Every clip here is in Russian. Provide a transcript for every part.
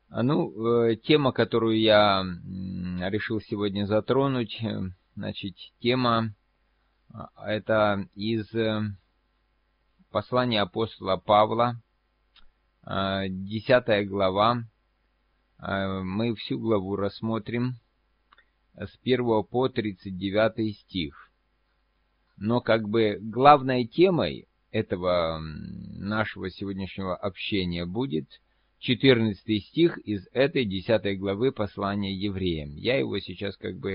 Тема, которую я решил сегодня затронуть, тема это из послания апостола Павла, 10 глава. Мы всю главу рассмотрим с 1 по 39 стих. Но главной темой этого нашего сегодняшнего общения будет 14 стих из этой 10 главы послания евреям. Я его сейчас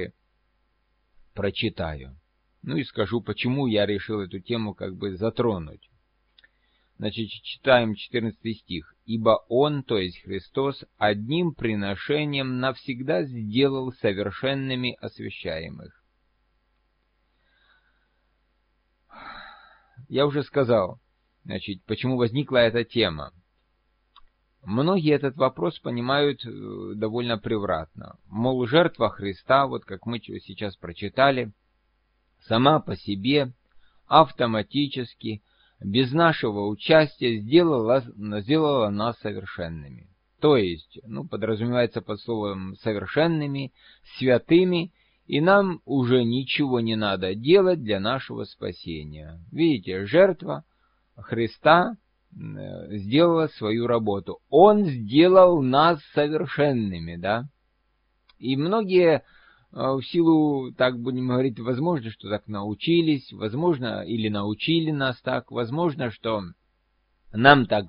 прочитаю. И скажу, почему я решил эту тему затронуть. Читаем 14 стих. «Ибо Он, то есть Христос, одним приношением навсегда сделал совершенными освящаемых». Я уже сказал, почему возникла эта тема. Многие этот вопрос понимают довольно превратно. Мол, жертва Христа, как мы сейчас прочитали, сама по себе, автоматически, без нашего участия сделала нас совершенными. То есть, подразумевается под словом совершенными, святыми, и нам уже ничего не надо делать для нашего спасения. Видите, жертва Христа сделала свою работу. Он сделал нас совершенными, да? И многие в силу, так будем говорить, возможно, что так научились, возможно, или научили нас так, возможно, что нам так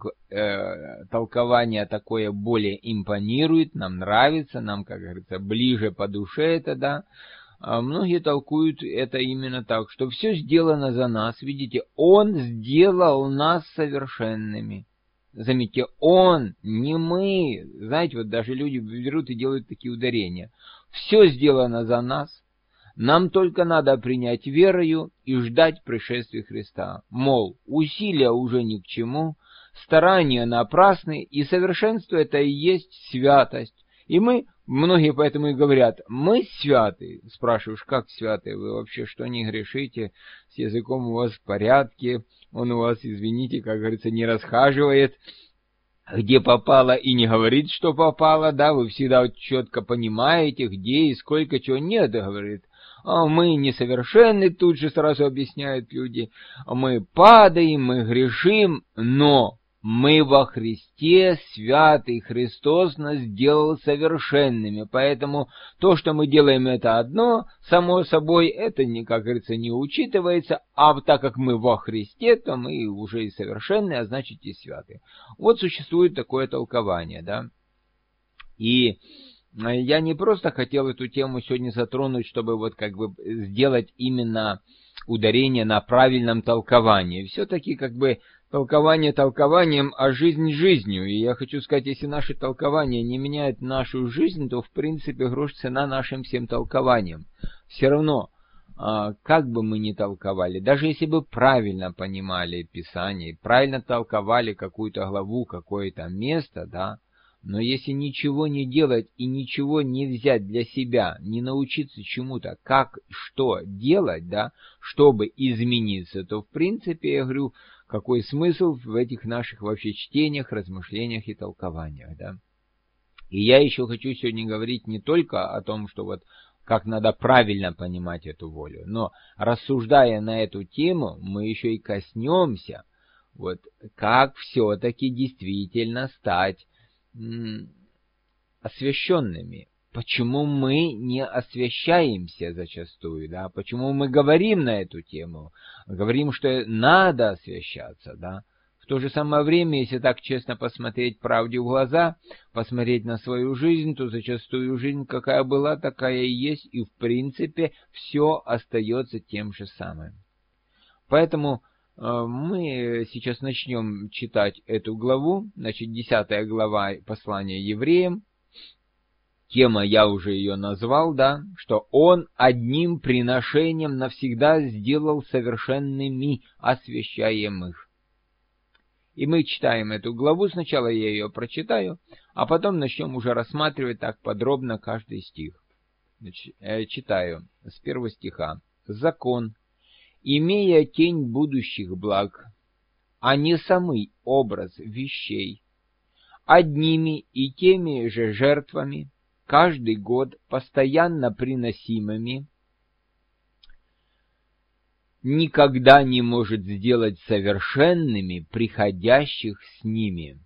толкование такое более импонирует, нам нравится, нам, как говорится, ближе по душе это, да? Многие толкуют это именно так, что все сделано за нас. Видите, Он сделал нас совершенными. Заметьте, Он, не мы. Знаете, даже люди берут и делают такие ударения. Все сделано за нас. Нам только надо принять верою и ждать пришествия Христа. Мол, усилия уже ни к чему, старания напрасны, и совершенство это и есть святость. И многие поэтому и говорят, мы святы. Спрашиваешь, как святы? Вы вообще что, не грешите? С языком у вас в порядке? Он у вас, извините, как говорится, не расхаживает, где попало и не говорит, что попало, да? Вы всегда четко понимаете, где и сколько чего. Нет, говорит. Мы несовершенны, тут же сразу объясняют люди. Мы падаем, мы грешим, но мы во Христе святы, Христос нас сделал совершенными. Поэтому то, что мы делаем, это одно, само собой, это, как говорится, не учитывается. А так как мы во Христе, то мы уже и совершенны, а значит и святы. Вот существует такое толкование, да. И я не просто хотел эту тему сегодня затронуть, чтобы сделать именно ударение на правильном толковании. Все-таки толкование толкованием, а жизнь жизнью. И я хочу сказать, если наши толкования не меняют нашу жизнь, то в принципе грош цена нашим всем толкованиям. Все равно, как бы мы ни толковали, даже если бы правильно понимали Писание, правильно толковали какую-то главу, какое-то место, да, но если ничего не делать и ничего не взять для себя, не научиться чему-то, как, что делать, да, чтобы измениться, то в принципе, я говорю, какой смысл в этих наших вообще чтениях, размышлениях и толкованиях, да. И я еще хочу сегодня говорить не только о том, что как надо правильно понимать эту волю, но рассуждая на эту тему, мы еще и коснемся, как все-таки действительно стать освященными. Почему мы не освящаемся зачастую, да? Почему мы говорим на эту тему? Говорим, что надо освящаться, да? В то же самое время, если так честно посмотреть правде в глаза, посмотреть на свою жизнь, то зачастую жизнь какая была, такая и есть, и в принципе все остается тем же самым. Поэтому мы сейчас начнем читать эту главу, 10 глава послания евреям. Тема, я уже ее назвал, да, что Он одним приношением навсегда сделал совершенными освящаемых. И мы читаем эту главу, сначала я ее прочитаю, а потом начнем уже рассматривать так подробно каждый стих. Читаю с 1 стиха. «Закон, имея тень будущих благ, а не самый образ вещей, одними и теми же жертвами, каждый год постоянно приносимыми, никогда не может сделать совершенными приходящих с ними.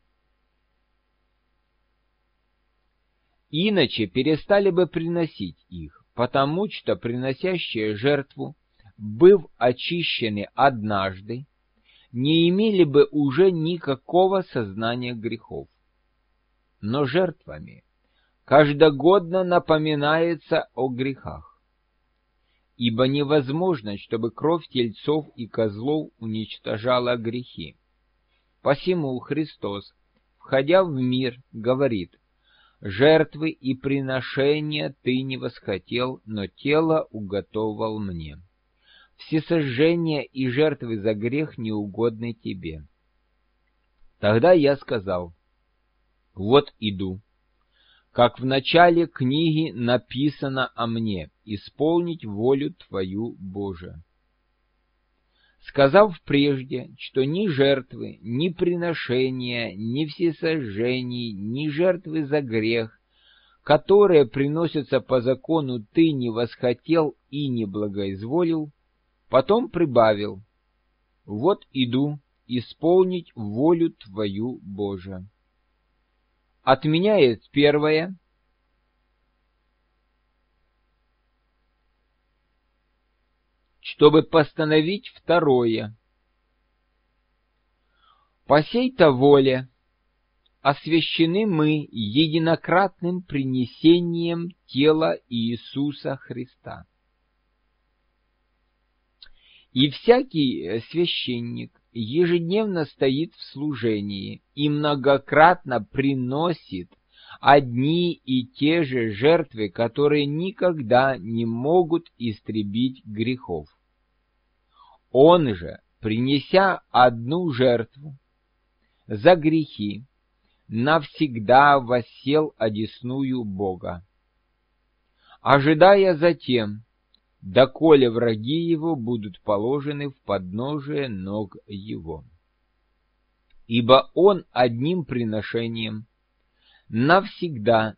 Иначе перестали бы приносить их, потому что приносящие жертву, быв очищены однажды, не имели бы уже никакого сознания грехов. Но жертвами каждогодно напоминается о грехах, ибо невозможно, чтобы кровь тельцов и козлов уничтожала грехи. Посему Христос, входя в мир, говорит: «Жертвы и приношения ты не восхотел, но тело уготовал мне. Всесожжения и жертвы за грех не угодны тебе». Тогда я сказал: «Вот иду, как в начале книги написано о мне, исполнить волю Твою, Боже». Сказав прежде, что ни жертвы, ни приношения, ни всесожжений, ни жертвы за грех, которые приносятся по закону, ты не восхотел и не благоизволил, потом прибавил: «Вот иду исполнить волю Твою, Боже». Отменяет первое, чтобы постановить второе. По сей-то воле освящены мы единократным принесением тела Иисуса Христа. И всякий священник ежедневно стоит в служении и многократно приносит одни и те же жертвы, которые никогда не могут истребить грехов. Он же, принеся одну жертву за грехи, навсегда воссел одесную Бога, ожидая затем, доколе враги его будут положены в подножие ног его. Ибо он одним приношением навсегда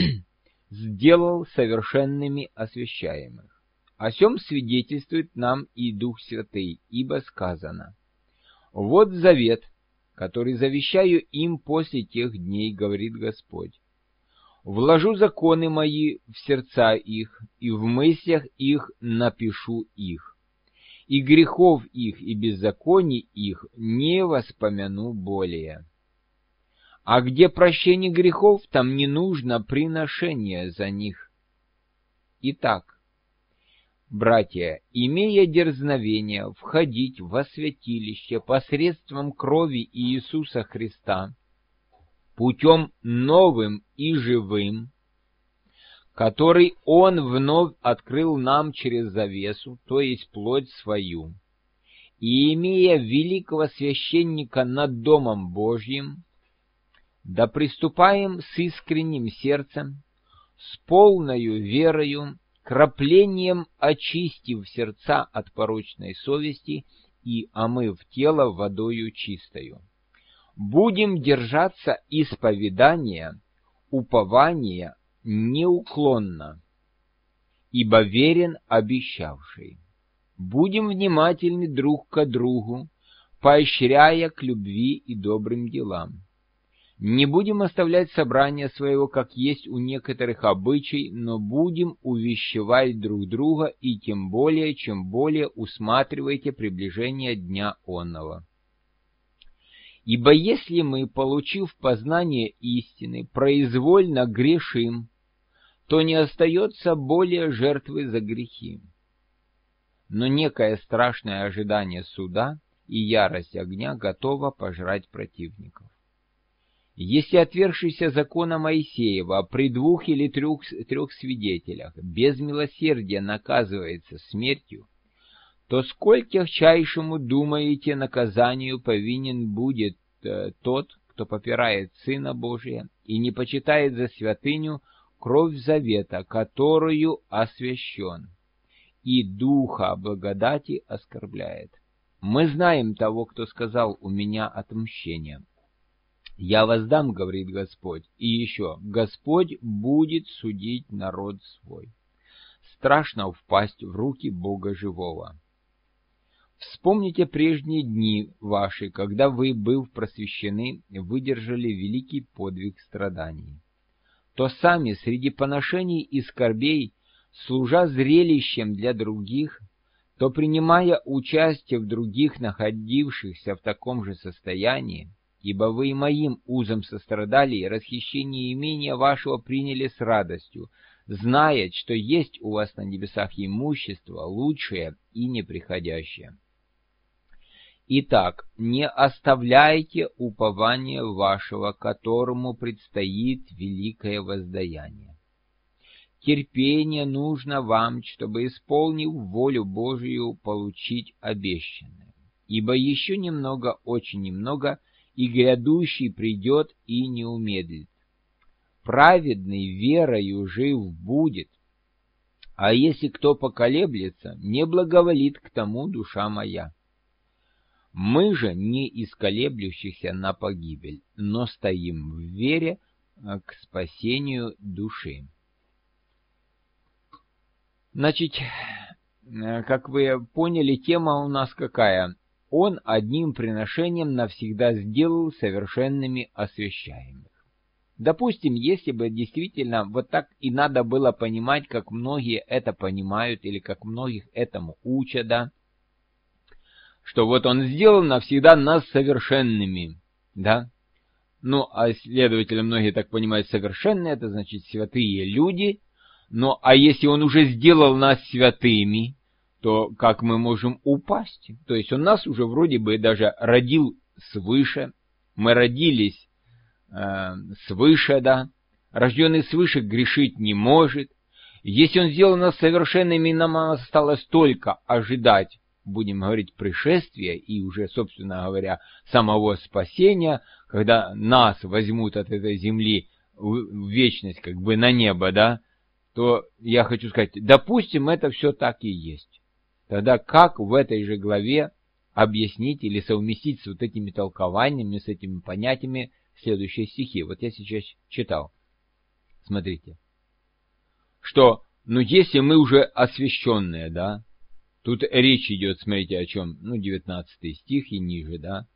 сделал совершенными освящаемых. О сем свидетельствует нам и Дух Святый, ибо сказано: «Вот завет, который завещаю им после тех дней, говорит Господь. Вложу законы мои в сердца их, и в мыслях их напишу их, и грехов их и беззаконий их не воспомяну более». А где прощение грехов, там не нужно приношение за них. Итак, братья, имея дерзновение входить во святилище посредством крови Иисуса Христа, путем новым и живым, который Он вновь открыл нам через завесу, то есть плоть свою, и имея великого священника над Домом Божьим, да приступаем с искренним сердцем, с полною верою, краплением очистив сердца от порочной совести и омыв тело водою чистою. Будем держаться исповедания, упования неуклонно, ибо верен обещавший. Будем внимательны друг к другу, поощряя к любви и добрым делам. Не будем оставлять собрания своего, как есть у некоторых обычай, но будем увещевать друг друга, и тем более, чем более усматриваете приближение дня онного. Ибо если мы, получив познание истины, произвольно грешим, то не остается более жертвы за грехи. Но некое страшное ожидание суда и ярость огня готова пожрать противников. Если отвергшийся закона Моисеева при 2 или 3 свидетелях без милосердия наказывается смертью, то сколь тягчайшему, думаете, наказанию повинен будет тот, кто попирает Сына Божия и не почитает за святыню кровь завета, которую освящен, и Духа благодати оскорбляет. Мы знаем того, кто сказал: «У меня отмщение». Я воздам, говорит Господь, и еще, Господь будет судить народ свой. Страшно впасть в руки Бога живого. Вспомните прежние дни ваши, когда вы, быв просвещены, выдержали великий подвиг страданий. То сами среди поношений и скорбей, служа зрелищем для других, то принимая участие в других, находившихся в таком же состоянии, ибо вы и моим узом сострадали, и расхищение имения вашего приняли с радостью, зная, что есть у вас на небесах имущество лучшее и неприходящее. Итак, не оставляйте упования вашего, которому предстоит великое воздаяние. Терпение нужно вам, чтобы, исполнив волю Божию, получить обещанное. Ибо еще немного, очень немного, и грядущий придет и не умедлит. Праведный верою жив будет, а если кто поколеблется, не благоволит к тому душа моя. Мы же не из колеблющихся на погибель, но стоим в вере к спасению души. Значит, как вы поняли, тема у нас какая? Он одним приношением навсегда сделал совершенными освящаемых. Допустим, если бы действительно вот так и надо было понимать, как многие это понимают, или как многих этому учат, да, что вот он сделал навсегда нас совершенными, да, ну, а следовательно, многие так понимают, совершенные, это значит святые люди, но а если он уже сделал нас святыми, то как мы можем упасть? То есть он нас уже вроде бы даже родил свыше, мы родились свыше, да, рожденный свыше грешить не может. Если он сделал нас совершенными, нам осталось только ожидать, будем говорить, пришествия и уже, собственно говоря, самого спасения, когда нас возьмут от этой земли в вечность, как бы на небо, да, то я хочу сказать, допустим, это все так и есть. Тогда как в этой же главе объяснить или совместить с вот этими толкованиями, с этими понятиями следующие стихи? Вот я сейчас читал. Смотрите. Что, ну если мы уже освященные, да, тут речь идет, смотрите, о чем, 19 стих и ниже, да,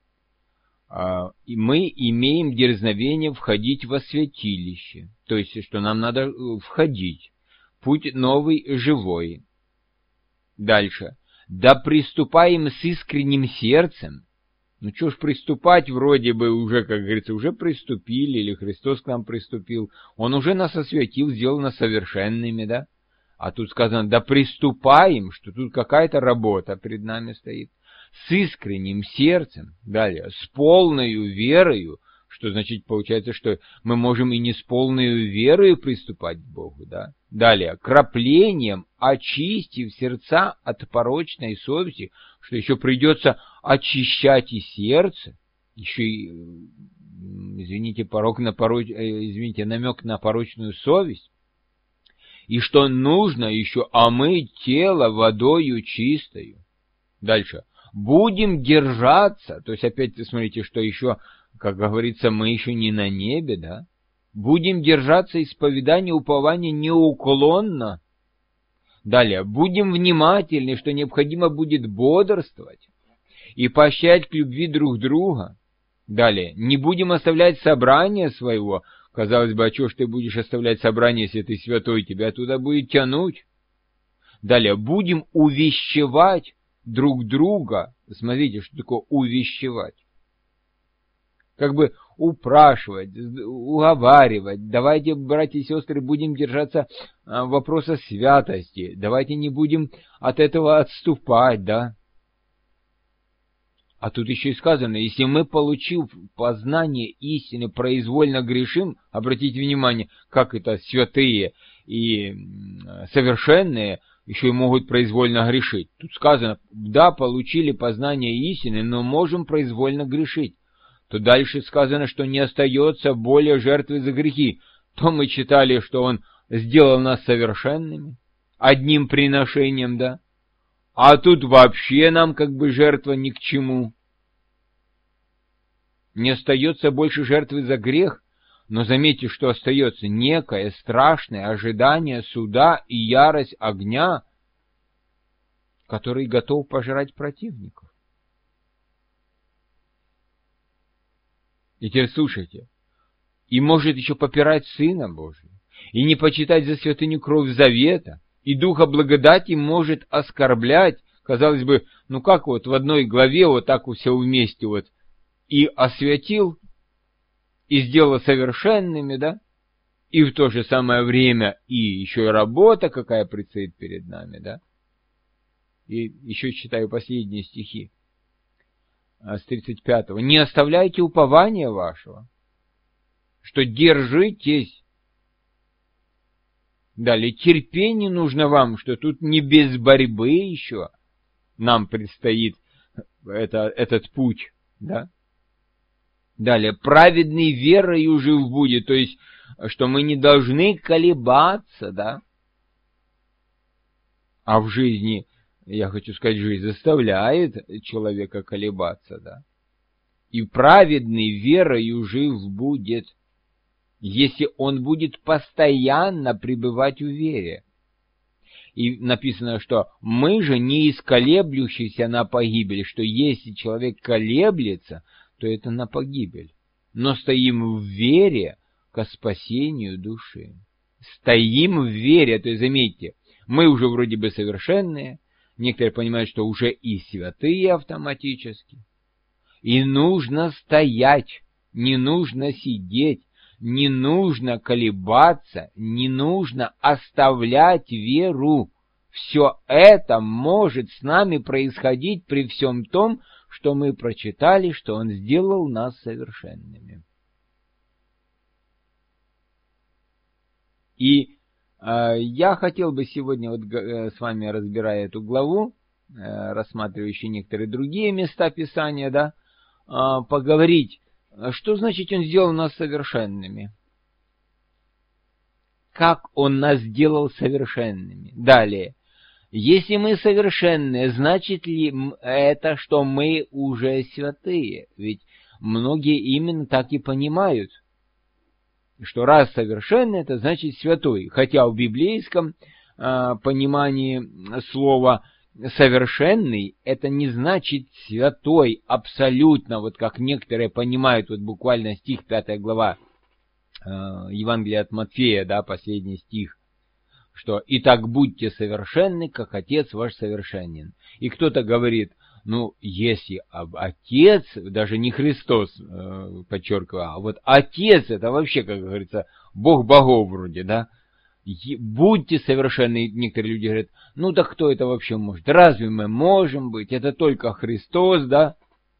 и мы имеем дерзновение входить во святилище, то есть, что нам надо входить, путь новый живой. Дальше. Да приступаем с искренним сердцем. Ну что ж приступать, вроде бы уже, как говорится, уже приступили, или Христос к нам приступил, Он уже нас освятил, сделал нас совершенными, да? А тут сказано, да приступаем, что тут какая-то работа перед нами стоит. С искренним сердцем, далее, с полною верою, что значит, получается, что мы можем и не с полною верою приступать к Богу, да? Далее, краплением, очистив сердца от порочной совести, что еще придется очищать и сердце, еще и, извините, намек на порочную совесть, и что нужно еще омыть тело водою чистою. Дальше. Будем держаться, то есть опять смотрите, что еще, как говорится, мы еще не на небе, да? Будем держаться исповедания, упования неуклонно. Далее. Будем внимательны, что необходимо будет бодрствовать и поощрять к любви друг друга. Далее. Не будем оставлять собрание своего. Казалось бы, а что ж ты будешь оставлять собрание, если ты святой, тебя туда будет тянуть. Далее. Будем увещевать друг друга. Смотрите, что такое увещевать. Как бы упрашивать, уговаривать. Давайте, братья и сестры, будем держаться вопроса святости. Давайте не будем от этого отступать, да? А тут еще и сказано, если мы, получив познание истины, произвольно грешим, обратите внимание, как это святые и совершенные еще и могут произвольно грешить. Тут сказано, да, получили познание истины, но можем произвольно грешить. То дальше сказано, что не остается более жертвы за грехи. То мы читали, что Он сделал нас совершенными, одним приношением, да? А тут вообще нам как бы жертва ни к чему. Не остается больше жертвы за грех, но заметьте, что остается некое страшное ожидание суда и ярость огня, который готов пожрать противников. И теперь слушайте, и может еще попирать Сына Божия, и не почитать за святыню кровь завета, и Духа благодати может оскорблять. Казалось бы, ну как вот в одной главе вот так вот все вместе вот и освятил, и сделал совершенными, да? И в то же самое время и еще и работа какая предстоит перед нами, да? И еще читаю последние стихи с 35-го. «Не оставляйте упования вашего, что держитесь». Далее, терпение нужно вам, что тут не без борьбы еще нам предстоит этот путь, да? Далее, праведный верою жив будет, то есть, что мы не должны колебаться, да? А в жизни, я хочу сказать, жизнь заставляет человека колебаться, да? И праведный верою жив будет, если он будет постоянно пребывать в вере. И написано, что мы же не исколеблющиеся на погибель, что если человек колеблется, то это на погибель. Но стоим в вере ко спасению души. Стоим в вере, то есть заметьте, мы уже вроде бы совершенные, некоторые понимают, что уже и святые автоматически. И нужно стоять, не нужно сидеть, не нужно колебаться, не нужно оставлять веру. Все это может с нами происходить при всем том, что мы прочитали, что Он сделал нас совершенными. И я хотел бы сегодня, вот с вами разбирая эту главу, рассматривающие некоторые другие места Писания, да, поговорить, что значит Он сделал нас совершенными? Как Он нас сделал совершенными? Далее. Если мы совершенные, значит ли это, что мы уже святые? Ведь многие именно так и понимают, что раз совершенный, это значит святой. Хотя в библейском понимании слова совершенный, это не значит святой абсолютно, вот как некоторые понимают, вот буквально стих 5 глава Евангелия от Матфея, да, последний стих, что «Итак будьте совершенны, как Отец ваш совершенен». И кто-то говорит, ну, если Отец, даже не Христос, подчеркиваю, а вот Отец, это вообще, как говорится, Бог богов вроде, да, будьте совершенны. Некоторые люди говорят, ну да кто это вообще может? Разве мы можем быть? Это только Христос, да?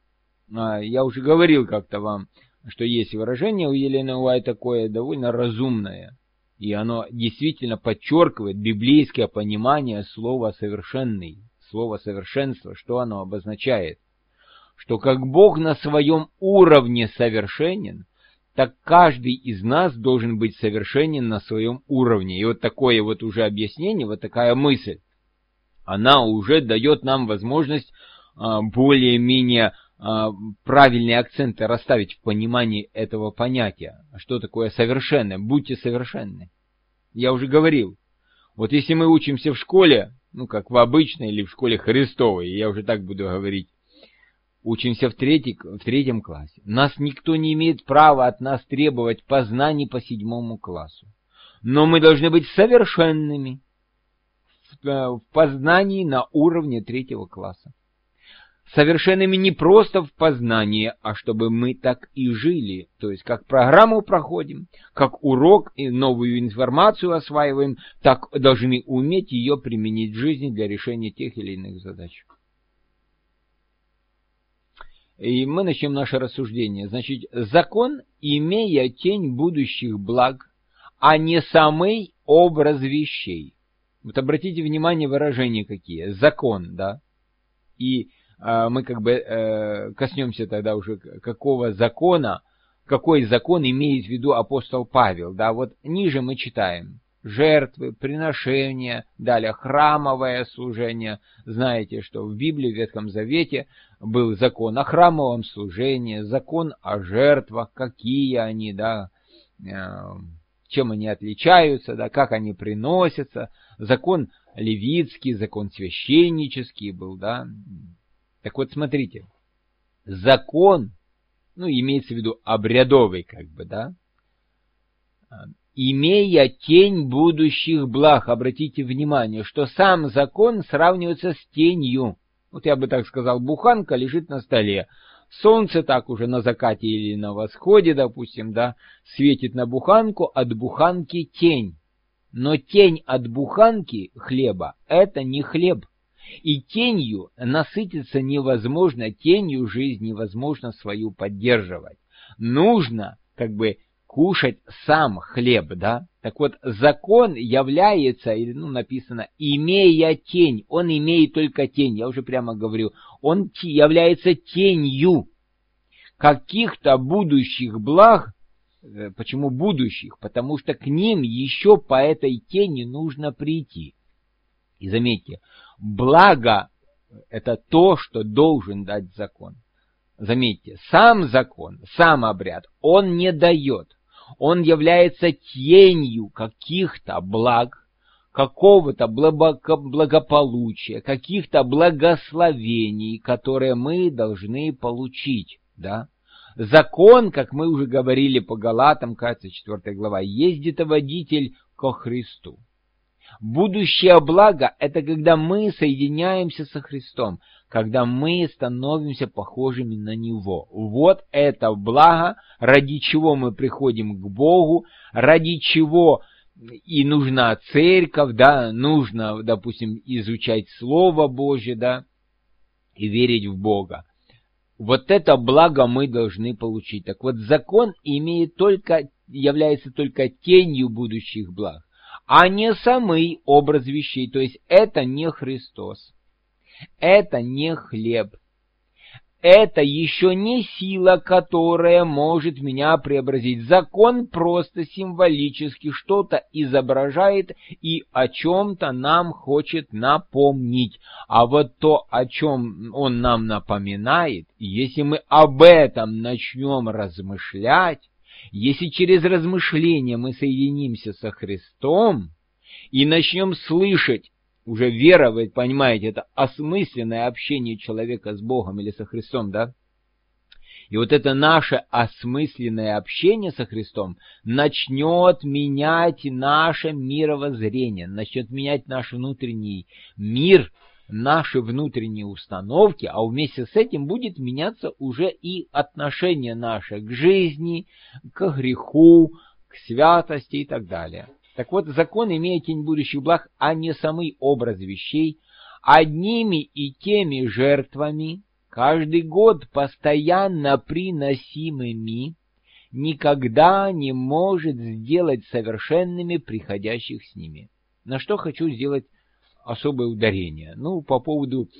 Я уже говорил как-то вам, что есть выражение у Елены Уайт такое довольно разумное. И оно действительно подчеркивает библейское понимание слова «совершенный», слова «совершенство», что оно обозначает. Что как Бог на своем уровне совершенен, так каждый из нас должен быть совершенен на своем уровне. И вот такое вот уже объяснение, вот такая мысль, она уже дает нам возможность более-менее правильные акценты расставить в понимании этого понятия. Что такое совершенное? Будьте совершенны. Я уже говорил, вот если мы учимся в школе, ну как в обычной или в школе Христовой, я уже так буду говорить, учимся в третьем классе. Нас никто не имеет права от нас требовать познаний по 7 классу. Но мы должны быть совершенными в познании на уровне 3 класса. Совершенными не просто в познании, а чтобы мы так и жили. То есть, как программу проходим, как урок и новую информацию осваиваем, так должны уметь ее применить в жизни для решения тех или иных задач. И мы начнем наше рассуждение. Значит, закон, имея тень будущих благ, а не самый образ вещей. Вот обратите внимание, выражения какие. Закон, да. И мы как бы коснемся тогда уже какой закон имеет в виду апостол Павел. Да, вот ниже мы читаем. жертвы, приношения, далее храмовое служение. Знаете, что в Библии, в Ветхом Завете был закон о храмовом служении, закон о жертвах, какие они, да, чем они отличаются, да, как они приносятся, закон левитский, закон священнический был, да. Так вот, смотрите, закон, имеется в виду обрядовый, как бы, да, имея тень будущих благ. Обратите внимание, что сам закон сравнивается с тенью. Вот я бы так сказал, буханка лежит на столе. Солнце так уже на закате или на восходе, допустим, да, светит на буханку, от буханки тень. Но тень от буханки хлеба – это не хлеб. И тенью насытиться невозможно, тенью жизнь невозможно свою поддерживать. Нужно, как бы, кушать сам хлеб, да? Так вот, закон является, или написано, имея тень, он имеет только тень, я уже прямо говорю, он является тенью каких-то будущих благ. Почему будущих? Потому что к ним еще по этой тени нужно прийти. И заметьте, благо – это то, что должен дать закон. Заметьте, сам закон, сам обряд, он не дает. Он является тенью каких-то благ, какого-то благополучия, каких-то благословений, которые мы должны получить, да? Закон, как мы уже говорили по Галатам, кажется, 4 глава, есть где-то водитель ко Христу. Будущее благо – это когда мы соединяемся со Христом, когда мы становимся похожими на Него. Вот это благо, ради чего мы приходим к Богу, ради чего и нужна церковь, да, нужно, допустим, изучать Слово Божье, да, и верить в Бога. Вот это благо мы должны получить. Так вот, закон является только тенью будущих благ, а не самый образ вещей. То есть это не Христос, это не хлеб, это еще не сила, которая может меня преобразить. Закон просто символически что-то изображает и о чем-то нам хочет напомнить. А вот то, о чем он нам напоминает, если мы об этом начнем размышлять, если через размышления мы соединимся со Христом и начнем слышать, уже вера, вы понимаете, это осмысленное общение человека с Богом или со Христом, да? И вот это наше осмысленное общение со Христом начнет менять наше мировоззрение, начнет менять наш внутренний мир, наши внутренние установки, а вместе с этим будет меняться уже и отношение наше к жизни, к греху, к святости и так далее. Так вот, закон имеет тень будущих благ, а не самый образ вещей, одними и теми жертвами, каждый год постоянно приносимыми, никогда не может сделать совершенными приходящих с ними. На что хочу сделать особое ударение. По поводу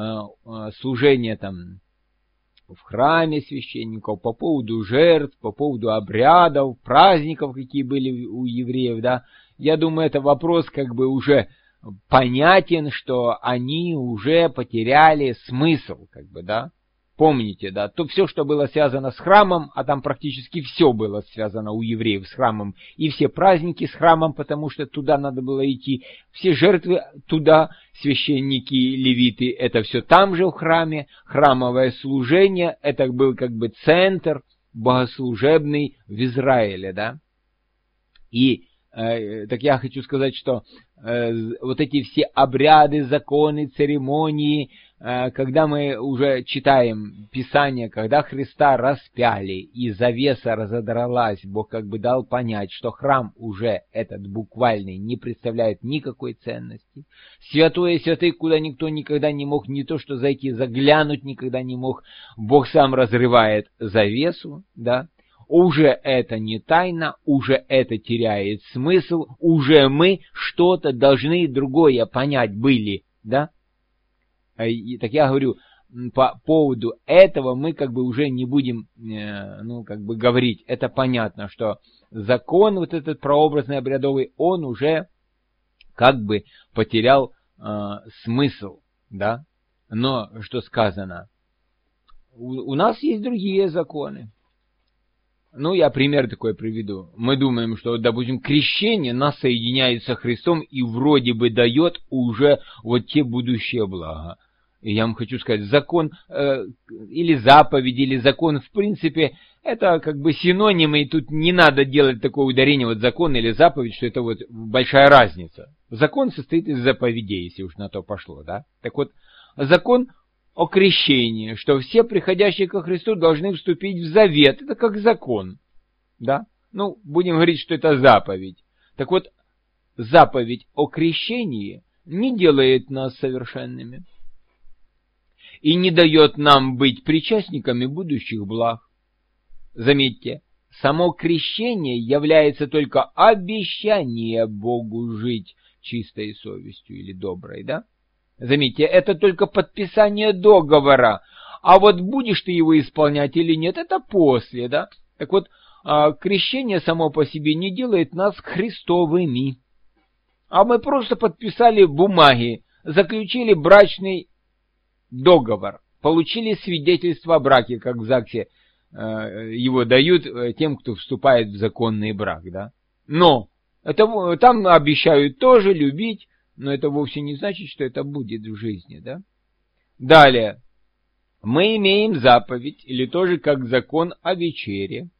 служения там в храме священников, по поводу жертв, по поводу обрядов, праздников, какие были у евреев, да. Я думаю, это вопрос как бы уже понятен, что они уже потеряли смысл, как бы, да. Помните, да, то все, что было связано с храмом, а там практически все было связано у евреев с храмом, и все праздники с храмом, потому что туда надо было идти, все жертвы туда, священники, левиты, это все там же в храме, храмовое служение, это был как бы центр богослужебный в Израиле, да. И так я хочу сказать, что вот эти все обряды, законы, церемонии, когда мы уже читаем Писание, когда Христа распяли и завеса разодралась, Бог как бы дал понять, что храм уже этот буквальный не представляет никакой ценности. Святое святых, куда никто никогда не мог не то что зайти, заглянуть никогда не мог, Бог сам разрывает завесу, да. Уже это не тайна, уже это теряет смысл, уже мы что-то должны другое понять были, да? И, так я говорю, по поводу этого мы как бы уже не будем говорить. Это понятно, что закон вот этот прообразный обрядовый, он уже как бы потерял смысл, да? Но что сказано? У нас есть другие законы. Я пример такой приведу. Мы думаем, что, допустим, крещение нас соединяет со Христом и вроде бы дает уже вот те будущие блага. И я вам хочу сказать, закон или заповедь, или закон, в принципе, это как бы синонимы, и тут не надо делать такое ударение, вот закон или заповедь, что это вот большая разница. Закон состоит из заповедей, если уж на то пошло, да? Так вот, закон о крещении, что все приходящие ко Христу должны вступить в завет. Это как закон, да? Будем говорить, что это заповедь. Так вот, заповедь о крещении не делает нас совершенными и не дает нам быть причастниками будущих благ. Заметьте, само крещение является только обещание Богу жить чистой совестью или доброй, да? Заметьте, это только подписание договора. А вот будешь ты его исполнять или нет, это после, да? Так вот, крещение само по себе не делает нас христовыми. А мы просто подписали бумаги, заключили брачный договор, получили свидетельство о браке, как в ЗАГСе его дают тем, кто вступает в законный брак, да? Но там обещают тоже любить, но это вовсе не значит, что это будет в жизни, да? Далее, мы имеем заповедь, или тоже как закон о вечере.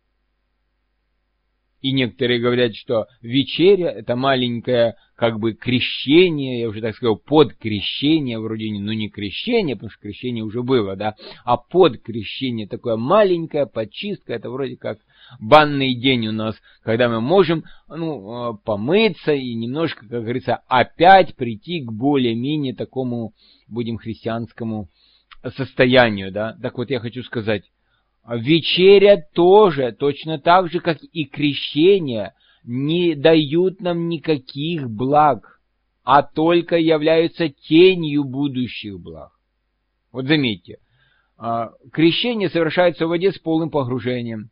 И некоторые говорят, что вечеря — это маленькое как бы крещение, я уже так сказал, подкрещение, вроде не крещение, потому что крещение уже было, да, а подкрещение, такое маленькое, подчистка, это вроде как банный день у нас, когда мы можем, помыться и немножко, как говорится, опять прийти к более-менее такому, будем христианскому состоянию, да. Так вот, я хочу сказать, вечеря тоже, точно так же, как и крещение, не дают нам никаких благ, а только являются тенью будущих благ. Вот заметьте, крещение совершается в воде с полным погружением.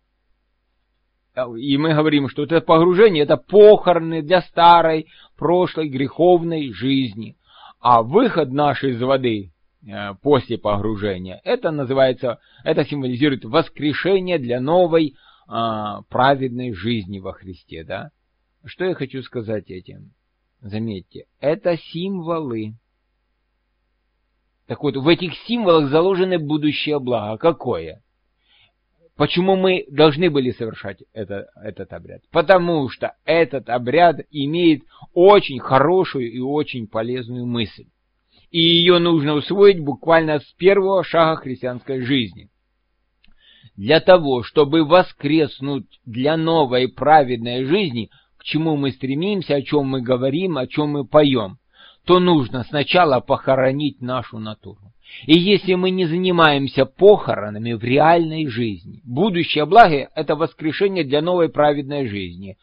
И мы говорим, что это погружение, это похороны для старой, прошлой, греховной жизни. А выход наш из воды после погружения, это символизирует воскрешение для новой праведной жизни во Христе, да? Что я хочу сказать этим? Заметьте, это символы. Так вот, в этих символах заложено будущее благо. Какое? Почему мы должны были совершать этот обряд? Потому что этот обряд имеет очень хорошую и очень полезную мысль. И ее нужно усвоить буквально с первого шага христианской жизни. Для того, чтобы воскреснуть для новой праведной жизни, к чему мы стремимся, о чем мы говорим, о чем мы поем, то нужно сначала похоронить нашу натуру. И если мы не занимаемся похоронами в реальной жизни, будущее благо – это воскрешение для новой праведной жизни.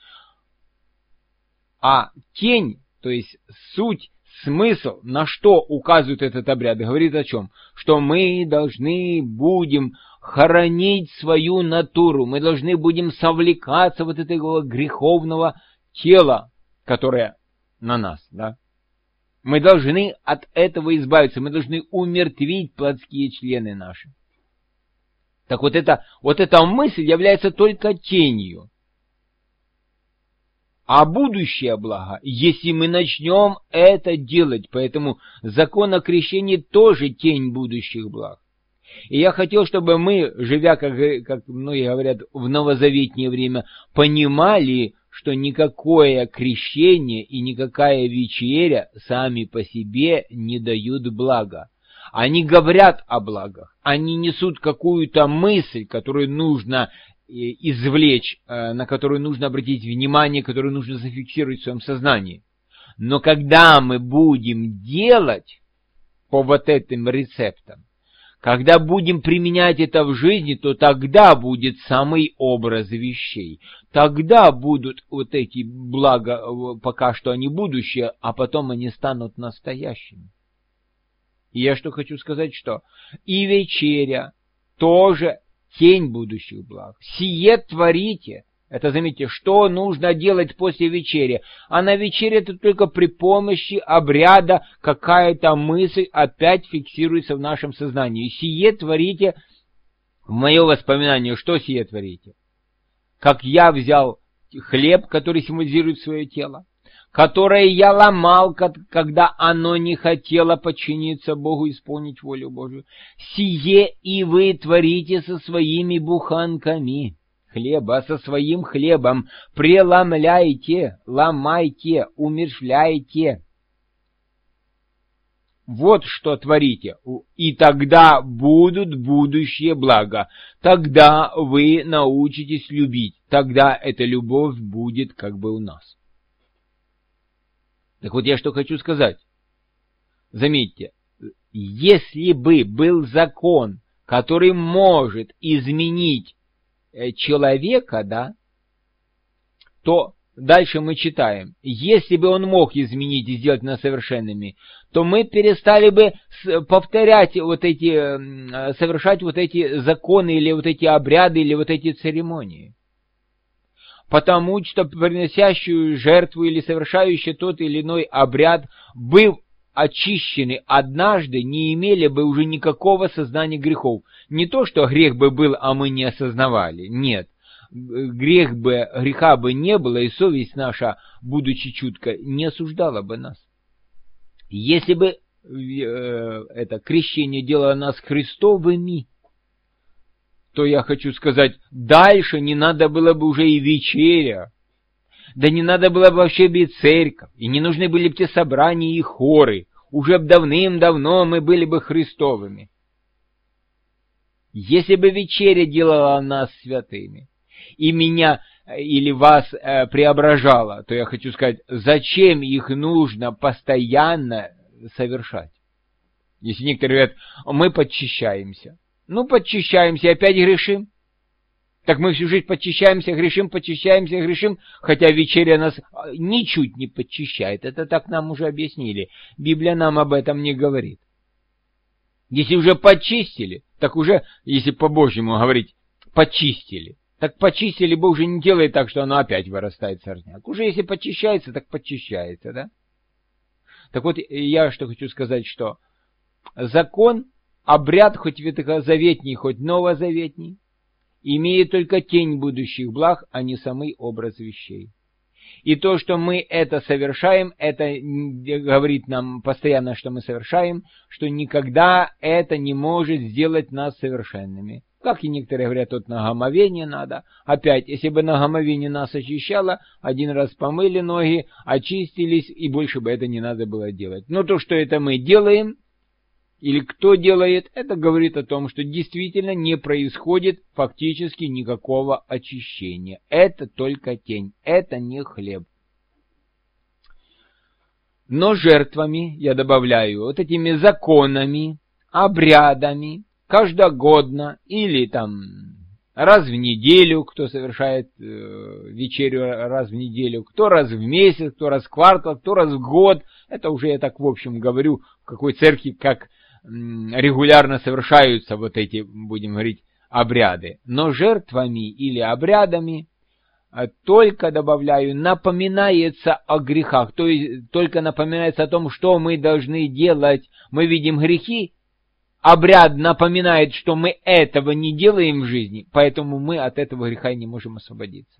А тень, то есть суть, смысл, на что указывает этот обряд, говорит о чем? Что мы должны будем хоронить свою натуру, мы должны будем совлекаться вот этого греховного тела, которое на нас, да? Мы должны от этого избавиться, мы должны умертвить плотские члены наши. Так вот эта мысль является только тенью. А будущее благо, если мы начнем это делать, поэтому закон о крещении тоже тень будущих благ. И я хотел, чтобы мы, живя, как многие говорят, в новозаветнее время, понимали, что никакое крещение и никакая вечеря сами по себе не дают блага. Они говорят о благах, они несут какую-то мысль, которую нужно извлечь, на которую нужно обратить внимание, которую нужно зафиксировать в своем сознании. Но когда мы будем делать по вот этим рецептам, когда будем применять это в жизни, то тогда будет самый образ вещей. Тогда будут вот эти блага, пока что они будущие, а потом они станут настоящими. И я что хочу сказать, что и вечеря тоже тень будущих благ. Сие творите. Это, заметьте, что нужно делать после вечери. А на вечере это только при помощи обряда какая-то мысль опять фиксируется в нашем сознании. Сие творите, в мое воспоминание, что сие творите? Как я взял хлеб, который символизирует свое тело, которое я ломал, когда оно не хотело подчиниться Богу, исполнить волю Божию. Сие и вы творите со своими буханками хлеба, со своим хлебом преломляйте, ломайте, умерщвляйте. Вот что творите, и тогда будут будущие блага. Тогда вы научитесь любить, тогда эта любовь будет как бы у нас. Так вот я что хочу сказать. Заметьте, если бы был закон, который может изменить человека, да, то дальше мы читаем, если бы он мог изменить и сделать нас совершенными, то мы перестали бы повторять вот эти, совершать вот эти законы или вот эти обряды или вот эти церемонии. Потому что приносящую жертву или совершающий тот или иной обряд, быв очищены однажды, не имели бы уже никакого сознания грехов. Не то, что грех бы был, а мы не осознавали. Нет. Греха бы не было, и совесть наша, будучи чутко, не осуждала бы нас. Если бы это крещение делало нас Христовыми, то я хочу сказать, дальше не надо было бы уже и вечеря, да не надо было бы вообще и церковь, и не нужны были бы те собрания и хоры, уже давным-давно мы были бы Христовыми. Если бы вечеря делала нас святыми, и меня или вас преображала, то я хочу сказать, зачем их нужно постоянно совершать? Если некоторые говорят, мы подчищаемся. Ну, подчищаемся и опять грешим. Так мы всю жизнь подчищаемся, грешим, хотя вечеря нас ничуть не подчищает. Это так нам уже объяснили. Библия нам об этом не говорит. Если уже подчистили, так уже, если по-божьему говорить, почистили. Так почистили, Бог же не делает так, что оно опять вырастает сорняк. Уже если подчищается, так подчищается, да? Так вот, я что хочу сказать, что закон, обряд, хоть ветхозаветний, хоть новозаветний, имеет только тень будущих благ, а не самый образ вещей. И то, что мы это совершаем, это говорит нам постоянно, что мы совершаем, что никогда это не может сделать нас совершенными. Как и некоторые говорят, тут на омовение надо. Опять, если бы на омовение нас очищало, один раз помыли ноги, очистились, и больше бы это не надо было делать. Но то, что это мы делаем, или кто делает, это говорит о том, что действительно не происходит фактически никакого очищения. Это только тень, это не хлеб. Но жертвами, я добавляю, вот этими законами, обрядами, каждогодно или там раз в неделю, кто совершает вечерю раз в неделю, кто раз в месяц, кто раз в квартал, кто раз в год. Это уже я так в общем говорю, в какой церкви как регулярно совершаются вот эти, будем говорить, обряды. Но жертвами или обрядами только, добавляю, напоминается о грехах, то есть только напоминается о том, что мы должны делать. Мы видим грехи, обряд напоминает, что мы этого не делаем в жизни, поэтому мы от этого греха не можем освободиться.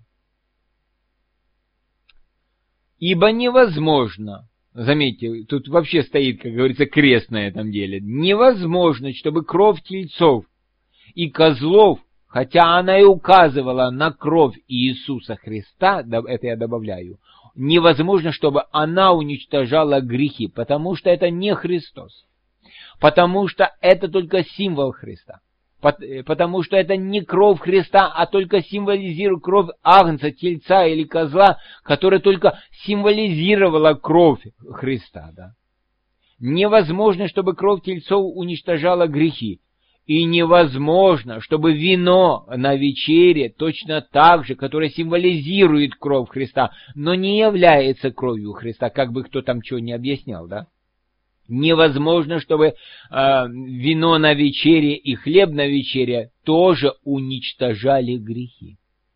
Ибо невозможно, заметьте, тут вообще стоит, как говорится, крест на этом деле, невозможно, чтобы кровь тельцов и козлов, хотя она и указывала на кровь Иисуса Христа, это я добавляю, невозможно, чтобы она уничтожала грехи, потому что это не Христос. Потому что это только символ Христа. Потому что это не кровь Христа, а только символизирует кровь агнца, тельца или козла, которая только символизировала кровь Христа. Да? Невозможно, чтобы кровь тельцов уничтожала грехи. И невозможно, чтобы вино на вечере точно так же, которое символизирует кровь Христа, но не является кровью Христа, как бы кто там чего не объяснял, да? Невозможно, чтобы вино на вечере и хлеб на вечере тоже уничтожали грехи.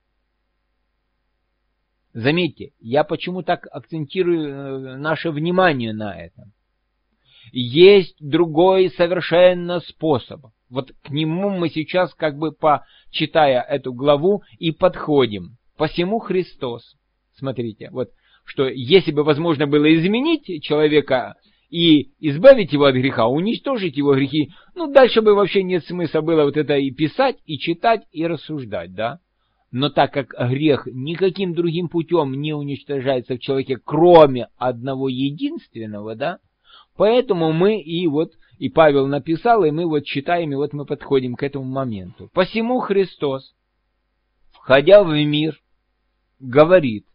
Заметьте, я почему так акцентирую наше внимание на этом. Есть другой совершенно способ. Вот к нему мы сейчас, как бы читая эту главу, и подходим. Посему Христос. Смотрите, вот что если бы возможно было изменить человека и избавить его от греха, уничтожить его грехи, дальше бы вообще нет смысла было вот это и писать, и читать, и рассуждать, да? Но так как грех никаким другим путем не уничтожается в человеке, кроме одного единственного, да, поэтому мы и Павел написал, и мы вот читаем, и вот мы подходим к этому моменту. Посему Христос, входя в мир, говорит: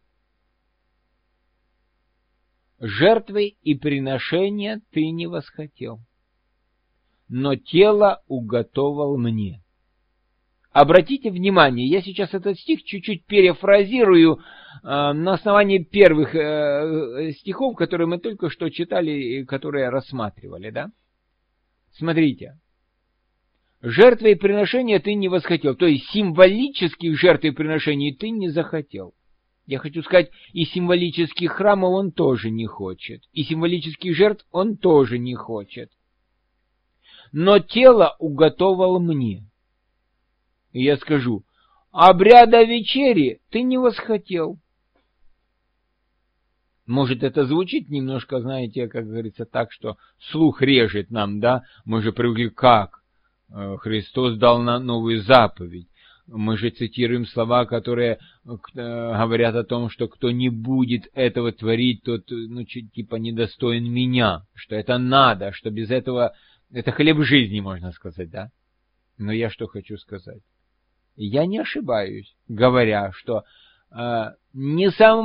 жертвы и приношения ты не восхотел, но тело уготовал мне. Обратите внимание, я сейчас этот стих чуть-чуть перефразирую на основании первых стихов, которые мы только что читали и которые рассматривали, да? Смотрите. Жертвы и приношения ты не восхотел, то есть символических жертв и приношений ты не захотел. Я хочу сказать, и символических храмов он тоже не хочет, и символических жертв он тоже не хочет. Но тело уготовал мне. И я скажу: обряда вечери ты не восхотел. Может, это звучит немножко, знаете, как говорится, так, что слух режет нам, да? Мы же привыкли, как Христос дал нам новую заповедь. Мы же цитируем слова, которые говорят о том, что кто не будет этого творить, тот, типа, недостоин меня, что это надо, что без этого это хлеб жизни, можно сказать, да? Но я что хочу сказать? Я не ошибаюсь, говоря, что не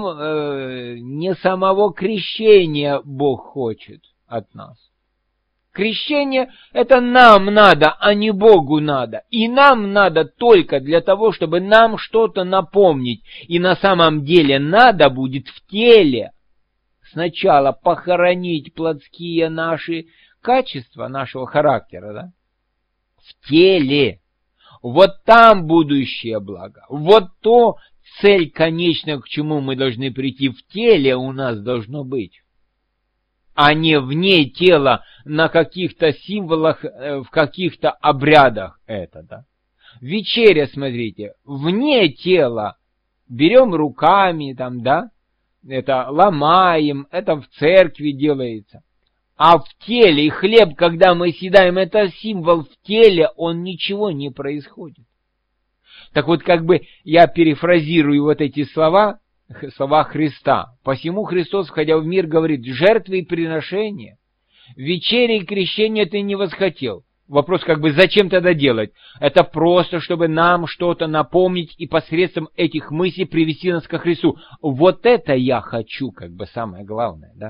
самого крещения Бог хочет от нас. Крещение — это нам надо, а не Богу надо. И нам надо только для того, чтобы нам что-то напомнить. И на самом деле надо будет в теле сначала похоронить плотские наши качества, нашего характера, да? В теле. Вот там будущее благо. Вот то цель конечная, к чему мы должны прийти, в теле у нас должно быть. А не вне тела на каких-то символах, в каких-то обрядах это, да. Вечеря, смотрите, вне тела берем руками, там, да, это ломаем, это в церкви делается. А в теле, и хлеб, когда мы съедаем, это символ в теле, он ничего не происходит. Так вот, как бы я перефразирую вот эти слова Христа. Посему Христос, входя в мир, говорит: жертвы и приношения, вечери и крещения ты не восхотел. Вопрос, как бы, зачем тогда делать? Это просто, чтобы нам что-то напомнить и посредством этих мыслей привести нас ко Христу. Вот это я хочу, как бы, самое главное, да?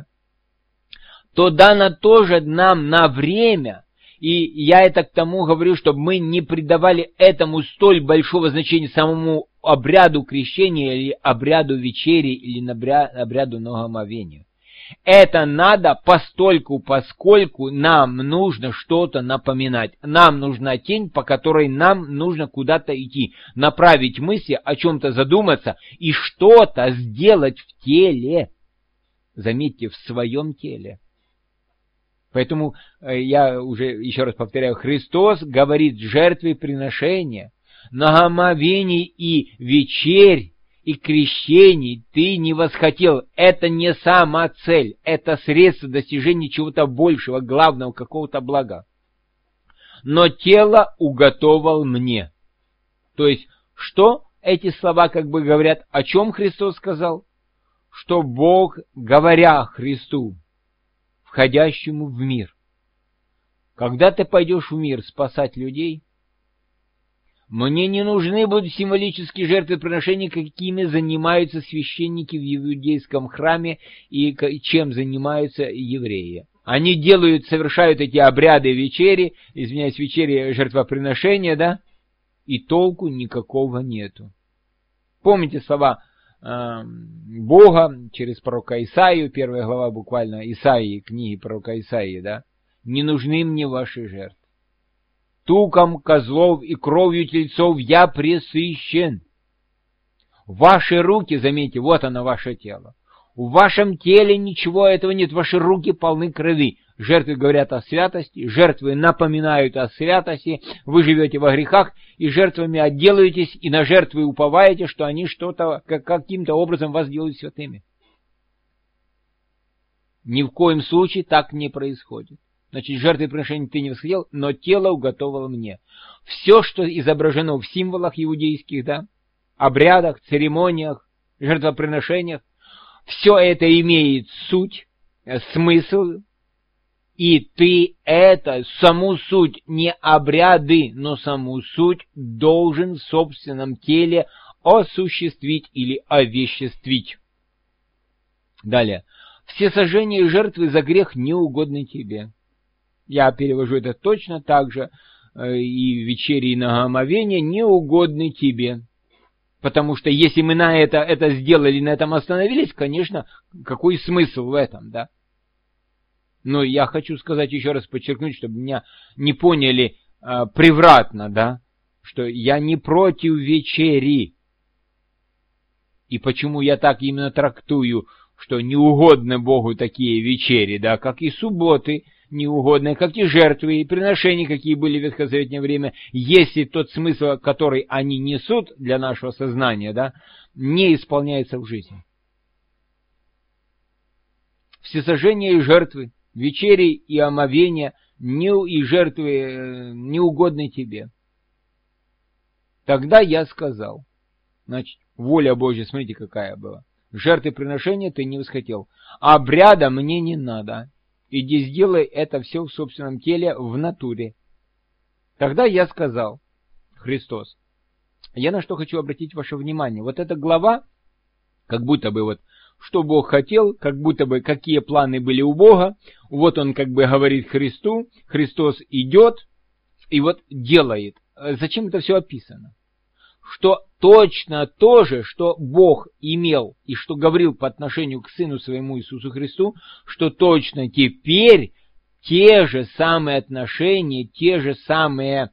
То дано тоже нам на время, и я это к тому говорю, чтобы мы не придавали этому столь большого значения, самому обряду крещения или обряду вечери или обряду многомовения. Это надо постольку, поскольку нам нужно что-то напоминать. Нам нужна тень, по которой нам нужно куда-то идти, направить мысли, о чем-то задуматься и что-то сделать в теле. Заметьте, в своем теле. Поэтому я уже еще раз повторяю, Христос говорит: жертвы и приношения, многомовений и вечерь, и крещений ты не восхотел. Это не сама цель, это средство достижения чего-то большего, главного, какого-то блага. Но тело уготовал мне. То есть, что эти слова как бы говорят? О чем Христос сказал? Что Бог, говоря Христу, входящему в мир. Когда ты пойдешь в мир спасать людей, мне не нужны будут символические жертвоприношения, какими занимаются священники в иудейском храме и чем занимаются евреи. Они совершают эти обряды вечери, вечери жертвоприношения, да, и толку никакого нету. Помните слова Бога через пророка Исаию, 1 глава буквально Исаии, книги пророка Исаии, да? Не нужны мне ваши жертвы. Туком козлов и кровью тельцов я пресыщен. Ваши руки, заметьте, вот оно ваше тело. В вашем теле ничего этого нет, ваши руки полны крови. Жертвы говорят о святости, жертвы напоминают о святости, вы живете во грехах и жертвами отделаетесь, и на жертвы уповаете, что они что-то, каким-то образом вас делают святыми. Ни в коем случае так не происходит. Значит, жертвоприношения ты не восхотел, но тело уготовало мне. Все, что изображено в символах иудейских, да, обрядах, церемониях, жертвоприношениях, все это имеет суть, смысл, и ты это, саму суть, не обряды, но саму суть должен в собственном теле осуществить или овеществить. Далее. Все сожжения и жертвы за грех не угодны тебе. Я перевожу это точно так же, и вечери, и нагомовения не угодны тебе. Потому что если мы на это сделали, на этом остановились, конечно, какой смысл в этом, да? Но я хочу сказать, еще раз подчеркнуть, чтобы меня не поняли превратно, да? Что я не против вечери. И почему я так именно трактую, что не угодны Богу такие вечери, да? Как и субботы неугодные, как и жертвы, и приношения, какие были в ветхозаветное время, если тот смысл, который они несут для нашего сознания, да, не исполняется в жизни. Всесожжения и жертвы, вечери и омовения и жертвы неугодны тебе. Тогда я сказал, значит, воля Божья, смотрите, какая была. Жертвы приношения ты не восхотел. Обряда мне не надо. Иди сделай это все в собственном теле, в натуре. Тогда я сказал, Христос, я на что хочу обратить ваше внимание. Вот эта глава, как будто бы вот, что Бог хотел, как будто бы какие планы были у Бога. Вот он как бы говорит Христу, Христос идет и вот делает. Зачем это все описано? Что точно то же, что Бог имел и что говорил по отношению к Сыну Своему Иисусу Христу, что точно теперь те же самые отношения, те же самые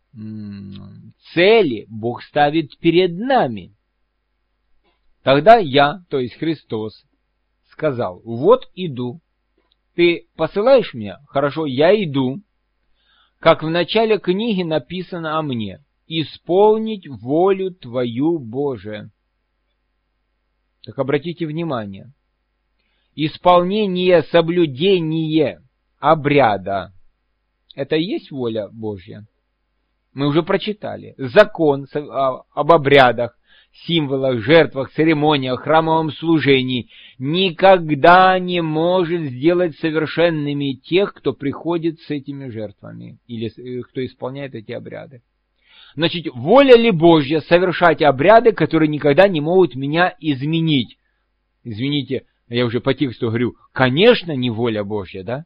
цели Бог ставит перед нами. Тогда я, то есть Христос, сказал, вот иду. Ты посылаешь меня? Хорошо, я иду. Как в начале книги написано о мне. Исполнить волю Твою, Боже. Так обратите внимание. Исполнение, соблюдение обряда. Это и есть воля Божья. Мы уже прочитали. Закон об обрядах, символах, жертвах, церемониях, храмовом служении никогда не может сделать совершенными тех, кто приходит с этими жертвами или кто исполняет эти обряды. Значит, воля ли Божья совершать обряды, которые никогда не могут меня изменить? Извините, я уже по тексту говорю, конечно, не воля Божья, да?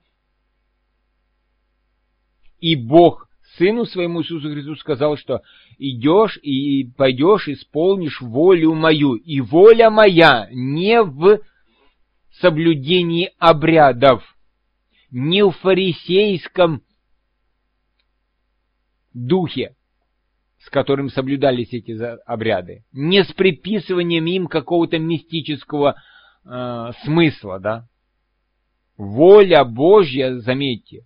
И Бог Сыну Своему Иисусу Христу сказал, что идешь и пойдешь, исполнишь волю мою. И воля моя не в соблюдении обрядов, не в фарисейском духе, с которым соблюдались эти обряды, не с приписыванием им какого-то мистического смысла, да? Воля Божья, заметьте,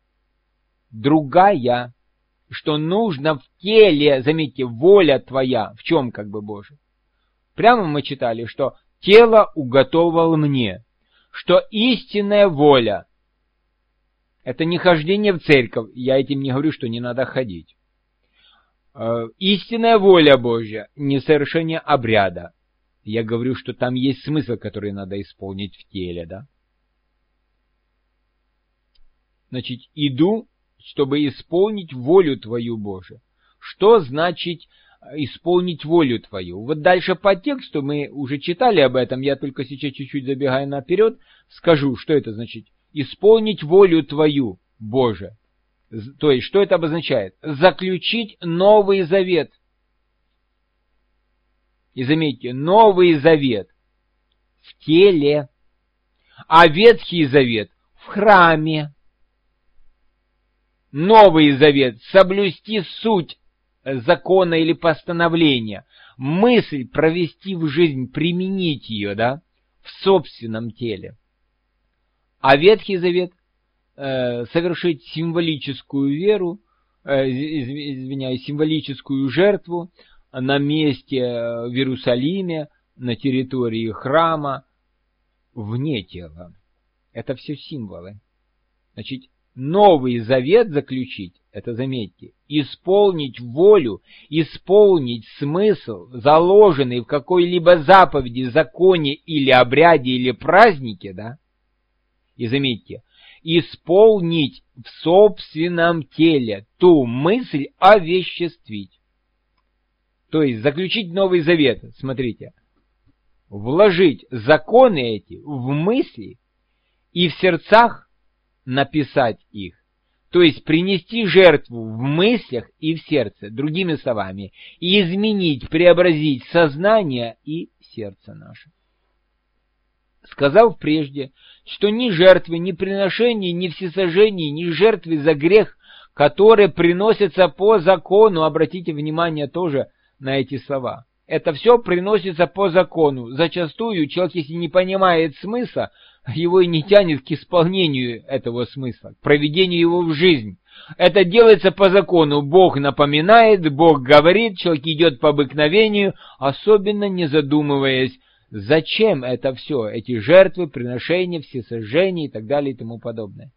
другая, что нужно в теле, заметьте, воля твоя, в чем как бы Божия? Прямо мы читали, что тело уготовал мне, что истинная воля, это не хождение в церковь, я этим не говорю, что не надо ходить. Истинная воля Божья, не совершение обряда. Я говорю, что там есть смысл, который надо исполнить в теле, да? Значит, иду, чтобы исполнить волю Твою, Боже. Что значит исполнить волю Твою? Вот дальше по тексту мы уже читали об этом, я только сейчас чуть-чуть забегая наперед, скажу, что это значит. Исполнить волю Твою, Боже. То есть, что это обозначает? Заключить Новый Завет. И заметьте, Новый Завет в теле, а Ветхий Завет в храме. Новый Завет — соблюсти суть закона или постановления, мысль провести в жизнь, применить ее, да, в собственном теле. А Ветхий Завет совершить символическую веру, символическую жертву на месте в Иерусалиме, на территории храма, вне тела. Это все символы. Значит, Новый Завет заключить, это, заметьте, исполнить волю, исполнить смысл, заложенный в какой-либо заповеди, законе или обряде или празднике, да? И заметьте, исполнить в собственном теле ту мысль овеществить. То есть заключить Новый Завет, смотрите, вложить законы эти в мысли и в сердцах написать их. То есть принести жертву в мыслях и в сердце, другими словами, и изменить, преобразить сознание и сердце наше. Сказав прежде, что ни жертвы, ни приношения, ни всесожжения, ни жертвы за грех, которые приносятся по закону, обратите внимание тоже на эти слова. Это все приносится по закону. Зачастую человек, если не понимает смысла, его и не тянет к исполнению этого смысла, к проведению его в жизнь. Это делается по закону. Бог напоминает, Бог говорит, человек идет по обыкновению, особенно не задумываясь, зачем это все, эти жертвы, приношения, всесожжения и так далее и тому подобное.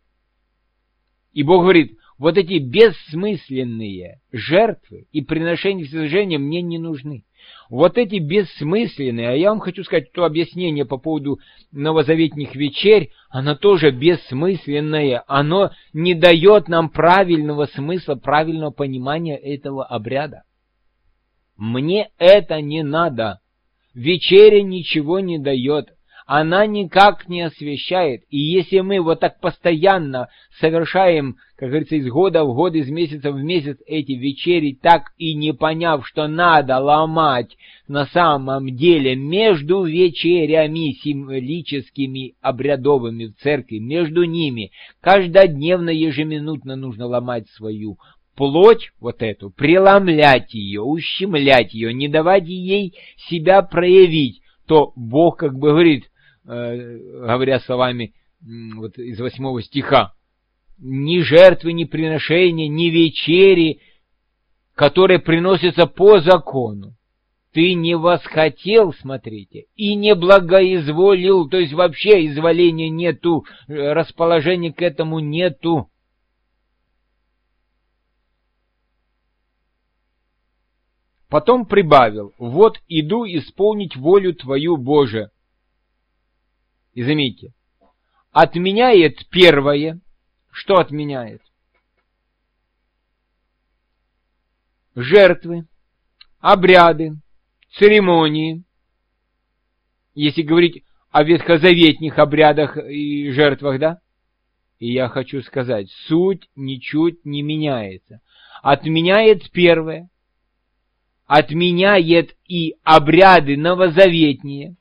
И Бог говорит, вот эти бессмысленные жертвы и приношения, всесожжения мне не нужны. Вот эти бессмысленные, а я вам хочу сказать, то объяснение по поводу новозаветных вечерь, оно тоже бессмысленное, оно не дает нам правильного смысла, правильного понимания этого обряда. Мне это не надо. Вечеря ничего не дает, она никак не освещает. И если мы вот так постоянно совершаем, как говорится, из года в год, из месяца в месяц эти вечери, так и не поняв, что надо ломать на самом деле между вечерями символическими, обрядовыми в церкви, между ними, каждодневно, ежеминутно нужно ломать свою плоть вот эту, преломлять ее, ущемлять ее, не давать ей себя проявить, то Бог как бы говорит, говоря словами вот из 8 стиха, ни жертвы, ни приношения, ни вечери, которые приносятся по закону, ты не восхотел, смотрите, и не благоизволил, то есть вообще изволения нету, расположения к этому нету. Потом прибавил, вот иду исполнить волю Твою, Боже. И заметьте, отменяет первое. Что отменяет? Жертвы, обряды, церемонии. Если говорить о ветхозаветных обрядах и жертвах, да? И я хочу сказать, суть ничуть не меняется. Отменяет первое. Отменяет и обряды новозаветные.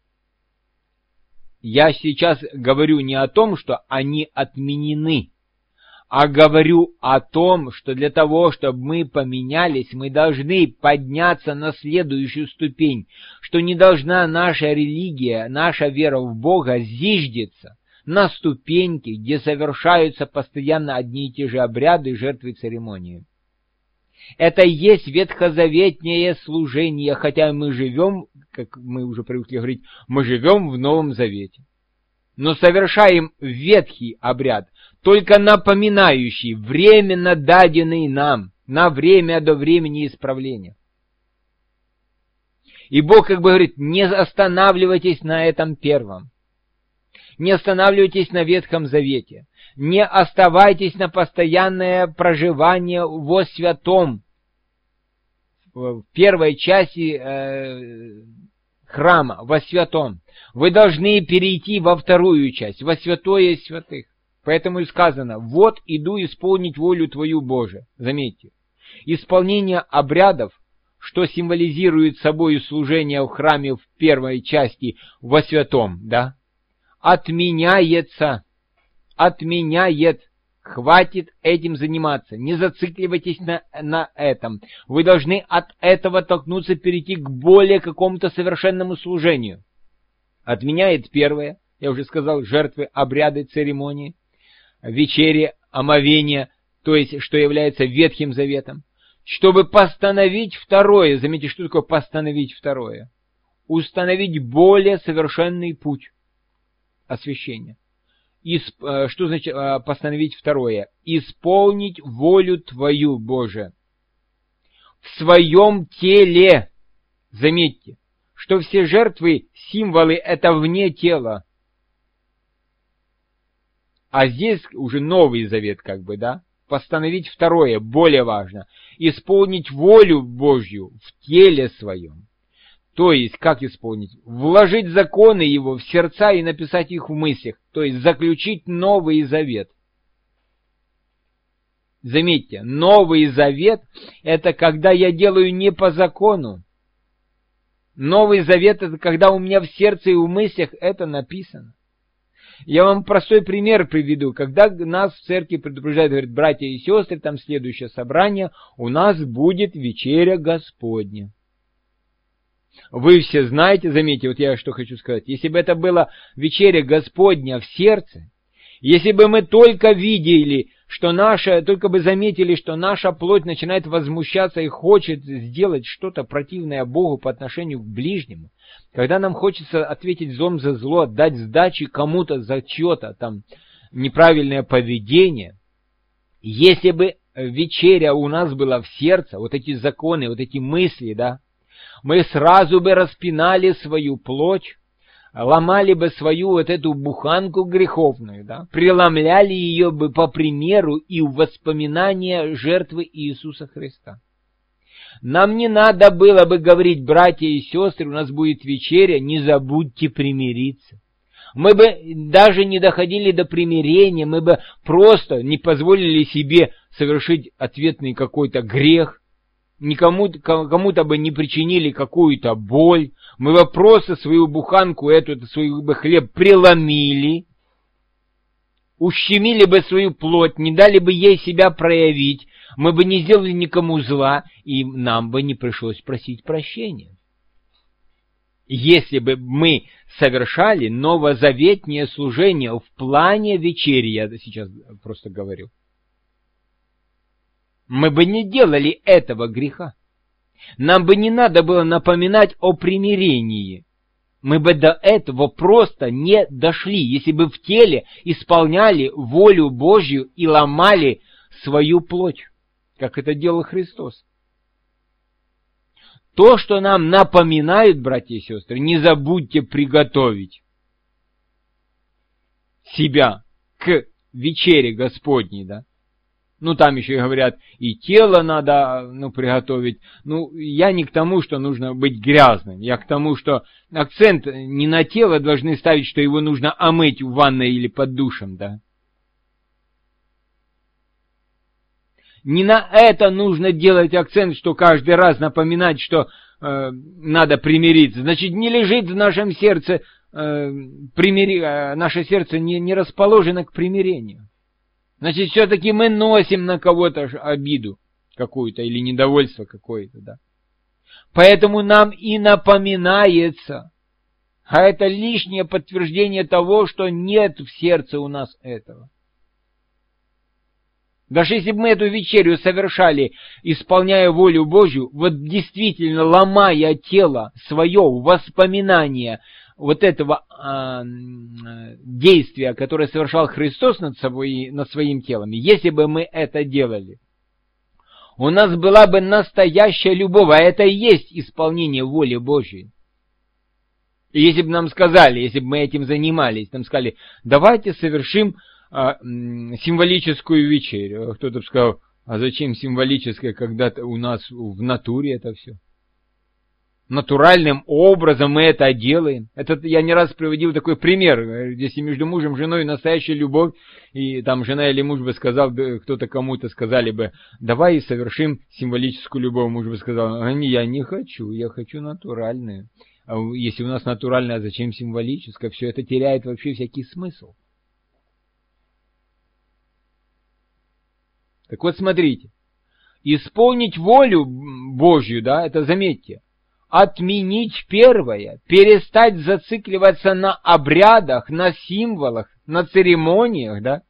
Я сейчас говорю не о том, что они отменены, а говорю о том, что для того, чтобы мы поменялись, мы должны подняться на следующую ступень, что не должна наша религия, наша вера в Бога зиждиться на ступеньке, где совершаются постоянно одни и те же обряды, жертвы, церемонии. Это и есть ветхозаветнее служение, хотя мы живем, как мы уже привыкли говорить, мы живем в Новом Завете. Но совершаем ветхий обряд, только напоминающий, временно даденный нам, на время до времени исправления. И Бог как бы говорит, не останавливайтесь на этом первом. Не останавливайтесь на Ветхом Завете. Не оставайтесь на постоянное проживание во святом, в первой части храма, во святом. Вы должны перейти во вторую часть, во святое святых. Поэтому и сказано, вот иду исполнить волю Твою, Боже. Заметьте, исполнение обрядов что символизирует собой служение в храме в первой части во святом, да, отменяет. Хватит этим заниматься. Не зацикливайтесь на этом. Вы должны от этого толкнуться, перейти к более какому-то совершенному служению. Отменяет первое, я уже сказал, жертвы, обряды, церемонии, вечери, омовения, то есть, что является Ветхим Заветом, чтобы постановить второе. Заметьте, что такое постановить второе? Установить более совершенный путь освящения. Что значит постановить второе? Исполнить волю Твою, Боже, в своем теле. Заметьте, что все жертвы, символы — это вне тела. А здесь уже Новый Завет, как бы, да? Постановить второе, более важно. Исполнить волю Божью в теле своем. То есть, как исполнить? Вложить законы Его в сердца и написать их в мыслях. То есть, заключить Новый Завет. Заметьте, Новый Завет — это когда я делаю не по закону. Новый Завет — это когда у меня в сердце и в мыслях это написано. Я вам простой пример приведу. Когда нас в церкви предупреждают, говорят, братья и сестры, там следующее собрание, у нас будет вечеря Господня. Вы все знаете, заметьте, вот я что хочу сказать, если бы это была вечеря Господня в сердце, если бы мы только видели, что только бы заметили, что наша плоть начинает возмущаться и хочет сделать что-то противное Богу по отношению к ближнему, когда нам хочется ответить злом за зло, дать сдачи кому-то за чье-то там неправильное поведение, если бы вечеря у нас была в сердце, вот эти законы, вот эти мысли, да, мы сразу бы распинали свою плоть, ломали бы свою вот эту буханку греховную, да, преломляли ее бы по примеру и в воспоминания жертвы Иисуса Христа. Нам не надо было бы говорить, братья и сестры, у нас будет вечеря, не забудьте примириться. Мы бы даже не доходили до примирения, мы бы просто не позволили себе совершить ответный какой-то грех, кому-то бы не причинили какую-то боль, мы бы просто свою буханку, свой бы хлеб преломили, ущемили бы свою плоть, не дали бы ей себя проявить, мы бы не сделали никому зла, и нам бы не пришлось просить прощения. Если бы мы совершали новозаветнее служение в плане вечери, я сейчас просто говорю, мы бы не делали этого греха. Нам бы не надо было напоминать о примирении. Мы бы до этого просто не дошли, если бы в теле исполняли волю Божью и ломали свою плоть, как это делал Христос. То, что нам напоминают, братья и сестры, не забудьте приготовить себя к вечере Господней, да? Ну, там еще и говорят, и тело надо, приготовить. Я не к тому, что нужно быть грязным. Я к тому, что акцент не на тело должны ставить, что его нужно омыть в ванной или под душем, да. Не на это нужно делать акцент, что каждый раз напоминать, что надо примириться. Значит, не лежит в нашем сердце, наше сердце не расположено к примирению. Значит, все-таки мы носим на кого-то обиду какую-то или недовольство какое-то, да. Поэтому нам и напоминается. А это лишнее подтверждение того, что нет в сердце у нас этого. Даже если бы мы эту вечерю совершали, исполняя волю Божью, вот действительно ломая тело свое, воспоминания вот этого действия, которое совершал Христос над своим телом, если бы мы это делали, у нас была бы настоящая любовь, а это и есть исполнение воли Божьей. И если бы нам сказали, если бы мы этим занимались, нам сказали, давайте совершим символическую вечерю. Кто-то бы сказал, а зачем символическая, когда у нас в натуре это все? натуральным образом мы это делаем. Это я не раз приводил такой пример, если между мужем и женой настоящая любовь, и там жена или муж бы сказал, кто-то кому-то сказали бы, давай совершим символическую любовь, муж бы сказал, я не хочу, я хочу натуральную. А если у нас натуральная, зачем символическая? Все это теряет вообще всякий смысл. Так вот, смотрите, исполнить волю Божью, да, это заметьте, отменить первое, перестать зацикливаться на обрядах, на символах, на церемониях, да,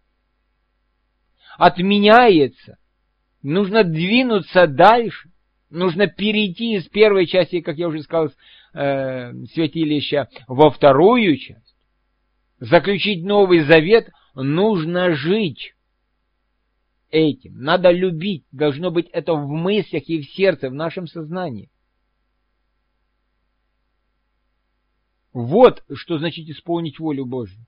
отменяется. Нужно двинуться дальше, нужно перейти из первой части, как я уже сказал, святилища, во вторую часть. Заключить Новый Завет, нужно жить этим, надо любить, должно быть это в мыслях и в сердце, в нашем сознании. Вот что значит исполнить волю Божью.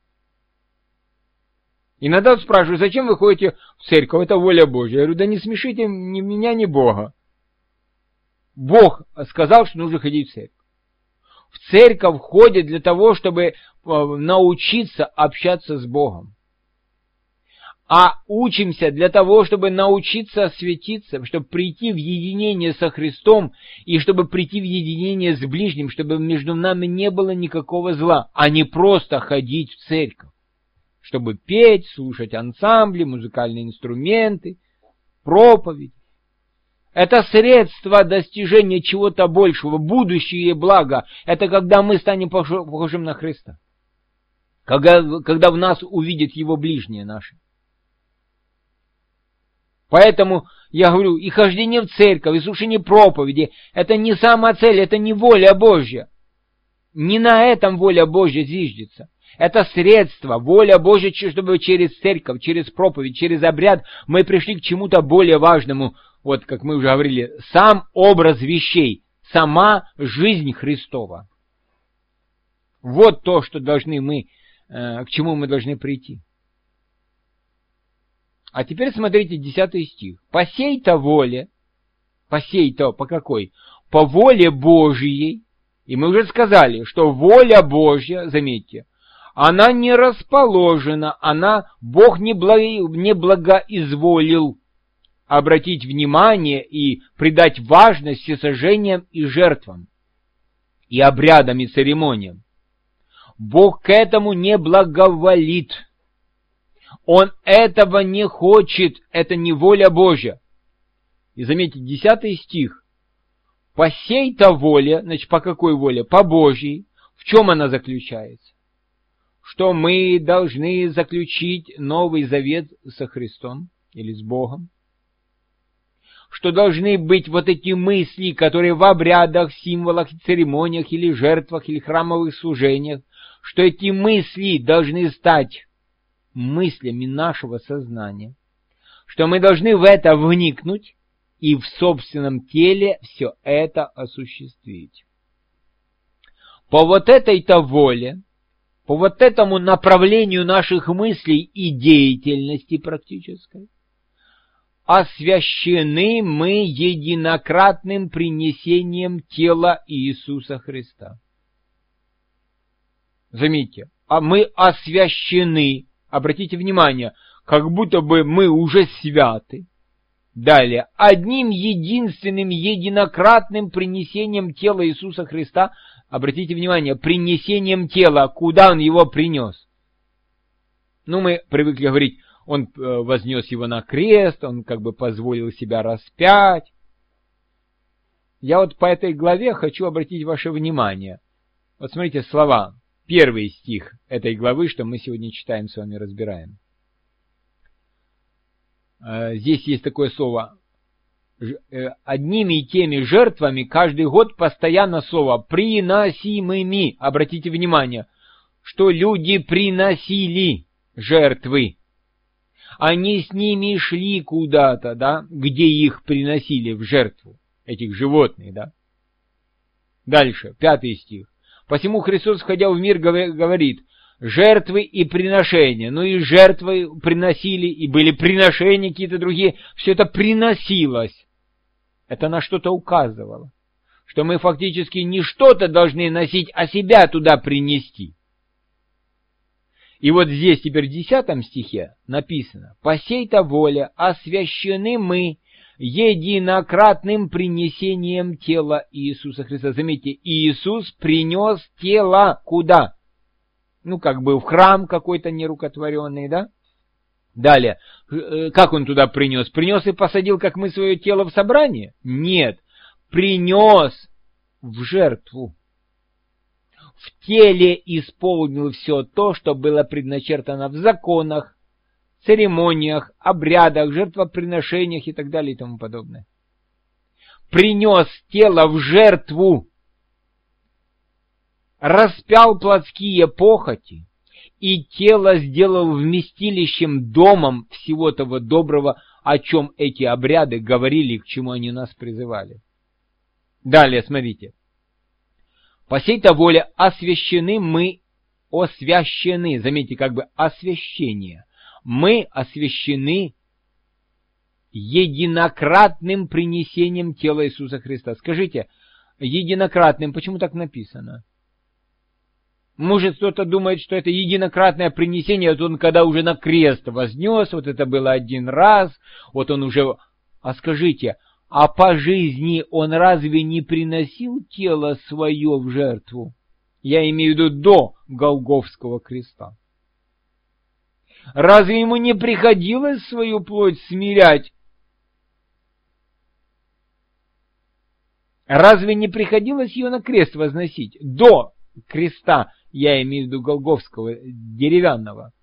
Иногда спрашиваю, зачем вы ходите в церковь, это воля Божья. Я говорю, да не смешите ни меня, ни Бога. Бог сказал, что нужно ходить в церковь. В церковь ходят для того, чтобы научиться общаться с Богом. А учимся для того, чтобы научиться осветиться, чтобы прийти в единение со Христом и чтобы прийти в единение с ближним, чтобы между нами не было никакого зла, а не просто ходить в церковь, чтобы петь, слушать ансамбли, музыкальные инструменты, проповедь. Это средство достижения чего-то большего, будущее и благо. Это когда мы станем похожим на Христа, когда в нас увидят Его ближние наши. Поэтому я говорю, и хождение в церковь, и слушание проповеди, это не сама цель, это не воля Божья. Не на этом воля Божья зиждется. Это средство, воля Божья, чтобы через церковь, через проповедь, через обряд мы пришли к чему-то более важному. Вот, как мы уже говорили, сам образ вещей, сама жизнь Христова. Вот то, что должны мы, к чему мы должны прийти. А теперь смотрите 10 стих. По сей-то воле, по сей-то, по какой? По воле Божьей, и мы уже сказали, что воля Божья, заметьте, она не расположена, Бог не благоизволил обратить внимание и придать важность всесожжениям и жертвам, и обрядам, и церемониям. Бог к этому не благоволит. Он этого не хочет, это не воля Божья. И заметьте, 10 стих. По сей-то воле, значит, по какой воле? По Божьей. В чем она заключается? Что мы должны заключить Новый Завет со Христом или с Богом. Что должны быть вот эти мысли, которые в обрядах, символах, церемониях или жертвах, или храмовых служениях, что эти мысли должны стать мыслями нашего сознания, что мы должны в это вникнуть и в собственном теле все это осуществить. По вот этой-то воле, по вот этому направлению наших мыслей и деятельности практической, освящены мы единократным принесением тела Иисуса Христа. Заметьте, мы освящены. Обратите внимание, как будто бы мы уже святы. Далее, одним единственным единократным принесением тела Иисуса Христа, обратите внимание, принесением тела, куда Он его принес? Мы привыкли говорить, Он вознес его на крест, Он как бы позволил себя распять. Я вот по этой главе хочу обратить ваше внимание. Вот смотрите слова. 1 стих этой главы, что мы сегодня читаем с вами, разбираем. Здесь есть такое слово. Одними и теми жертвами каждый год постоянно слово «приносимыми». Обратите внимание, что люди приносили жертвы. Они с ними шли куда-то, да, где их приносили в жертву, этих животных, да. Дальше, 5 стих. Посему Христос, входя в мир, говорит, жертвы и приношения. И жертвы приносили, и были приношения какие-то другие. Все это приносилось. Это на что-то указывало. что мы фактически не что-то должны носить, а себя туда принести. И вот здесь теперь в 10 стихе написано: «По сей-то воле освящены мы единократным принесением тела Иисуса Христа». Заметьте, Иисус принес тело куда? Ну, как бы в храм какой-то нерукотворенный, да? Далее, как он туда принес? Принес и посадил, как мы, свое тело в собрание? Нет, принес в жертву. В теле исполнил все то, что было предначертано в законах, церемониях, обрядах, жертвоприношениях и так далее и тому подобное. Принес тело в жертву, распял плотские похоти, и тело сделал вместилищем, домом всего того доброго, о чем эти обряды говорили, к чему они нас призывали. Далее, смотрите. По сей-то воле освящены мы, освящены, заметьте, как бы освящение. Мы освящены единократным принесением тела Иисуса Христа. Скажите, единократным, почему так написано? Может, кто-то думает, что это единократное принесение, вот он когда уже на крест вознес, вот это было один раз, вот он уже... А скажите, а по жизни он разве не приносил тело свое в жертву? Я имею в виду до Голгофского креста. Разве ему не приходилось свою плоть смирять? Разве не приходилось ее на крест возносить? До креста, я имею в виду Голгофского, деревянного.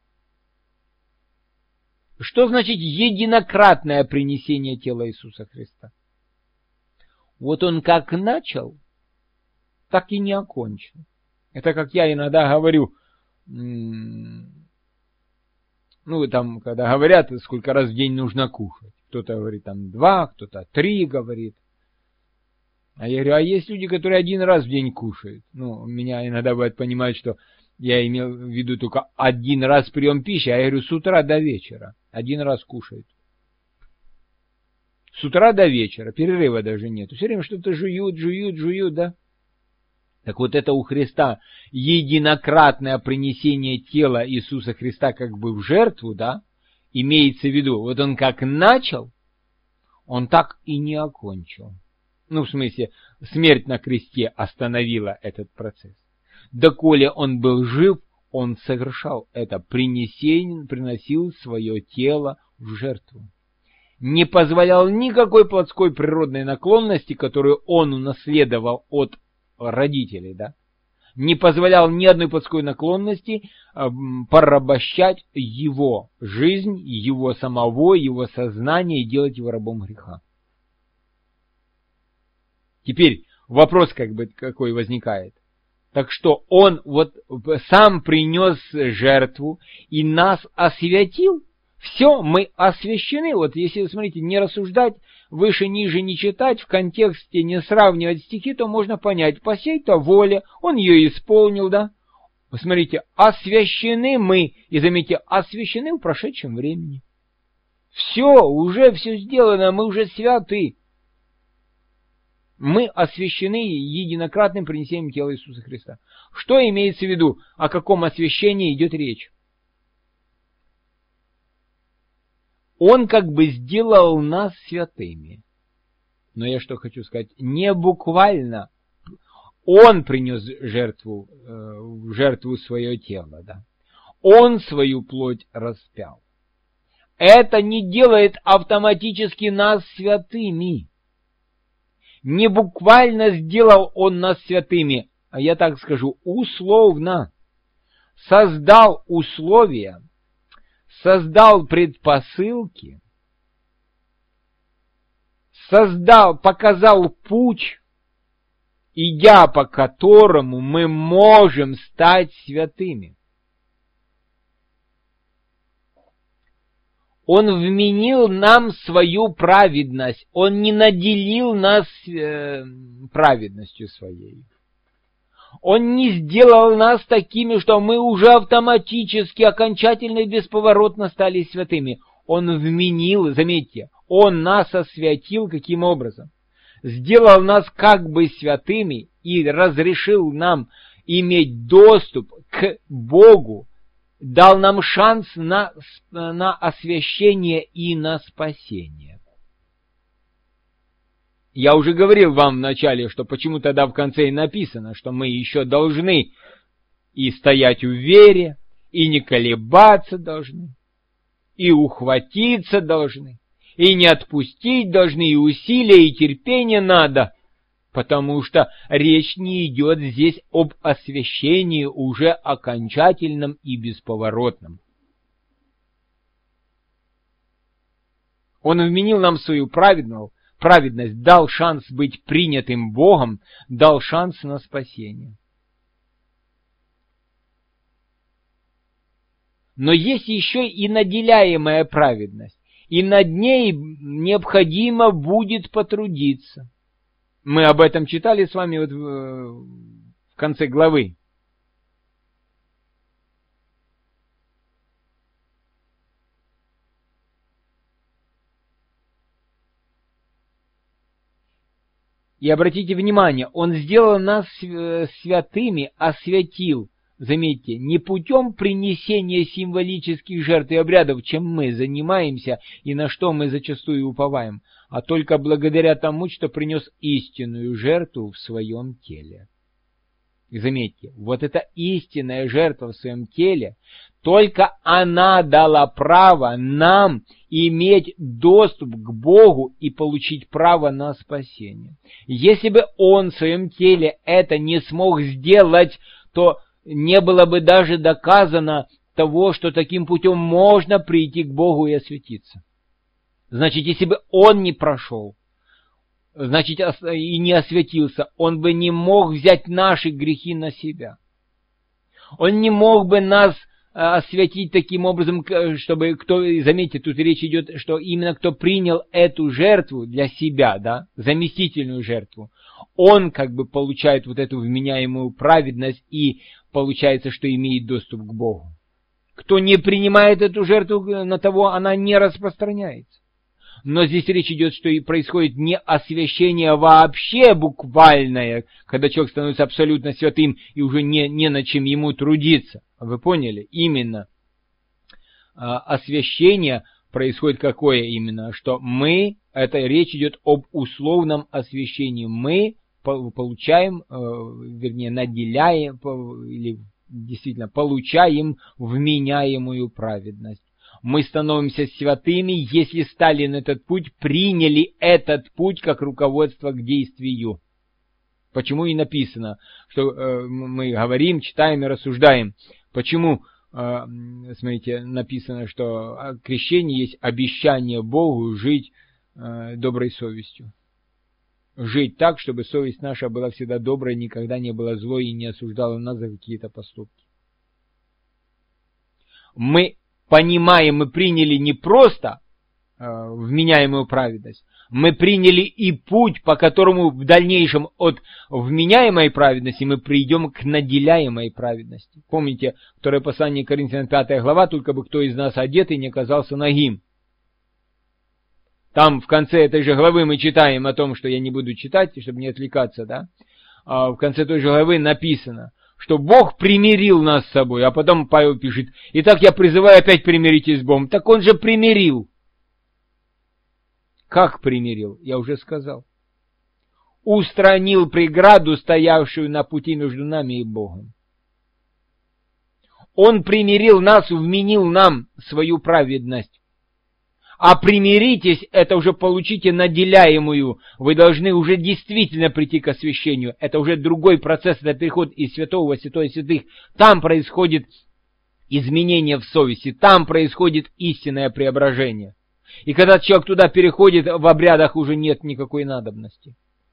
Что значит единократное принесение тела Иисуса Христа? Вот он как начал, так и не окончил. Это как я иногда говорю, ну, там, когда говорят, сколько раз в день нужно кушать. Кто-то говорит там 2, кто-то 3 говорит. А я говорю, а есть люди, которые 1 раз в день кушают. Ну, меня иногда бывает понимают, что я имел в виду только 1 раз прием пищи, а я говорю, с утра до вечера 1 раз кушают. С утра до вечера, перерыва даже нет. Все время что-то жуют, да? Так вот это у Христа единократное принесение тела Иисуса Христа как бы в жертву, да? Имеется в виду, вот он как начал, он так и не окончил. Ну, в смысле, смерть на кресте остановила этот процесс. Доколе он был жив, он совершал это приносил свое тело в жертву. Не позволял никакой плотской природной наклонности, которую он унаследовал от родителей, да? Не позволял ни одной плотской наклонности порабощать его жизнь, его самого, его сознание и делать его рабом греха. Теперь вопрос как бы какой возникает. Так что он вот сам принес жертву и нас освятил. Все, мы освящены. Вот если, смотрите, не рассуждать, выше-ниже не читать, в контексте не сравнивать стихи, то можно понять, по сей-то воле, он ее исполнил, да? Смотрите, освящены мы, и заметьте, освящены в прошедшем времени. Все, уже все сделано, мы уже святы. Мы освящены единократным принесением тела Иисуса Христа. Что имеется в виду? О каком освящении идет речь? Он как бы сделал нас святыми. Но я что хочу сказать? Не буквально. Он принес в жертву свое тело. Да? Он свою плоть распял. Это не делает автоматически нас святыми. Не буквально сделал он нас святыми, а я так скажу, условно. Создал условия, создал предпосылки, показал путь, идя по которому мы можем стать святыми. Он вменил нам свою праведность. Он не наделил нас праведностью своей. Он не сделал нас такими, что мы уже автоматически, окончательно и бесповоротно стали святыми. Он вменил, заметьте, Он нас освятил каким образом? сделал нас как бы святыми и разрешил нам иметь доступ к Богу, дал нам шанс на освящение и на спасение. Я уже говорил вам в начале, что почему тогда в конце и написано, что мы еще должны и стоять в вере, и не колебаться должны, и ухватиться должны, и не отпустить должны, и усилия, и терпение надо, потому что речь не идет здесь об освящении уже окончательном и бесповоротном. Он вменил нам свою праведность, дал шанс быть принятым Богом, дал шанс на спасение. Но есть еще и наделяемая праведность, и над ней необходимо будет потрудиться. Мы об этом читали с вами вот в конце главы. И обратите внимание, Он сделал нас святыми, освятил. Заметьте, не путем принесения символических жертв и обрядов, чем мы занимаемся и на что мы зачастую уповаем, а только благодаря тому, что принес истинную жертву в своем теле. И заметьте, вот эта истинная жертва в своем теле, только она дала право нам иметь доступ к Богу и получить право на спасение. Если бы Он в своем теле это не смог сделать, то не было бы даже доказано того, что таким путем можно прийти к Богу и освятиться. Значит, если бы Он не прошел, значит, и не освятился, Он бы не мог взять наши грехи на себя. Он не мог бы нас освятить таким образом, чтобы заметьте, тут речь идет, что именно кто принял эту жертву для себя, да, заместительную жертву, он как бы получает вот эту вменяемую праведность и получается, что имеет доступ к Богу. Кто не принимает эту жертву, на того она не распространяется. Но здесь речь идет, что и происходит не освящение вообще буквальное, когда человек становится абсолютно святым и уже не над чем ему трудиться. Вы поняли? Именно освящение происходит какое именно? Что это речь идет об условном освящении. Мы получаем, вернее, наделяем, или действительно получаем вменяемую праведность. Мы становимся святыми, если стали на этот путь, приняли этот путь как руководство к действию. Почему и написано, что мы говорим, читаем и рассуждаем. Почему, смотрите, написано, что крещение есть обещание Богу жить доброй совестью. Жить так, чтобы совесть наша была всегда доброй, никогда не была злой и не осуждала нас за какие-то поступки. Мы понимаем, мы приняли не просто вменяемую праведность, мы приняли и путь, по которому в дальнейшем от вменяемой праведности мы придем к наделяемой праведности. Помните, второе послание Коринфянам 5 глава, только бы кто из нас одетый не оказался нагим. Там в конце этой же главы мы читаем о том, что я не буду читать, чтобы не отвлекаться, да? В конце той же главы написано, что Бог примирил нас с собой, а потом Павел пишет: «Итак, я призываю опять примиритесь с Богом». Так он же примирил. Как примирил? Я уже сказал. Устранил преграду, стоявшую на пути между нами и Богом. Он примирил нас, вменил нам свою праведность. А примиритесь, это уже получите наделяемую. Вы должны уже действительно прийти к освящению. Это уже другой процесс, это переход из святого в святое святых. Там происходит изменение в совести, там происходит истинное преображение. И когда человек туда переходит, в обрядах уже нет никакой надобности.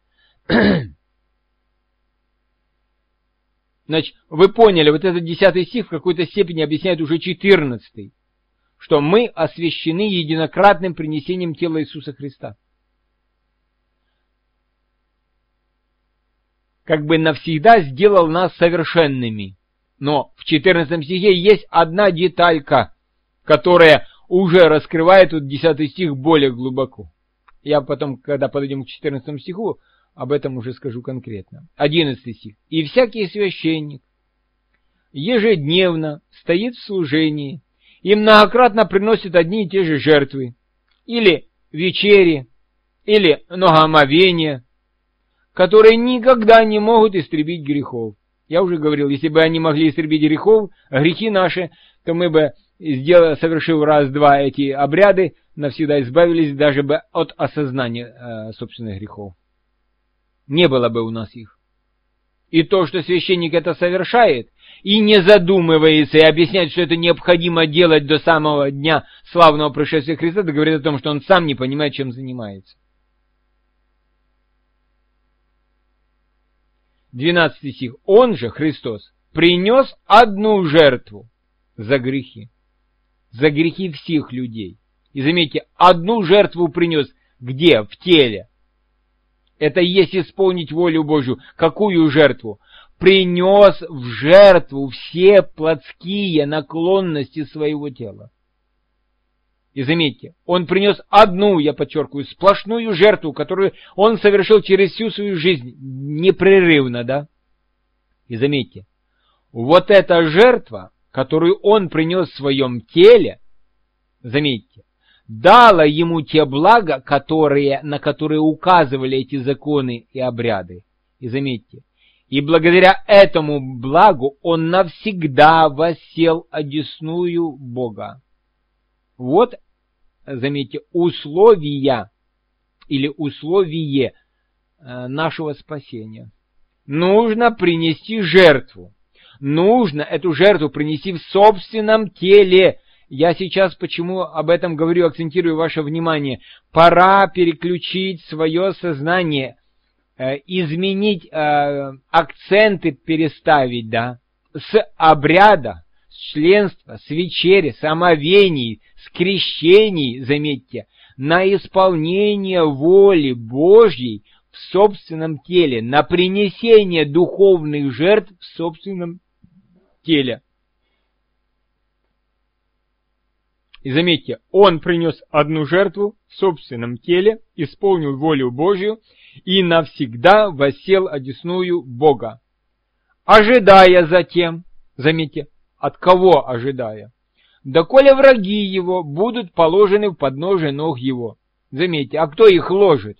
Значит, вы поняли, вот этот 10 стих в какой-то степени объясняет уже 14, что мы освящены единократным принесением тела Иисуса Христа. Как бы навсегда сделал нас совершенными. Но в 14 стихе есть одна деталька, которая уже раскрывает вот 10 стих более глубоко. Я потом, когда подойдем к 14 стиху, об этом уже скажу конкретно. 11 стих. «И всякий священник ежедневно стоит в служении и многократно приносит одни и те же жертвы, или вечери, или многомовения, которые никогда не могут истребить грехов». Я уже говорил, если бы они могли истребить грехи наши, то мы бы, совершив раз-два эти обряды, навсегда избавились даже бы от осознания собственных грехов. Не было бы у нас их. И то, что священник это совершает, и не задумывается, и объясняет, что это необходимо делать до самого дня славного пришествия Христа, это говорит о том, что он сам не понимает, чем занимается. 12 стих. Он же, Христос, принес одну жертву за грехи всех людей. И заметьте, одну жертву принес где? В теле. Это есть исполнить волю Божью. Какую жертву? Принес в жертву все плотские наклонности своего тела. И заметьте, он принес одну, я подчеркиваю, сплошную жертву, которую он совершил через всю свою жизнь, непрерывно, да? И заметьте, вот эта жертва, которую он принес в своем теле, заметьте, дала ему те блага, на которые указывали эти законы и обряды. И заметьте, и благодаря этому благу он навсегда воссел одесную Бога. Вот, заметьте, условия или условие нашего спасения. Нужно принести жертву. Нужно эту жертву принести в собственном теле. Я сейчас почему об этом говорю, акцентирую ваше внимание. Пора переключить свое сознание, изменить акценты, переставить, да, с обряда, с членства, с вечери, с омовений, с крещений, заметьте, на исполнение воли Божьей в собственном теле, на принесение духовных жертв в собственном теле. И заметьте, он принес одну жертву в собственном теле, исполнил волю Божью и навсегда воссел одесную Бога. Ожидая затем, заметьте, от кого ожидая? Доколе враги его будут положены в подножие ног его. Заметьте, а кто их ложит?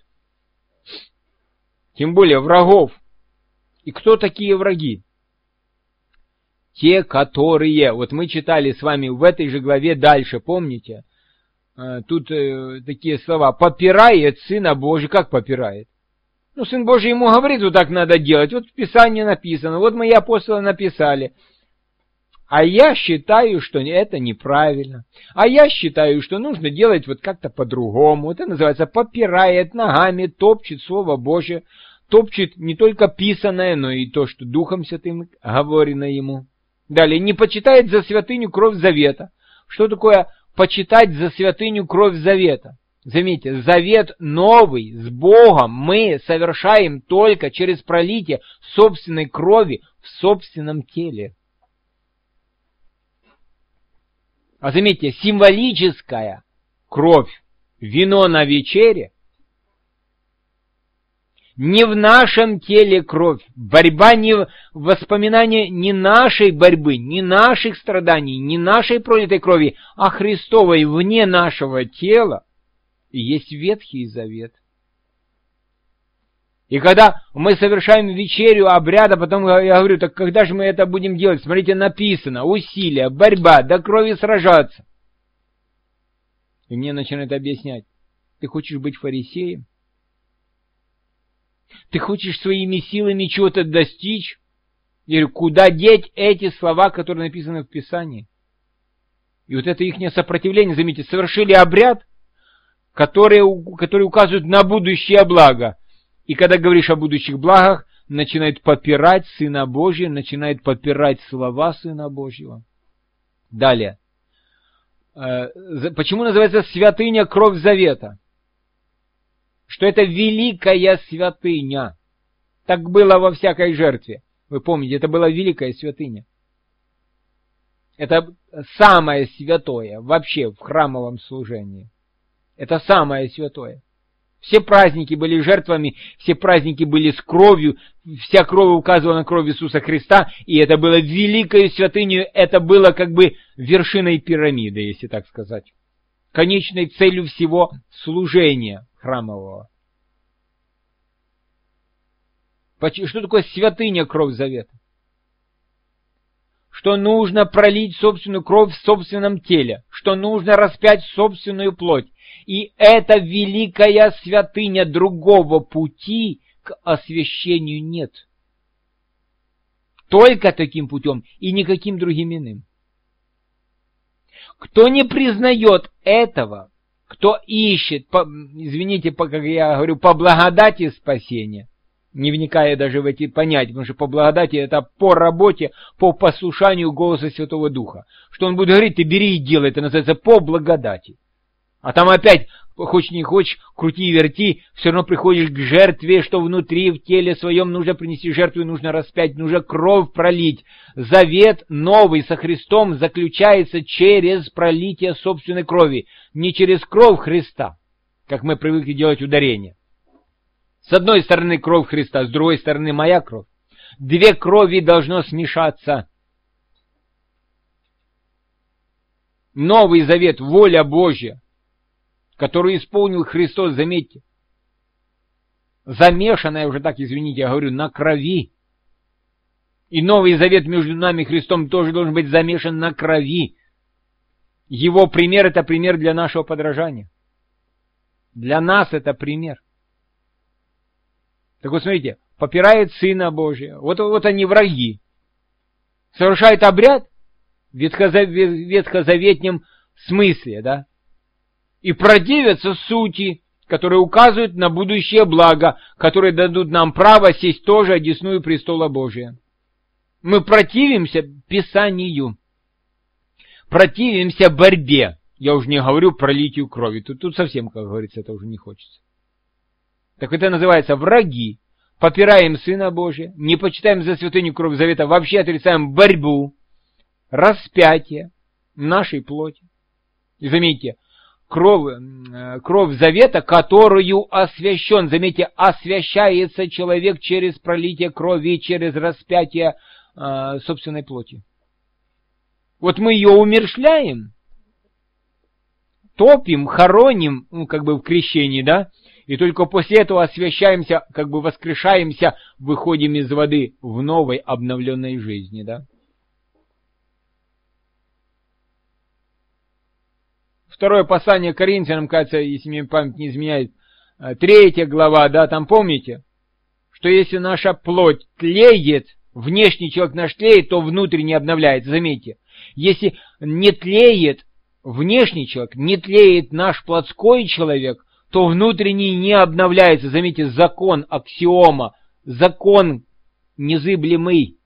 Тем более врагов. И кто такие враги? Те, которые, вот мы читали с вами в этой же главе дальше, помните? Тут такие слова. Попирает Сына Божия. Как попирает? Ну, Сын Божий ему говорит, вот так надо делать. Вот в Писании написано, вот мои апостолы написали. А я считаю, что это неправильно. А я считаю, что нужно делать вот как-то по-другому. Это называется попирает ногами, топчет Слово Божие. Топчет не только писанное, но и то, что Духом Святым говорено ему. Далее, не почитает за святыню кровь завета. Что такое почитать за святыню кровь завета? Заметьте, завет новый с Богом мы совершаем только через пролитие собственной крови в собственном теле. А заметьте, символическая кровь, вино на вечере, не в нашем теле кровь, борьба не воспоминание не нашей борьбы, не наших страданий, не нашей пролитой крови, а Христовой вне нашего тела, и есть Ветхий Завет. И когда мы совершаем вечерю обряда, потом я говорю, так когда же мы это будем делать? Смотрите, написано, усилия, борьба, до крови сражаться. И мне начинают объяснять, ты хочешь быть фарисеем? Ты хочешь своими силами чего-то достичь? Я говорю, куда деть эти слова, которые написаны в Писании? И вот это их сопротивление, заметьте, совершили обряд, который указывает на будущее благо. И когда говоришь о будущих благах, начинает попирать Сына Божия, начинает попирать слова Сына Божьего. Далее. Почему называется святыня кровь завета? Что это великая святыня. Так было во всякой жертве. Вы помните, это была великая святыня. Это самое святое вообще в храмовом служении. Это самое святое. Все праздники были жертвами, все праздники были с кровью, вся кровь указывала на кровь Иисуса Христа, и это было великой святыней, это было как бы вершиной пирамиды, если так сказать, конечной целью всего служения храмового. Что такое святыня, кровь завета? Что нужно пролить собственную кровь в собственном теле, что нужно распять собственную плоть. И это великая святыня, другого пути к освящению нет. Только таким путем и никаким другим иным. Кто не признает этого, кто ищет, извините, как я говорю, по благодати спасения, не вникая даже в эти понятия, потому что по благодати это по работе, по послушанию голоса Святого Духа. Что он будет говорить, ты бери и делай, это называется по благодати. А там опять, хочешь не хочешь, крути и верти, все равно приходишь к жертве, что внутри, в теле своем нужно принести жертву, нужно распять, нужно кровь пролить. Завет новый со Христом заключается через пролитие собственной крови, не через кровь Христа, как мы привыкли делать ударение. С одной стороны кровь Христа, с другой стороны моя кровь. Две крови должно смешаться. Новый завет, воля Божья, которую исполнил Христос, заметьте, замешанная уже так, извините, я говорю, на крови. И Новый Завет между нами и Христом тоже должен быть замешан на крови. Его пример – это пример для нашего подражания. Для нас это пример. Так вот, смотрите, попирает Сына Божия. Вот они враги. Совершают обряд в ветхозаветнем смысле, да? И противятся сути, которые указывают на будущее благо, которые дадут нам право сесть тоже одесную престола Божия. Мы противимся Писанию, противимся борьбе. Я уже не говорю про пролитию крови. Тут совсем, как говорится, это уже не хочется. Так это называется враги. Попираем Сына Божия, не почитаем за святыню кровь завета, вообще отрицаем борьбу, распятие нашей плоти. И заметьте, кровь завета, которую освящен. Заметьте, освящается человек через пролитие крови, через распятие собственной плоти. Вот мы ее умерщвляем, топим, хороним, как бы в крещении, да, и только после этого освящаемся, как бы воскрешаемся, выходим из воды в новой обновленной жизни, да. Второе послание к Коринфянам, кажется, если мне память не изменяет, 3 глава, да, там помните, что если наша плоть тлеет, внешний человек наш тлеет, то внутренний обновляется, заметьте. Если не тлеет внешний человек, не тлеет наш плотской человек, то внутренний не обновляется. Заметьте, закон, аксиома, закон незыблемый.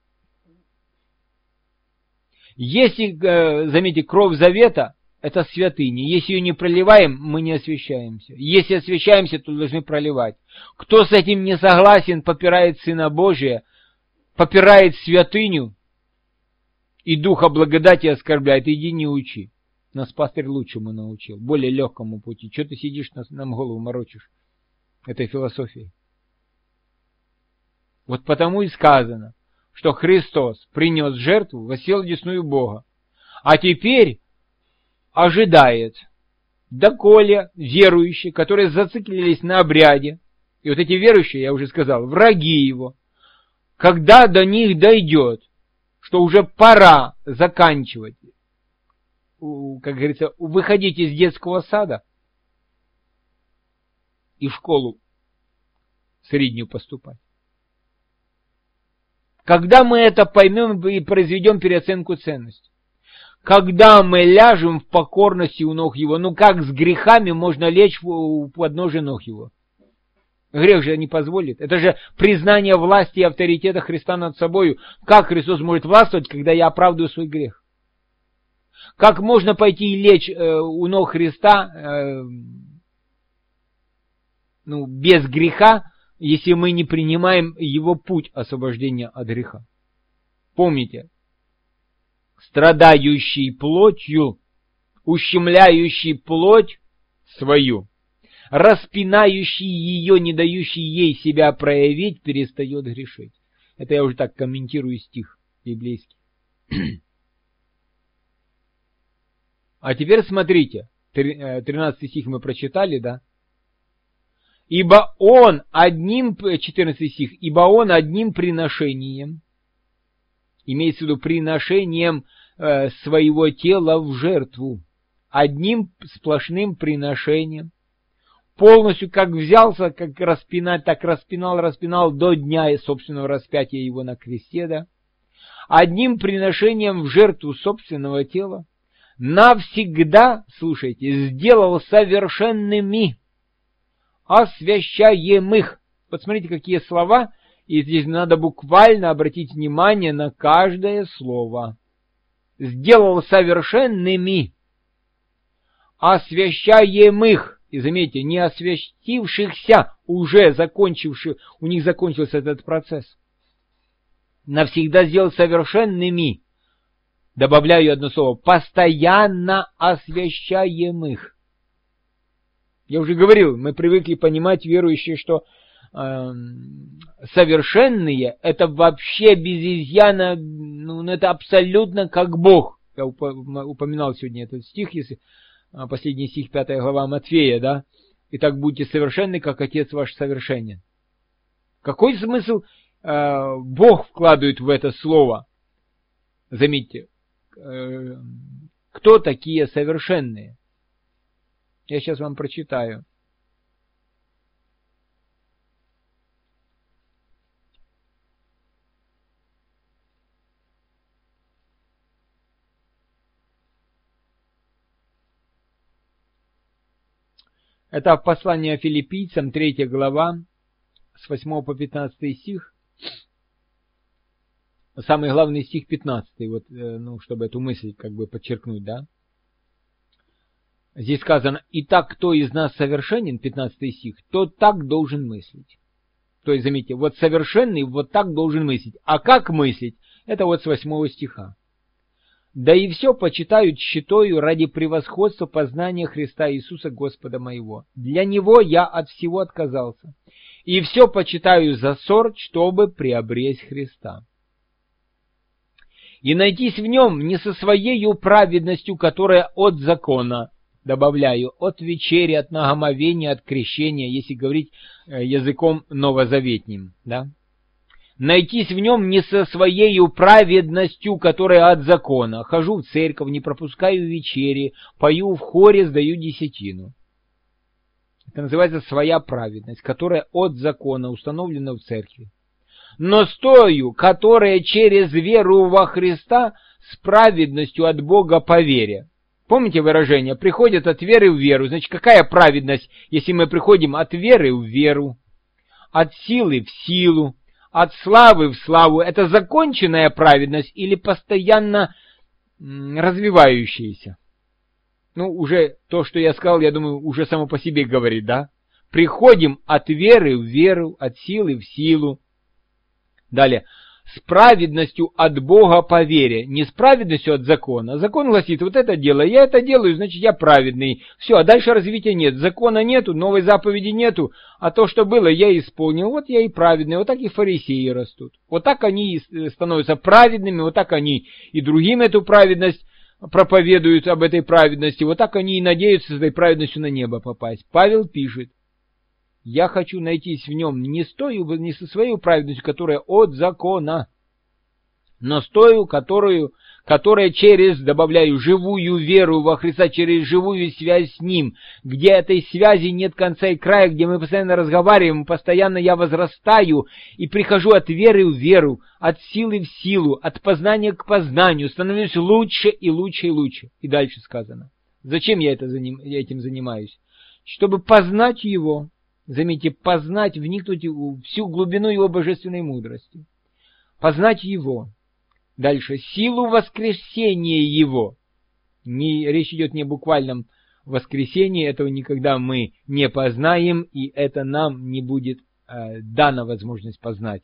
Если, заметьте, кровь завета, это святыня. Если ее не проливаем, мы не освящаемся. Если освящаемся, то должны проливать. Кто с этим не согласен, попирает Сына Божия, попирает святыню и Духа благодати оскорбляет. Иди не учи. Нас пастырь лучшему научил, более легкому пути. Что ты сидишь, нам голову морочишь этой философией? Вот потому и сказано, что Христос принес жертву, воссел одесную Бога. А теперь ожидает, доколе верующие, которые зациклились на обряде, и вот эти верующие, я уже сказал, враги его, когда до них дойдет, что уже пора заканчивать, как говорится, выходить из детского сада и в школу среднюю поступать. Когда мы это поймем и произведем переоценку ценностей, когда мы ляжем в покорности у ног Его, ну как с грехами можно лечь у подножия ног Его? Грех же не позволит. Это же признание власти и авторитета Христа над собой. Как Христос может властвовать, когда я оправдываю свой грех? Как можно пойти и лечь у ног Христа без греха, если мы не принимаем Его путь освобождения от греха? Помните, страдающий плотью, ущемляющий плоть свою, распинающий ее, не дающий ей себя проявить, перестает грешить. Это я уже так комментирую стих библейский. А теперь смотрите, 13 стих мы прочитали, да? Ибо он одним, 14 стих, ибо он одним приношением, имеется в виду приношением своего тела в жертву, одним сплошным приношением, полностью как взялся, как распинать, так распинал до дня собственного распятия его на кресте, да? Одним приношением в жертву собственного тела, навсегда, слушайте, сделал совершенными, освящаемых. Вот смотрите, какие слова, и здесь надо буквально обратить внимание на каждое слово. Сделал совершенными, освящаемых. И заметьте, не освящившихся, уже закончивших, у них закончился этот процесс. Навсегда сделал совершенными. Добавляю одно слово. Постоянно освящаемых. Я уже говорил, мы привыкли понимать, верующие, что совершенные — это вообще без изъяна, это абсолютно как Бог. Я упоминал сегодня этот стих, если последний стих, 5 глава Матфея, да? Итак, будьте совершенны, как Отец ваш совершенен. Какой смысл Бог вкладывает в это слово? Заметьте, кто такие совершенные? Я сейчас вам прочитаю. Это послание Филиппийцам, 3 глава, с 8 по 15 стих. Самый главный стих 15, вот, чтобы эту мысль как бы подчеркнуть, да. Здесь сказано: «Итак, кто из нас совершенен», 15 стих, тот так должен мыслить. То есть, заметьте, вот совершенный вот так должен мыслить. А как мыслить? Это вот с 8 стиха. «Да и все почитают считаю ради превосходства познания Христа Иисуса Господа моего. Для Него я от всего отказался. И все почитаю за ссор, чтобы приобресть Христа. И найтись в Нем не со своею праведностью, которая от закона». Добавляю, от вечери, от нагомовения, от крещения, если говорить языком новозаветним, да? Найтись в нем не со своею праведностью, которая от закона. Хожу в церковь, не пропускаю вечери, пою в хоре, сдаю десятину. Это называется своя праведность, которая от закона установлена в церкви. Но стою, которая через веру во Христа с праведностью от Бога по вере. Помните выражение? Приходят от веры в веру. Значит, какая праведность, если мы приходим от веры в веру, от силы в силу, от славы в славу? Это законченная праведность или постоянно развивающаяся? Уже то, что я сказал, я думаю, уже само по себе говорит, да? Приходим от веры в веру, от силы в силу. Далее. С праведностью от Бога по вере, не с праведностью от закона. Закон гласит, вот это дело, я это делаю, значит я праведный. Все, а дальше развития нет. Закона нету, новой заповеди нету, а то, что было, я исполнил. Вот я и праведный, вот так и фарисеи растут. Вот так они становятся праведными, вот так они и другим эту праведность проповедуют об этой праведности, вот так они и надеются с этой праведностью на небо попасть. Павел пишет: я хочу найтись в нем не со своей праведностью, которая от закона, но с той, которая через, добавляю, живую веру во Христа, через живую связь с Ним, где этой связи нет конца и края, где мы постоянно разговариваем, постоянно я возрастаю и прихожу от веры в веру, от силы в силу, от познания к познанию, становлюсь лучше и лучше и лучше. И дальше сказано. Зачем я этим занимаюсь? Чтобы познать Его. Заметьте, познать, вникнуть в всю глубину Его божественной мудрости. Познать Его. Дальше. Силу воскресения Его. Речь идет не о буквальном воскресении, этого никогда мы не познаем, и это нам не будет дана возможность познать.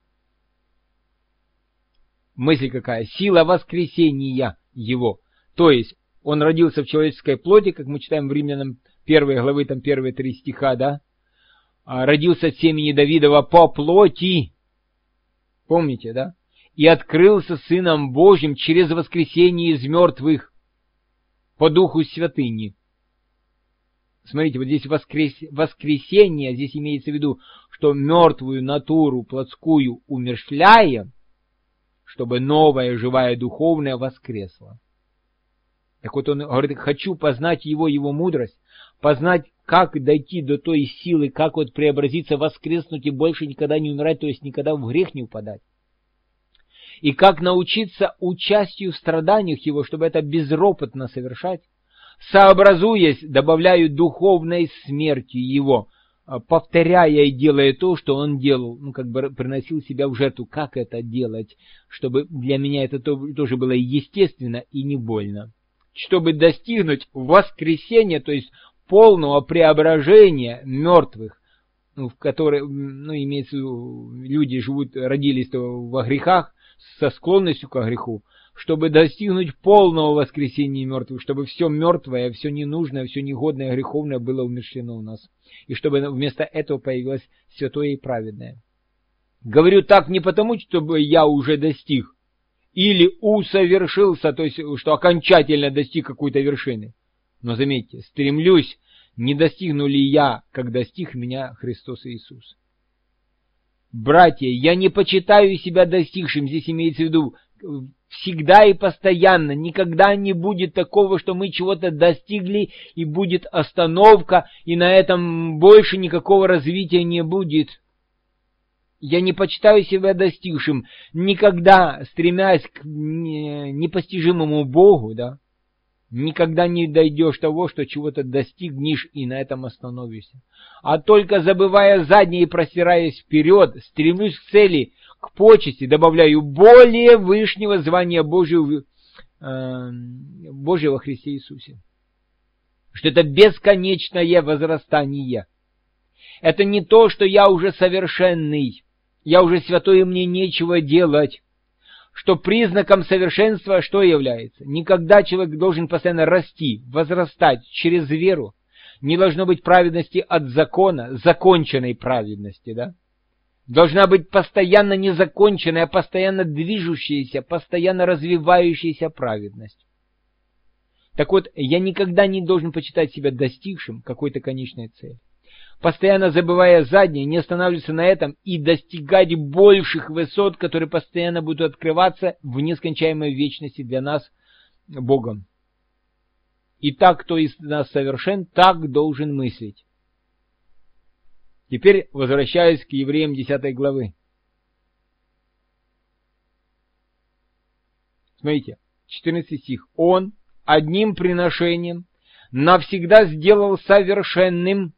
Мысль какая? Сила воскресения Его. То есть, Он родился в человеческой плоти, как мы читаем в Римлянам 1 главы, там первые 3 стиха, да? Родился от семени Давидова по плоти. Помните, да? И открылся Сыном Божьим через воскресение из мертвых по Духу Святыни. Смотрите, вот здесь воскресение, здесь имеется в виду, что мертвую натуру плотскую умерщвляем, чтобы новая, живая, духовная воскресла. Так вот он говорит, хочу познать его мудрость, познать, как дойти до той силы, как вот преобразиться, воскреснуть и больше никогда не умирать, то есть никогда в грех не упадать. И как научиться участию в страданиях его, чтобы это безропотно совершать, сообразуясь, добавляю духовной смертью его, повторяя и делая то, что он делал, как бы приносил себя в жертву. Как это делать, чтобы для меня это тоже было естественно и не больно. Чтобы достигнуть воскресения, то есть полного преображения мертвых, в которые, имеется в виду, люди родились во грехах, со склонностью к греху, чтобы достигнуть полного воскресения мертвых, чтобы все мертвое, все ненужное, все негодное, греховное было умерщвлено у нас, и чтобы вместо этого появилось святое и праведное. Говорю так не потому, чтобы я уже достиг, или усовершился, то есть, что окончательно достиг какой-то вершины. Но заметьте, стремлюсь, не достигну ли я, как достиг меня Христос Иисус. Братья, я не почитаю себя достигшим, здесь имеется в виду всегда и постоянно, никогда не будет такого, что мы чего-то достигли, и будет остановка, и на этом больше никакого развития не будет. Я не почитаю себя достигшим, никогда стремясь к непостижимому Богу, да, никогда не дойдешь того, что чего-то достигнешь и на этом остановишься. А только забывая заднее и простираясь вперед, стремлюсь к цели, к почести, добавляю более вышнего звания Божьего во Христе Иисусе. Что это бесконечное возрастание. Это не то, что я уже совершенный, я уже святой, и мне нечего делать. Что признаком совершенства что является? Никогда человек должен постоянно расти, возрастать через веру. Не должно быть праведности от закона, законченной праведности, да? Должна быть постоянно незаконченная, постоянно движущаяся, постоянно развивающаяся праведность. Так вот, я никогда не должен почитать себя достигшим какой-то конечной цели. Постоянно забывая заднее, не останавливаться на этом и достигать больших высот, которые постоянно будут открываться в нескончаемой вечности для нас Богом. И так, кто из нас совершен, так должен мыслить. Теперь возвращаюсь к Евреям 10 главы. Смотрите, 14 стих. Он одним приношением навсегда сделал совершенными.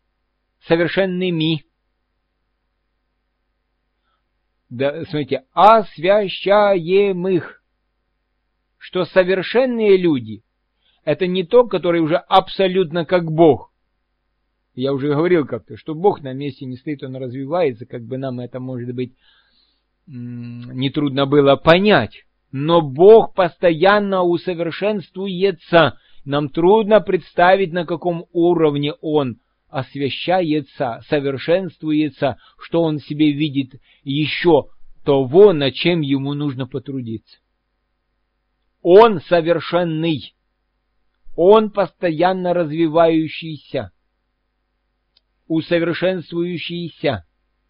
Да, смотрите, освящаемых. Что совершенные люди, это не то, которые уже абсолютно как Бог. Я уже говорил как-то, что Бог на месте не стоит, Он развивается, как бы нам это, может быть, нетрудно было понять. Но Бог постоянно усовершенствуется. Нам трудно представить, на каком уровне Он освящается, совершенствуется, что Он в себе видит еще того, над чем Ему нужно потрудиться. Он совершенный. Он постоянно развивающийся, усовершенствующийся.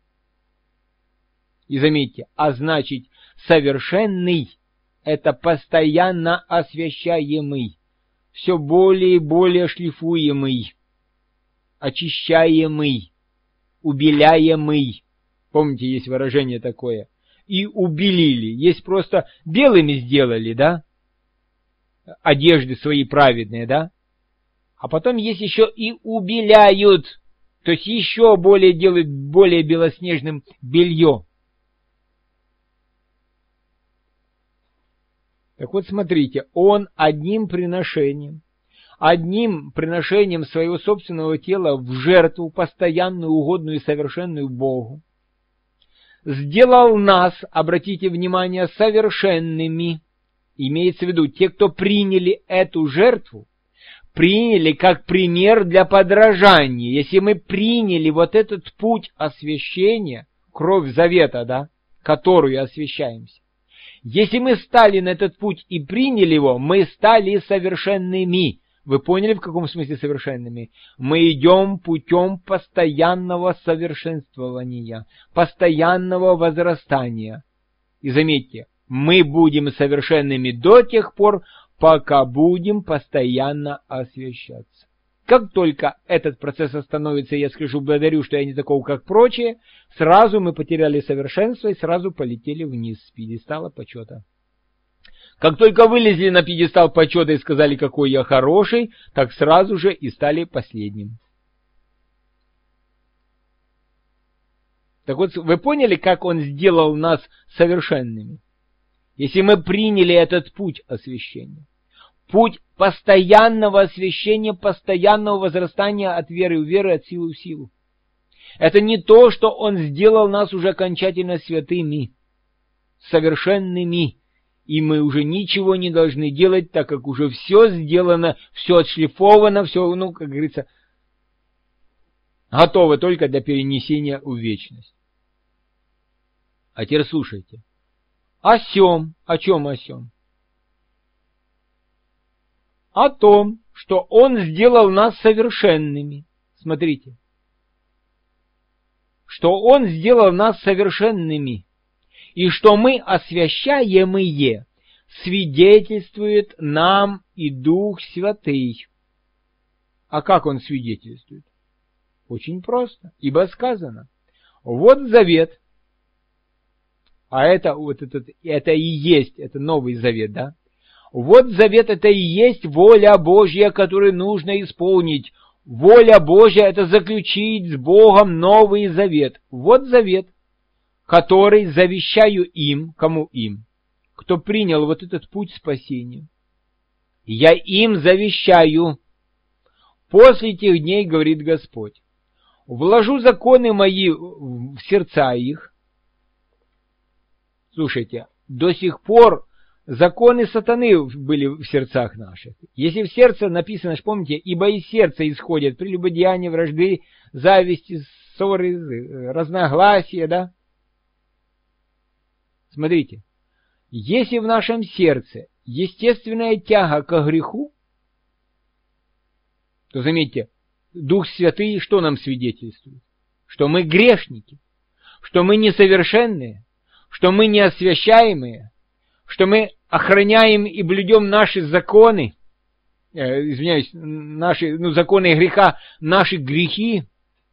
И заметьте, а значит, совершенный – это постоянно освящаемый, все более и более шлифуемый, очищаемый, убеляемый. Помните, есть выражение такое. И убелили. Есть просто белыми сделали, да? Одежды свои праведные, да? А потом есть еще и убеляют. То есть еще более делают более белоснежным белье. Так вот, смотрите, он одним приношением своего собственного тела в жертву, постоянную, угодную и совершенную Богу, сделал нас, обратите внимание, совершенными. Имеется в виду, те, кто приняли эту жертву, приняли как пример для подражания, если мы приняли вот этот путь освящения, кровь завета, да, которую освящаемся, если мы стали на этот путь и приняли его, мы стали совершенными. Вы поняли, в каком смысле совершенными? Мы идем путем постоянного совершенствования, постоянного возрастания. И заметьте, мы будем совершенными до тех пор, пока будем постоянно освящаться. Как только этот процесс остановится, я скажу, благодарю, что я не такого, как прочие, сразу мы потеряли совершенство и сразу полетели вниз с пьедестала почета. Как только вылезли на пьедестал почета и сказали, какой я хороший, так сразу же и стали последним. Так вот, вы поняли, как он сделал нас совершенными? Если мы приняли этот путь освящения, путь постоянного освящения, постоянного возрастания от веры в веру, от силы в силу. Это не то, что он сделал нас уже окончательно святыми, совершенными. И мы уже ничего не должны делать, так как уже все сделано, все отшлифовано, все, как говорится, готово только для перенесения в вечность. А теперь слушайте. О сем, о чем о сем? О том, что он сделал нас совершенными. Смотрите. Что он сделал нас совершенными. И что мы освящаемые, свидетельствует нам и Дух Святый. А как он свидетельствует? Очень просто, ибо сказано, вот завет, а это и есть, это Новый Завет, да? Вот завет это и есть воля Божья, которую нужно исполнить. Воля Божья это заключить с Богом Новый Завет. Вот завет, который завещаю им, кому им? Кто принял вот этот путь спасения. Я им завещаю. После тех дней, говорит Господь, вложу законы мои в сердца их. Слушайте, до сих пор законы сатаны были в сердцах наших. Если в сердце написано, помните, ибо из сердца исходят прелюбодеяния, вражды, зависти, ссоры, разногласия, да? Смотрите, если в нашем сердце естественная тяга к греху, то заметьте, Дух Святый что нам свидетельствует? Что мы грешники, что мы несовершенные, что мы неосвящаемые, что мы охраняем и блюдем наши законы, наши законы греха, наши грехи.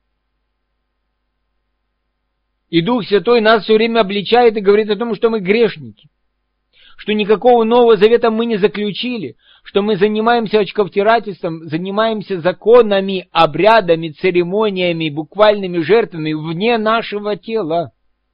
И Дух Святой нас все время обличает и говорит о том, что мы грешники, что никакого Нового Завета мы не заключили, что мы занимаемся очковтирательством, занимаемся законами, обрядами, церемониями, буквальными жертвами вне нашего тела.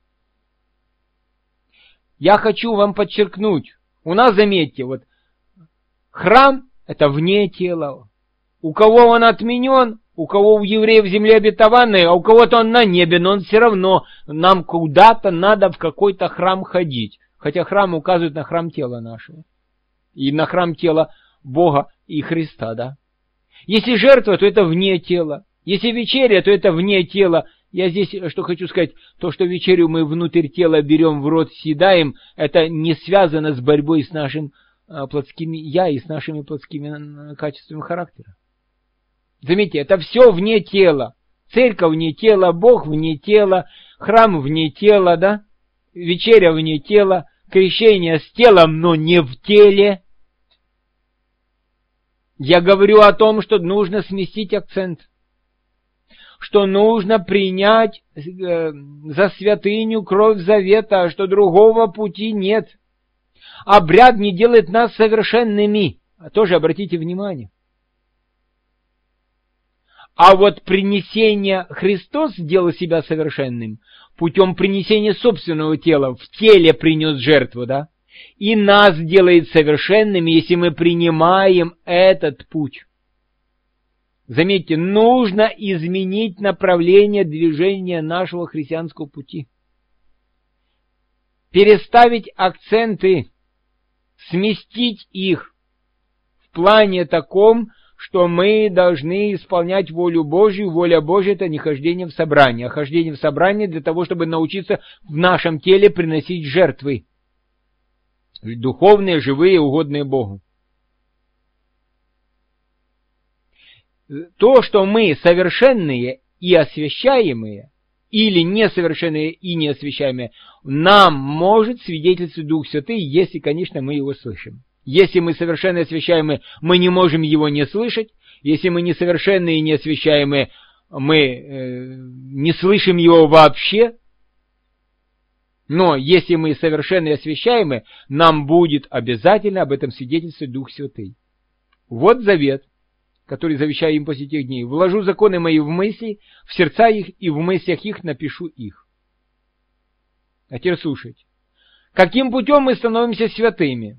Я хочу вам подчеркнуть, у нас, заметьте, вот храм – это вне тела. У кого он отменен, у кого у евреев земля обетованная, а у кого-то он на небе, но он все равно, нам куда-то надо в какой-то храм ходить. Хотя храм указывает на храм тела нашего. И на храм тела Бога и Христа, да. Если жертва, то это вне тела. Если вечеря, то это вне тела. Я здесь что хочу сказать, то, что вечерю мы внутрь тела берем, в рот съедаем, это не связано с борьбой с нашим плотскими я и с нашими плотскими качествами характера. Заметьте, это все вне тела. Церковь вне тела, Бог вне тела, храм вне тела, да? Вечеря вне тела, крещение с телом, но не в теле. Я говорю о том, что нужно сместить акцент. Что нужно принять за святыню кровь завета, что другого пути нет. Обряд не делает нас совершенными. Тоже обратите внимание. А вот принесение Христос сделал себя совершенным путем принесения собственного тела. В теле принес жертву, да? И нас делает совершенными, если мы принимаем этот путь. Заметьте, нужно изменить направление движения нашего христианского пути. Переставить акценты, сместить их в плане таком, что мы должны исполнять волю Божью. Воля Божья – это не хождение в собрание, а хождение в собрание для того, чтобы научиться в нашем теле приносить жертвы. Духовные, живые, угодные Богу. То, что мы совершенные и освящаемые, или несовершенные и неосвящаемые, нам может свидетельствовать Дух Святый, если, конечно, мы его слышим. Если мы совершенно освящаемые, мы не можем его не слышать. Если мы несовершенные и неосвящаемые, мы не слышим его вообще. Но если мы совершенно освящаемые, нам будет обязательно об этом свидетельствовать Дух Святый. Вот завет, который завещаю им после тех дней. Вложу законы мои в мысли, в сердца их, и в мыслях их напишу их. А теперь слушайте. Каким путем мы становимся святыми?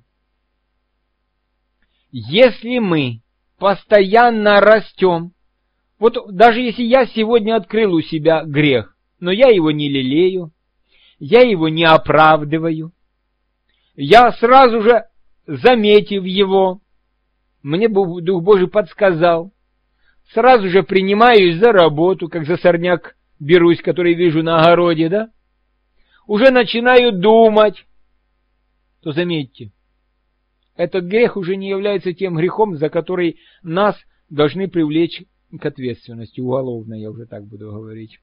Если мы постоянно растем, вот даже если я сегодня открыл у себя грех, но я его не лелею, я его не оправдываю, я сразу же, заметив его, мне Дух Божий подсказал, сразу же принимаюсь за работу, как за сорняк берусь, который вижу на огороде, да? Уже начинаю думать, то заметьте, этот грех уже не является тем грехом, за который нас должны привлечь к ответственности уголовной, я уже так буду говорить.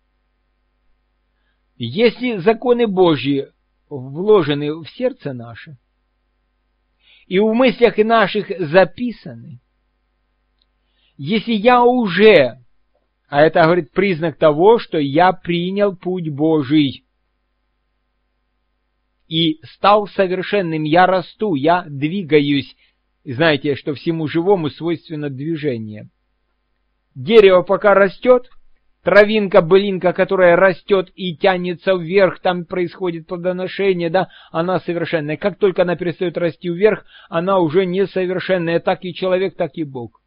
Если законы Божьи вложены в сердце наше, и в мыслях наших записаны, если я уже, а это говорит признак того, что я принял путь Божий, и стал совершенным, я расту, я двигаюсь. Знаете, что всему живому свойственно движение. Дерево пока растет, травинка, былинка, которая растет и тянется вверх, там происходит плодоношение, да, она совершенная. Как только она перестает расти вверх, она уже несовершенная, так и человек, так и Бог.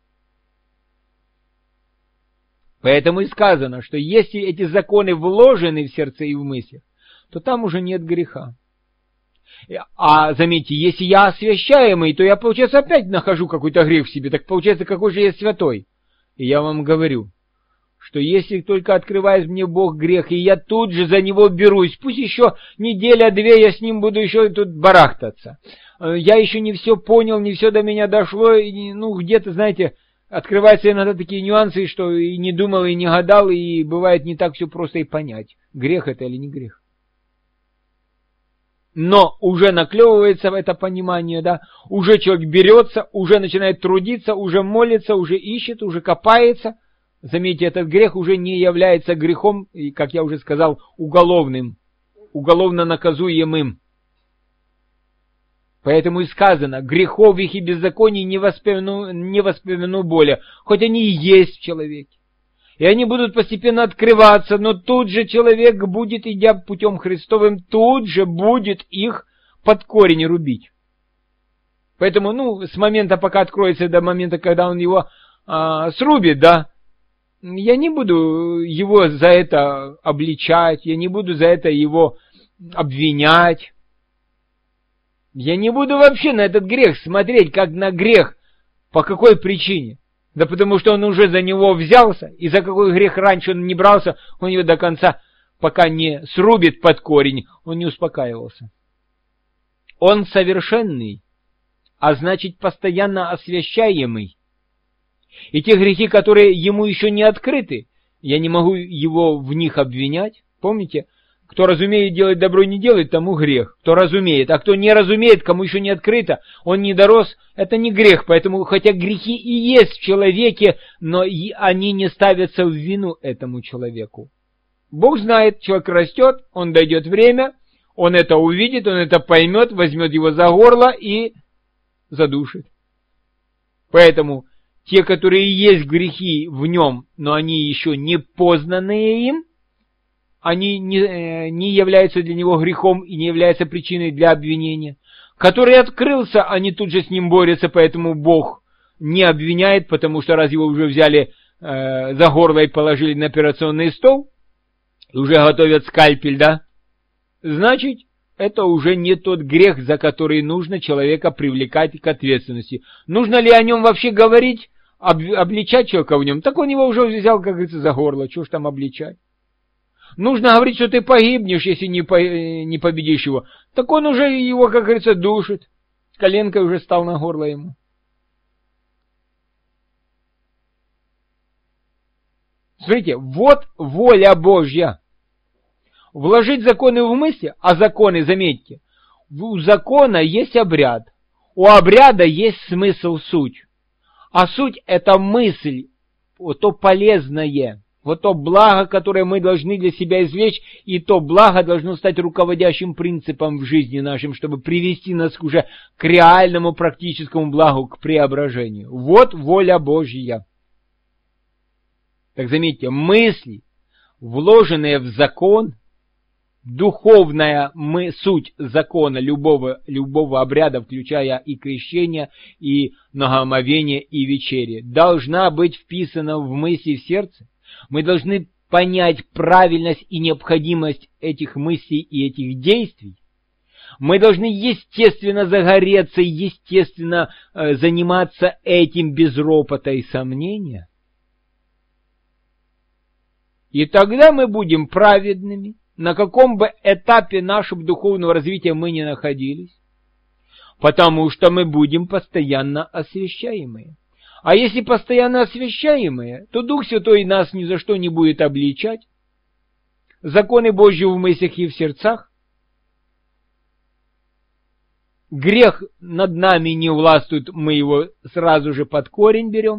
Поэтому и сказано, что если эти законы вложены в сердце и в мыслях, то там уже нет греха. А заметьте, если я освящаемый, то я, получается, опять нахожу какой-то грех в себе. Так получается, какой же я святой? И я вам говорю, что если только открывает мне Бог грех, и я тут же за него берусь, пусть еще неделя-две я с ним буду еще тут барахтаться. Я еще не все понял, не все до меня дошло, и, ну, где-то, знаете, открываются иногда такие нюансы, что и не думал, и не гадал, и бывает не так все просто и понять, грех это или не грех. Но уже наклевывается в это понимание, да, уже человек берется, уже начинает трудиться, уже молится, уже ищет, уже копается. Заметьте, этот грех уже не является грехом, и, как я уже сказал, уголовным, уголовно наказуемым. Поэтому и сказано, грехов их и беззаконий не воспомяну более, хоть они и есть в человеке. И они будут постепенно открываться, но тут же человек будет, идя путем Христовым, тут же будет их под корень рубить. Поэтому, с момента, пока откроется, до момента, когда он его срубит, да, я не буду его за это обличать, я не буду за это его обвинять. Я не буду вообще на этот грех смотреть, как на грех. По какой причине? Да потому что он уже за него взялся, и за какой грех раньше он не брался, он его до конца, пока не срубит под корень, он не успокаивался. Он совершенный, а значит постоянно освящаемый. И те грехи, которые ему еще не открыты, я не могу его в них обвинять. Помните? Кто разумеет делать добро и не делает, тому грех. Кто разумеет. А кто не разумеет, кому еще не открыто, он не дорос, это не грех. Поэтому, хотя грехи и есть в человеке, но и они не ставятся в вину этому человеку. Бог знает, человек растет, он дойдет время, он это увидит, он это поймет, возьмет его за горло и задушит. Поэтому те, которые есть грехи в нем, но они еще не познанные им, они не являются для него грехом и не являются причиной для обвинения. Который открылся, они тут же с ним борются, поэтому Бог не обвиняет, потому что раз его уже взяли за горло и положили на операционный стол, уже готовят скальпель, да, значит, это уже не тот грех, за который нужно человека привлекать к ответственности. Нужно ли о нем вообще говорить, обличать человека в нем? Так он его уже взял, как говорится, за горло, чего ж там обличать? Нужно говорить, что ты погибнешь, если не победишь его. Так он уже его, как говорится, душит. Коленкой уже стал на горло ему. Смотрите, вот воля Божья. Вложить законы в мысли, а законы, заметьте, у закона есть обряд. У обряда есть смысл, суть. А суть – это мысль, вот то полезное, вот то благо, которое мы должны для себя извлечь, и то благо должно стать руководящим принципом в жизни нашем, чтобы привести нас уже к реальному практическому благу, к преображению. Вот воля Божья. Так заметьте, мысли, вложенные в закон, духовная суть закона любого обряда, включая и крещение, и многоомовение, и вечери, должна быть вписана в мысли, в сердце. Мы должны понять правильность и необходимость этих мыслей и этих действий. Мы должны естественно загореться и естественно заниматься этим без ропота и сомнения. И тогда мы будем праведными, на каком бы этапе нашего духовного развития мы ни находились, потому что мы будем постоянно освящаемые. А если постоянно освящаемые, то Дух Святой нас ни за что не будет обличать. Законы Божьи в мыслях и в сердцах. Грех над нами не властвует, мы его сразу же под корень берем.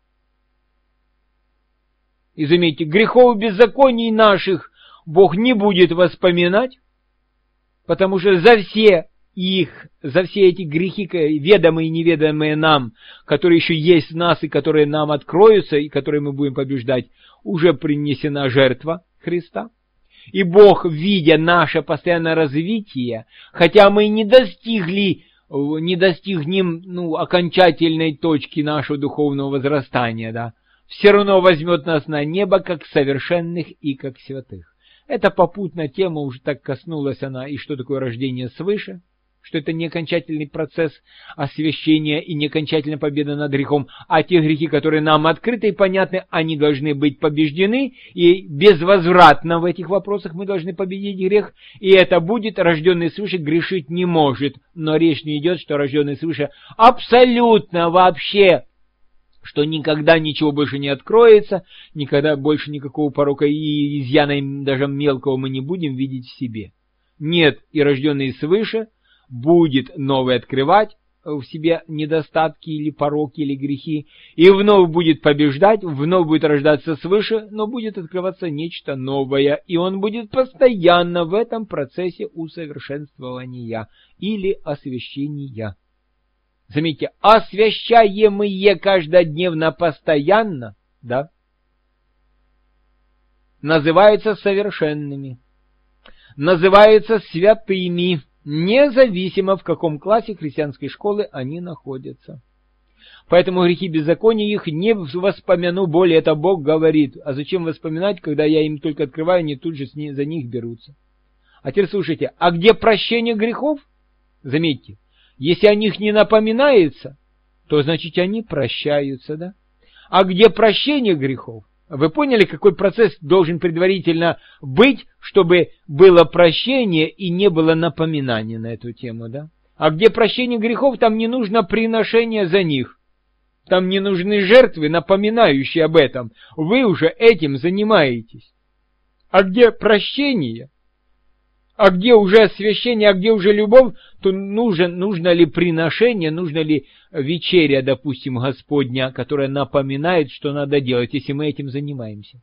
И заметьте, грехов и беззаконий наших Бог не будет воспоминать, потому что за все эти грехи, ведомые и неведомые нам, которые еще есть в нас и которые нам откроются, и которые мы будем побеждать, уже принесена жертва Христа. И Бог, видя наше постоянное развитие, хотя мы не достигнем окончательной точки нашего духовного возрастания, да, все равно возьмет нас на небо как совершенных и как святых. Это попутная тема, уже так коснулась она, и что такое рождение свыше, что это не окончательный процесс освящения и не окончательная победа над грехом, а те грехи, которые нам открыты и понятны, они должны быть побеждены, и безвозвратно в этих вопросах мы должны победить грех, и это будет, рожденный свыше грешить не может, но речь не идет, что рожденный свыше абсолютно вообще, что никогда ничего больше не откроется, никогда больше никакого порока и изъяна даже мелкого мы не будем видеть в себе. Нет, и рожденный свыше будет новый открывать в себе недостатки или пороки или грехи, и вновь будет побеждать, вновь будет рождаться свыше, но будет открываться нечто новое, и он будет постоянно в этом процессе усовершенствования или освящения. Заметьте, освящаемые каждодневно постоянно, да, называются совершенными, называются святыми, независимо в каком классе христианской школы они находятся. Поэтому грехи беззакония их не воспомяну более, это Бог говорит. А зачем воспоминать, когда я им только открываю, они тут же за них берутся. А теперь слушайте, а где прощение грехов? Заметьте. Если о них не напоминается, то значит они прощаются, да? А где прощение грехов? Вы поняли, какой процесс должен предварительно быть, чтобы было прощение и не было напоминания на эту тему, да? А где прощение грехов, там не нужно приношение за них. Там не нужны жертвы, напоминающие об этом. Вы уже этим занимаетесь. А где прощение? А где уже освящение, а где уже любовь, то нужно ли приношение, нужно ли вечеря, допустим, Господня, которая напоминает, что надо делать, если мы этим занимаемся.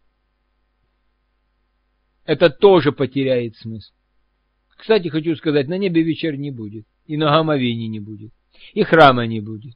Это тоже потеряет смысл. Кстати, хочу сказать, на небе вечер не будет, и многоомовений не будет, и храма не будет.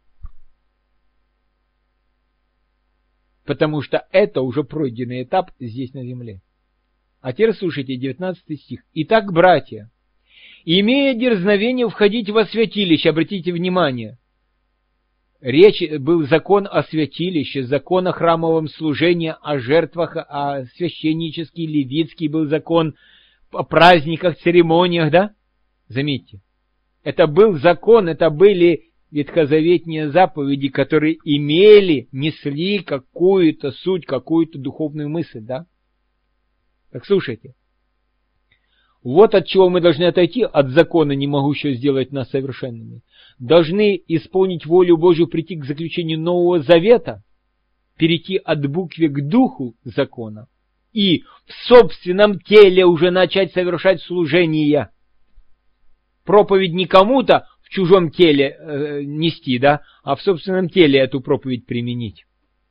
Потому что это уже пройденный этап здесь на земле. А теперь слушайте, 19 стих. «Итак, братья, имея дерзновение входить во святилище», обратите внимание, речь был закон о святилище, закон о храмовом служении, о жертвах, о священнический, левитский был закон, о праздниках, церемониях, да? Заметьте, это был закон, это были ветхозаветные заповеди, которые несли какую-то суть, какую-то духовную мысль, да? Так слушайте. Вот от чего мы должны отойти, от закона, не могущего сделать нас совершенными. Должны исполнить волю Божью, прийти к заключению Нового Завета, перейти от буквы к духу закона и в собственном теле уже начать совершать служение. Проповедь не кому-то в чужом теле нести, да, а в собственном теле эту проповедь применить.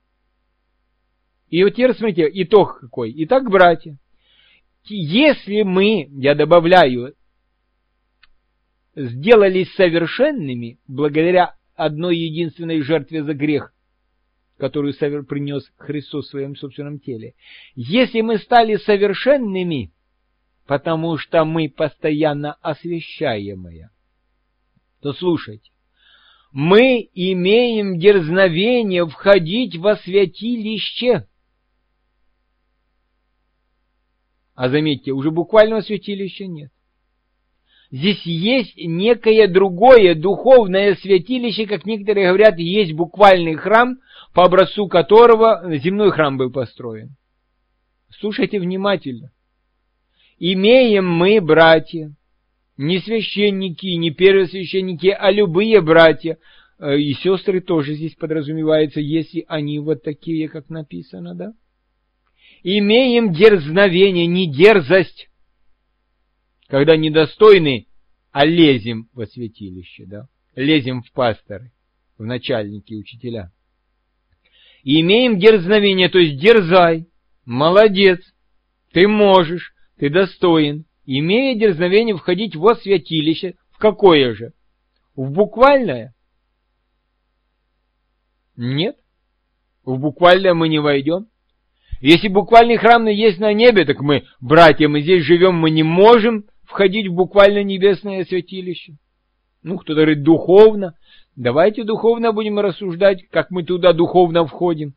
И вот теперь смотрите, итог какой. Итак, братья, если мы, я добавляю, сделались совершенными благодаря одной единственной жертве за грех, которую принес Христос в своем собственном теле, если мы стали совершенными, потому что мы постоянно освящаемые, то слушайте, мы имеем дерзновение входить во святилище. А заметьте, уже буквального святилища нет. Здесь есть некое другое духовное святилище, как некоторые говорят, есть буквальный храм, по образцу которого земной храм был построен. Слушайте внимательно. Имеем мы, братья, не священники, не первосвященники, а любые братья, и сестры тоже здесь подразумеваются, если они вот такие, как написано, да? Имеем дерзновение, не дерзость, когда недостойны, а лезем во святилище, да? Лезем в пасторы, в начальники, учителя. Имеем дерзновение, то есть дерзай, молодец, ты можешь, ты достоин. Имея дерзновение входить во святилище, в какое же? В буквальное? Нет, в буквальное мы не войдем. Если буквальный храм есть на небе, так мы, братья, мы здесь живем, мы не можем входить в буквально небесное святилище. Ну, кто-то говорит духовно. Давайте духовно будем рассуждать, как мы туда духовно входим.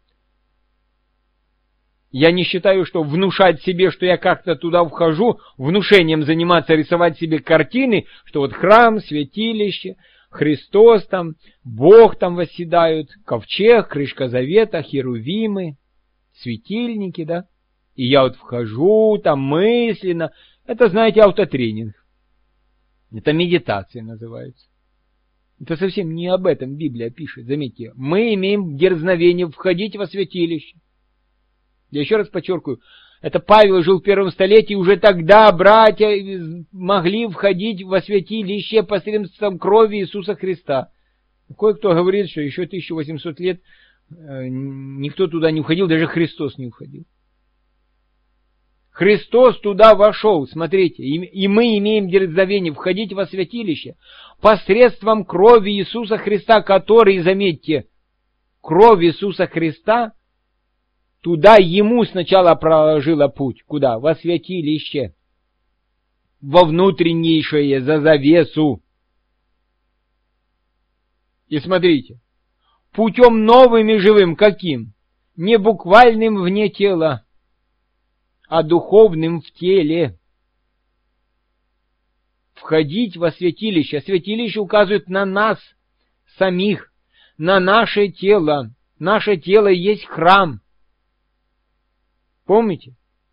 Я не считаю, что внушать себе, что я как-то туда вхожу, внушением заниматься, рисовать себе картины, что вот храм, святилище, Христос там, Бог там восседают, ковчег, крышка завета, херувимы, светильники, да, и я вот вхожу там мысленно. Это, знаете, автотренинг. Это медитация называется. Это совсем не об этом Библия пишет. Заметьте, мы имеем дерзновение входить во святилище. Я еще раз подчеркиваю, это Павел жил в первом столетии, уже тогда братья могли входить во святилище посредством крови Иисуса Христа. Кое-кто говорит, что еще 1800 лет никто туда не входил, даже Христос не входил. Христос туда вошел, смотрите, и мы имеем дерзновение входить во святилище посредством крови Иисуса Христа, который, заметьте, кровь Иисуса Христа туда ему сначала проложила путь. Куда? Во святилище. Во внутреннейшее, за завесу. И смотрите, путем новым и живым каким? Не буквальным вне тела, а духовным в теле. Входить во святилище. Святилище указывает на нас самих, на наше тело. Наше тело есть храм. Помните?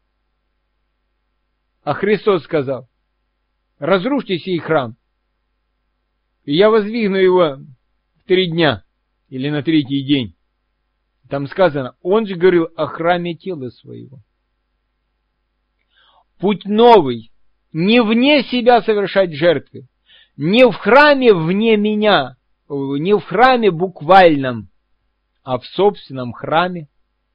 А Христос сказал, разрушьте сей храм, и я воздвигну его в 3 дня или на 3-й день. Там сказано, он же говорил о храме тела своего. Путь новый, не вне себя совершать жертвы, не в храме вне меня, не в храме буквальном, а в собственном храме.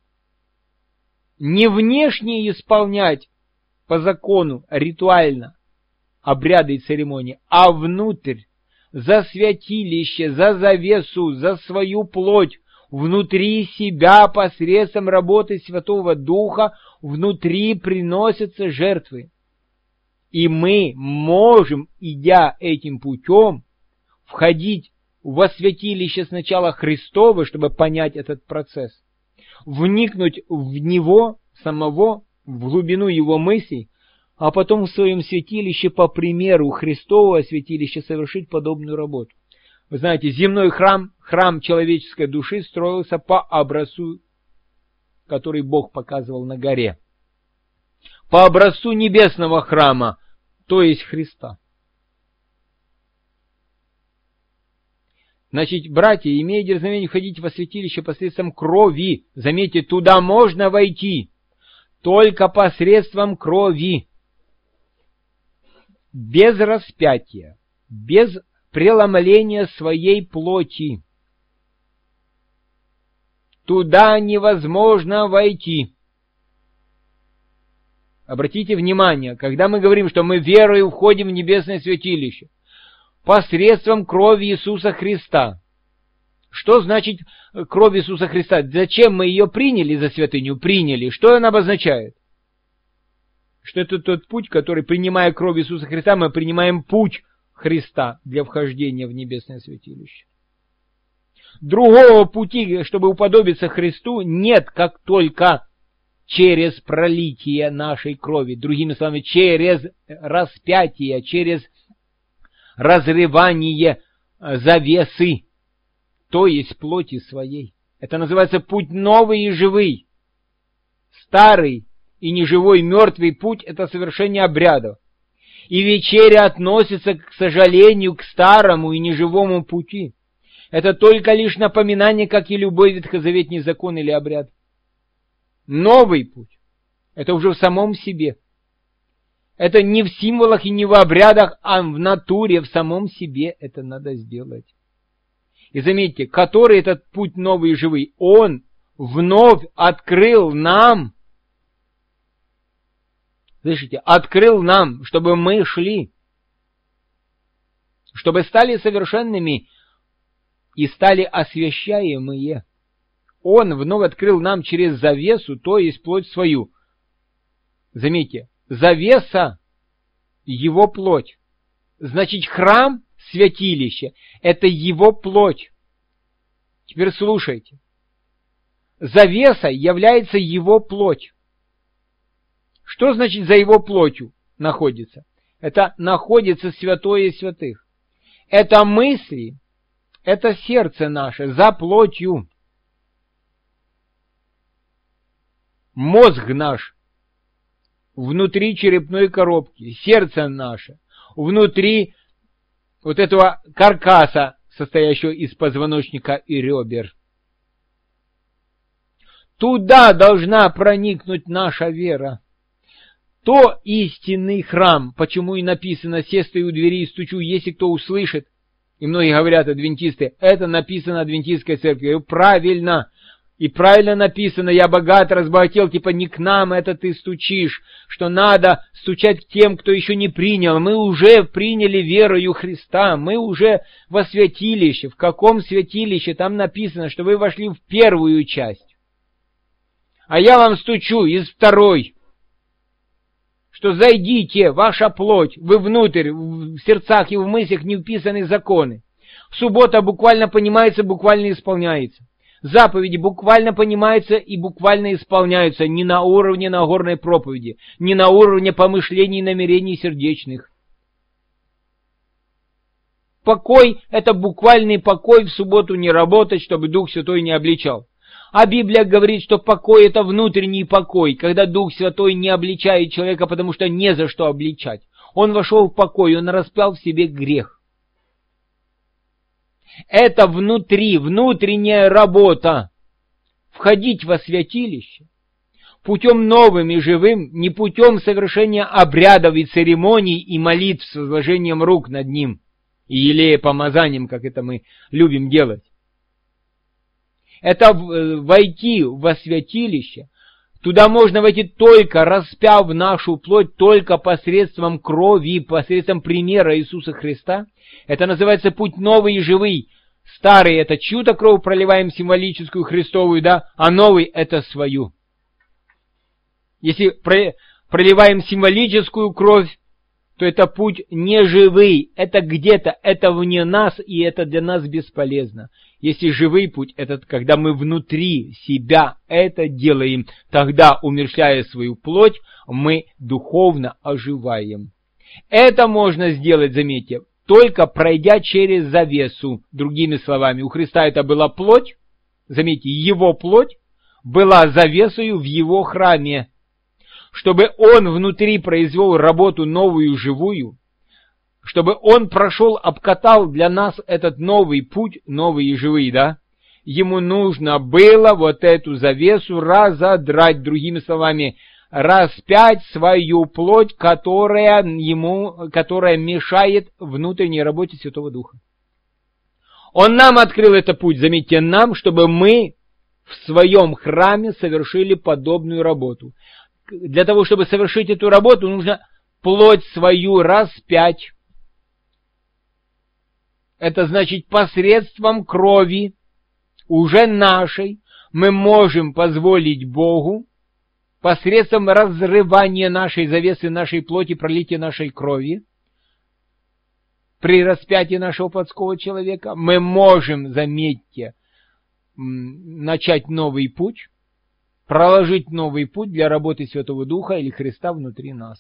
Не внешне исполнять по закону ритуально обряды и церемонии, а внутрь, за святилище, за завесу, за свою плоть, внутри себя посредством работы Святого Духа, внутри приносятся жертвы. И мы можем, идя этим путем, входить во святилище сначала Христово, чтобы понять этот процесс, вникнуть в него самого, в глубину его мыслей, а потом в своем святилище по примеру Христового святилища совершить подобную работу. Вы знаете, земной храм, храм человеческой души строился по образцу, который Бог показывал на горе. По образцу небесного храма, то есть Христа. Значит, братья, имея дерзновение входить во святилище посредством крови, заметьте, туда можно войти только посредством крови, без распятия, без преломления своей плоти. Туда невозможно войти. Обратите внимание, когда мы говорим, что мы верою входим в небесное святилище, посредством крови Иисуса Христа. Что значит кровь Иисуса Христа? Зачем мы ее приняли за святыню? Приняли. Что она обозначает? Что это тот путь, который, принимая кровь Иисуса Христа, мы принимаем путь Христа для вхождения в небесное святилище. Другого пути, чтобы уподобиться Христу, нет, как только через пролитие нашей крови. Другими словами, через распятие, через разрывание завесы, то есть плоти своей. Это называется путь новый и живый. Старый и неживой мертвый путь – это совершение обрядов. И вечеря относится, к сожалению, к старому и неживому пути. Это только лишь напоминание, как и любой ветхозаветный закон или обряд. Новый путь – это уже в самом себе. Это не в символах и не в обрядах, а в натуре, в самом себе это надо сделать. И заметьте, который этот путь новый и живый, он вновь открыл нам, слышите, открыл нам, чтобы мы шли, чтобы стали совершенными и стали освящаемые. Он вновь открыл нам через завесу, то есть плоть свою. Заметьте, завеса – его плоть. Значит, храм, святилище – это его плоть. Теперь слушайте. Завеса является его плоть. Что значит за его плотью находится? Это находится святое святых. Это мысли, это сердце наше за плотью. Мозг наш внутри черепной коробки, сердце наше внутри вот этого каркаса, состоящего из позвоночника и ребер. Туда должна проникнуть наша вера. То истинный храм, почему и написано «се стою у двери и стучу, если кто услышит». И многие говорят, адвентисты, это написано адвентистской церкви. Правильно. И правильно написано, я богат, разбогател, типа не к нам это ты стучишь, что надо стучать к тем, кто еще не принял. Мы уже приняли верою Христа, мы уже во святилище. В каком святилище? Там написано, что вы вошли в первую часть. А я вам стучу из второй, что зайдите, ваша плоть, вы внутрь, в сердцах и в мыслях не вписаны законы. Суббота буквально понимается, буквально исполняется. Заповеди буквально понимаются и буквально исполняются не на уровне Нагорной проповеди, не на уровне помышлений и намерений сердечных. Покой – это буквальный покой, в субботу не работать, чтобы Дух Святой не обличал. А Библия говорит, что покой – это внутренний покой, когда Дух Святой не обличает человека, потому что не за что обличать. Он вошел в покой, он распял в себе грех. Это внутренняя работа. Входить во святилище путем новым и живым, не путем совершения обрядов и церемоний и молитв с возложением рук над ним и елея помазанием, как это мы любим делать. Это войти во святилище. Туда можно войти только распяв нашу плоть, только посредством крови, посредством примера Иисуса Христа. Это называется путь новый и живый. Старый – это чью-то кровь проливаем символическую Христовую, да, а новый – это свою. Если проливаем символическую кровь, то это путь не живый, это где-то, это вне нас, и это для нас бесполезно. Если живый путь, это когда мы внутри себя это делаем, тогда, умерщвляя свою плоть, мы духовно оживаем. Это можно сделать, заметьте, только пройдя через завесу. Другими словами, у Христа это была плоть, заметьте, его плоть была завесою в его храме. Чтобы он внутри произвел работу новую, живую, чтобы он прошел, обкатал для нас этот новый путь, новые живые, да, ему нужно было вот эту завесу разодрать, другими словами, распять свою плоть, которая мешает внутренней работе Святого Духа. Он нам открыл этот путь, заметьте, нам, чтобы мы в своем храме совершили подобную работу. Для того, чтобы совершить эту работу, нужно плоть свою распять. Это значит, посредством крови, уже нашей, мы можем позволить Богу, посредством разрывания нашей завесы, нашей плоти, пролития нашей крови, при распятии нашего плотского человека, мы можем, заметьте, начать новый путь, проложить новый путь для работы Святого Духа или Христа внутри нас.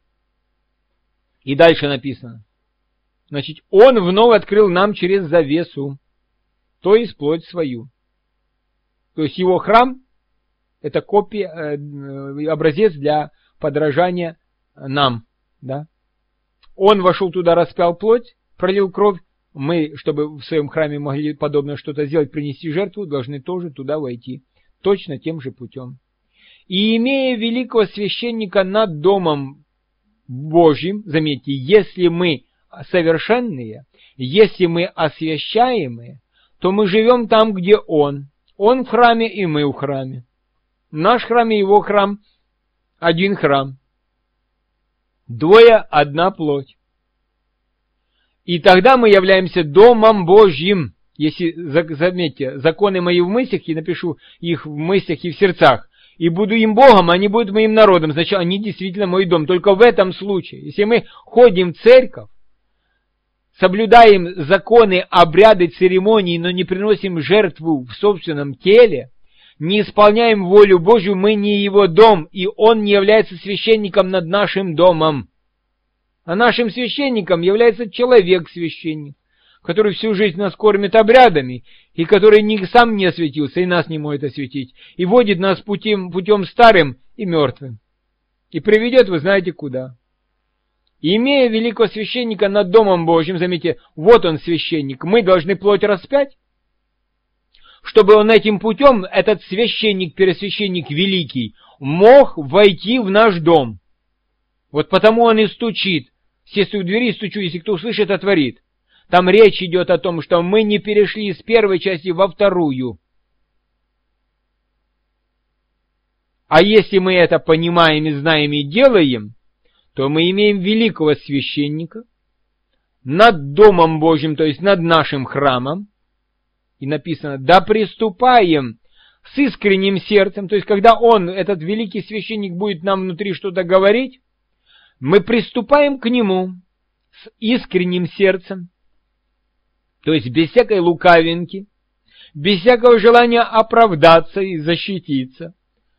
И дальше написано. Значит, Он вновь открыл нам через завесу, то есть плоть свою. То есть Его храм – это копия, образец для подражания нам. Да? Он вошел туда, распял плоть, пролил кровь. Мы, чтобы в своем храме могли подобное что-то сделать, принести жертву, должны тоже туда войти. Точно тем же путем. И имея великого священника над Домом Божьим, заметьте, если мы совершенные, если мы освящаемые, то мы живем там, где Он. Он в храме, и мы в храме. Наш храм и Его храм – один храм. Двое – одна плоть. И тогда мы являемся Домом Божьим. Если, заметьте, законы мои в мыслях, я напишу их в мыслях и в сердцах, и буду им Богом, они будут моим народом, значит, они действительно мой дом. Только в этом случае, если мы ходим в церковь, соблюдаем законы, обряды, церемонии, но не приносим жертву в собственном теле, не исполняем волю Божью, мы не Его дом, и Он не является священником над нашим домом. А нашим священником является человек-священник, который всю жизнь нас кормит обрядами, и который сам не осветился, и нас не может осветить, и водит нас путем старым и мертвым, и приведет, вы знаете, куда. И имея великого священника над Домом Божьим, заметьте, вот он священник, мы должны плоть распять, чтобы он этим путем, этот священник, первосвященник великий, мог войти в наш дом. Вот потому он и стучит. Если у двери стучу, если кто услышит, отворит. Там речь идет о том, что мы не перешли из первой части во вторую. А если мы это понимаем и знаем и делаем, то мы имеем великого священника над Домом Божьим, то есть над нашим храмом. И написано, да приступаем с искренним сердцем, то есть когда он, этот великий священник, будет нам внутри что-то говорить, мы приступаем к нему с искренним сердцем, то есть без всякой лукавинки, без всякого желания оправдаться и защититься.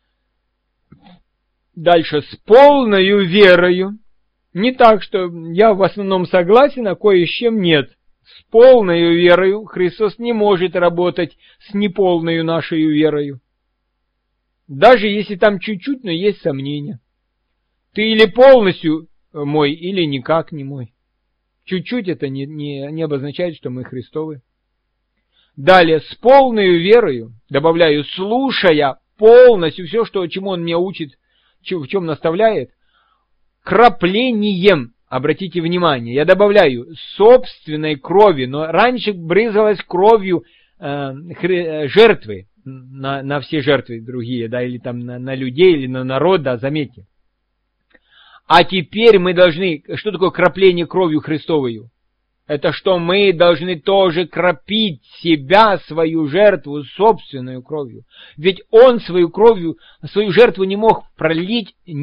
Дальше, с полною верою, не так, что я в основном согласен, а кое с чем нет. С полною верою Христос не может работать с неполною нашей верою. Даже если там чуть-чуть, но есть сомнения. Ты или полностью мой, или никак не мой. Чуть-чуть это не обозначает, что мы Христовы. Далее, с полною верою, добавляю, слушая полностью все, чему Он меня учит, в чем наставляет, краплением, обратите внимание, я добавляю, собственной крови, но раньше брызгалась кровью жертвы, на все жертвы другие, да, или там на людей, или на народ, да, заметьте. А теперь мы должны, что такое крапление кровью Христовою? Это что мы должны тоже кропить себя, свою жертву, собственную кровью. Ведь Он свою кровью, свою жертву не мог пролить, не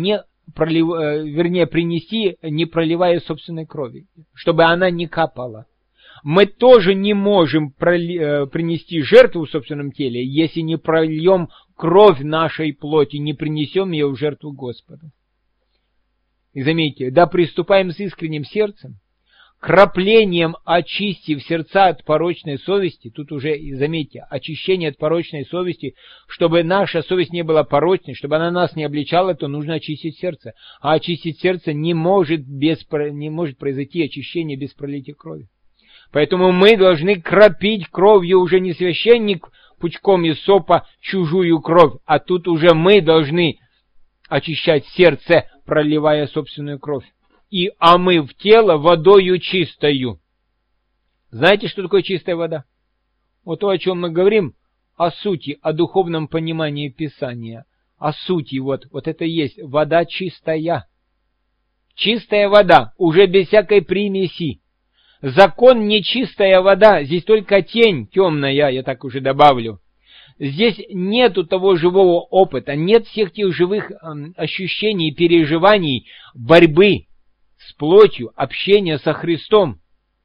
принести, не проливая собственной крови, чтобы она не капала. Мы тоже не можем принести жертву в собственном теле, если не прольем кровь нашей плоти, не принесем ее в жертву Господу. И заметьте, да приступаем с искренним сердцем, краплением очистив сердца от порочной совести, тут уже, заметьте, очищение от порочной совести, чтобы наша совесть не была порочной, чтобы она нас не обличала, то нужно очистить сердце. А очистить сердце не может произойти очищение без пролития крови. Поэтому мы должны кропить кровью, уже не священник пучком иссопа чужую кровь, а тут уже мы должны очищать сердце, проливая собственную кровь. И омыв тело водою чистою. Знаете, что такое чистая вода? Вот то, о чем мы говорим, о сути, о духовном понимании Писания, о сути, вот это и есть вода чистая. Чистая вода, уже без всякой примеси. Закон не чистая вода, здесь только тень темная, я так уже добавлю. Здесь нету того живого опыта, нет всех тех живых ощущений, переживаний, борьбы с плотью, общения со Христом.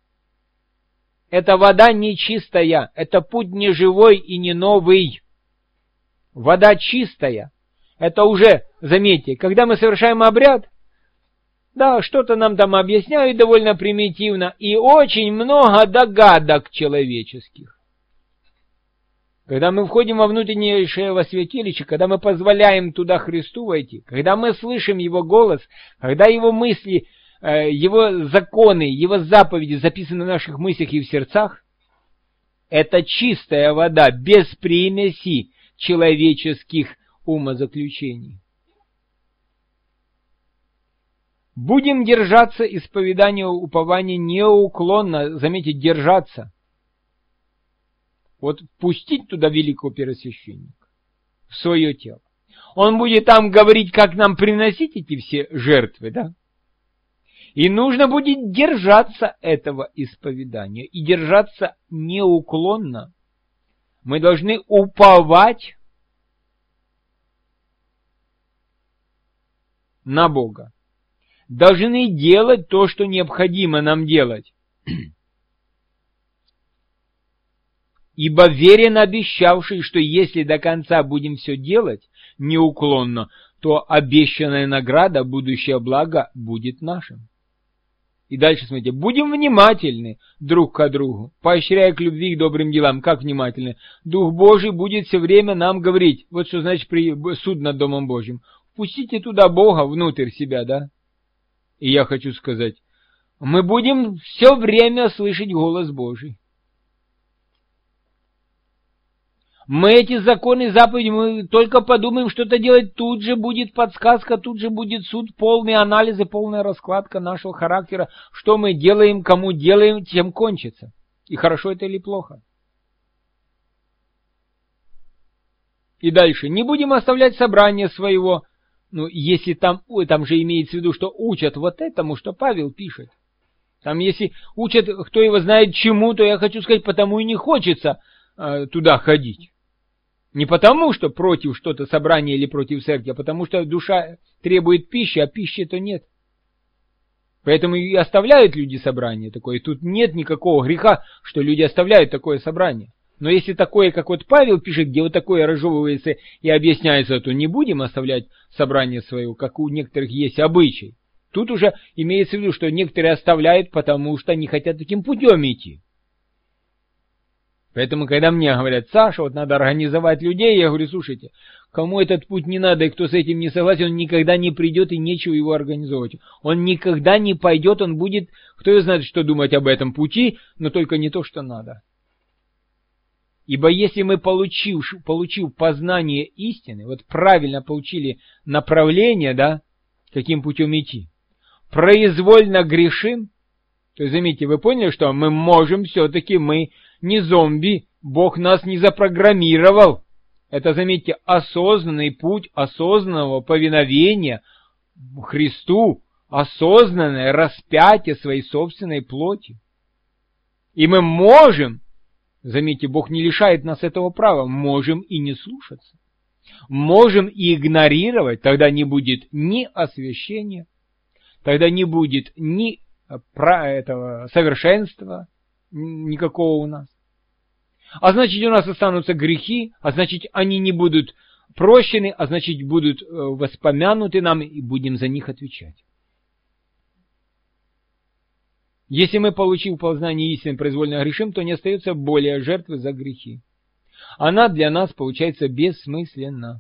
Эта вода не чистая, это путь не живой и не новый. Вода чистая, это уже, заметьте, когда мы совершаем обряд, да, что-то нам там объясняют довольно примитивно, и очень много догадок человеческих. Когда мы входим во внутреннее святилище, когда мы позволяем туда Христу войти, когда мы слышим Его голос, когда Его мысли, Его законы, Его заповеди записаны в наших мыслях и в сердцах, это чистая вода, без примеси человеческих умозаключений. Будем держаться исповедания упования неуклонно, заметьте, держаться. Вот впустить туда великого первосвященника в свое тело. Он будет там говорить, как нам приносить эти все жертвы, да? И нужно будет держаться этого исповедания. И держаться неуклонно. Мы должны уповать на Бога. Должны делать то, что необходимо нам делать. Ибо верен обещавший, что если до конца будем все делать неуклонно, то обещанная награда, будущее благо будет нашим. И дальше смотрите, будем внимательны друг к другу, поощряя к любви и к добрым делам. Как внимательны? Дух Божий будет все время нам говорить. Вот что значит суд над Домом Божьим. Впустите туда Бога внутрь себя, да? И я хочу сказать, мы будем все время слышать голос Божий. Мы эти законы, заповеди, мы только подумаем что-то делать, тут же будет подсказка, тут же будет суд, полные анализы, полная раскладка нашего характера, что мы делаем, кому делаем, тем кончится. И хорошо это или плохо. И дальше, не будем оставлять собрание своего, если там же имеется в виду, что учат вот этому, что Павел пишет. Там если учат, кто его знает чему, то я хочу сказать, потому и не хочется туда ходить. Не потому, что против что-то собрания или против церкви, а потому что душа требует пищи, а пищи-то нет. Поэтому и оставляют люди собрание такое. И тут нет никакого греха, что люди оставляют такое собрание. Но если такое, как вот Павел пишет, где вот такое разжевывается и объясняется, то не будем оставлять собрание свое, как у некоторых есть обычай. Тут уже имеется в виду, что некоторые оставляют, потому что не хотят таким путем идти. Поэтому, когда мне говорят, Саша, вот надо организовать людей, я говорю, слушайте, кому этот путь не надо и кто с этим не согласен, он никогда не придет и нечего его организовывать. Он никогда не пойдет, он будет, кто его знает, что думать об этом пути, но только не то, что надо. Ибо если мы, получив познание истины, вот правильно получили направление, да, каким путем идти, произвольно грешим, то есть, заметьте, вы поняли, что мы можем все-таки, мы не зомби, Бог нас не запрограммировал. Это, заметьте, осознанный путь осознанного повиновения Христу, осознанное распятие своей собственной плоти. И мы можем, заметьте, Бог не лишает нас этого права, можем и не слушаться. можем и игнорировать, тогда не будет ни освящения, тогда не будет ни этого совершенства никакого у нас. А значит, у нас останутся грехи, а значит, они не будут прощены, а значит, будут воспомянуты нам, и будем за них отвечать. Если мы, получив познание истины, произвольно грешим, то не остается более жертвы за грехи. Она для нас получается бессмысленна.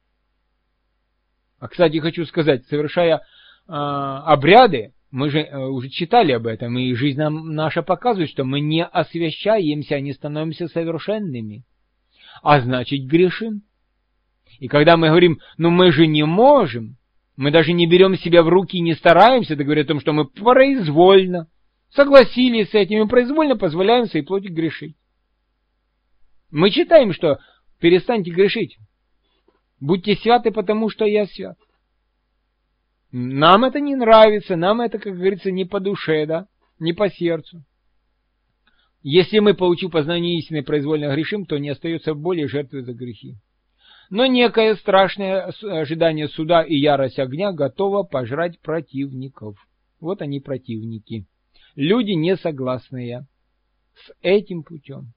А, кстати, хочу сказать, совершая обряды, мы же уже читали об этом, и жизнь наша показывает, что мы не освящаемся, не становимся совершенными, а значит грешим. И когда мы говорим, ну мы же не можем, мы даже не берем себя в руки и не стараемся, это говорит о том, что мы произвольно согласились с этим и произвольно позволяем своей плоти грешить. Мы читаем, что перестаньте грешить, будьте святы, потому что я свят. Нам это не нравится, нам это, как говорится, не по душе, да, не по сердцу. Если мы, получив познание истины, произвольно грешим, то не остается более жертвы за грехи. Но некое страшное ожидание суда и ярость огня готово пожрать противников. Вот они противники. Люди, не согласные с этим путем.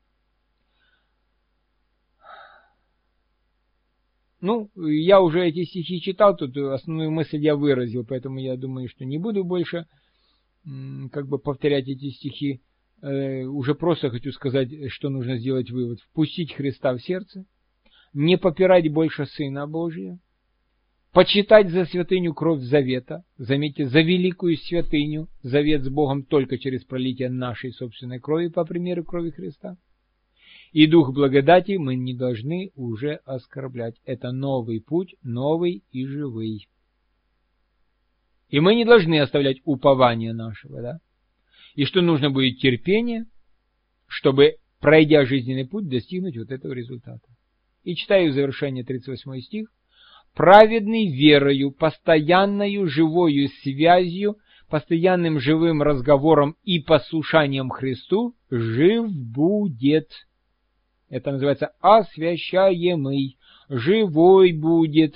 Ну, я уже эти стихи читал, тут основную мысль я выразил, поэтому я думаю, что не буду больше повторять эти стихи. Уже просто хочу сказать, что нужно сделать вывод. Впустить Христа в сердце, не попирать больше Сына Божия, почитать за святыню кровь завета, заметьте, за великую святыню, завет с Богом только через пролитие нашей собственной крови, по примеру крови Христа. И дух благодати мы не должны уже оскорблять. Это новый путь, новый и живый. И мы не должны оставлять упования нашего, да? И что нужно будет терпение, чтобы, пройдя жизненный путь, достигнуть вот этого результата. И читаю в завершение 38 стих. «Праведный верою, постоянною живою связью, постоянным живым разговором и послушанием Христу жив будет». Это называется освящаемый, живой будет,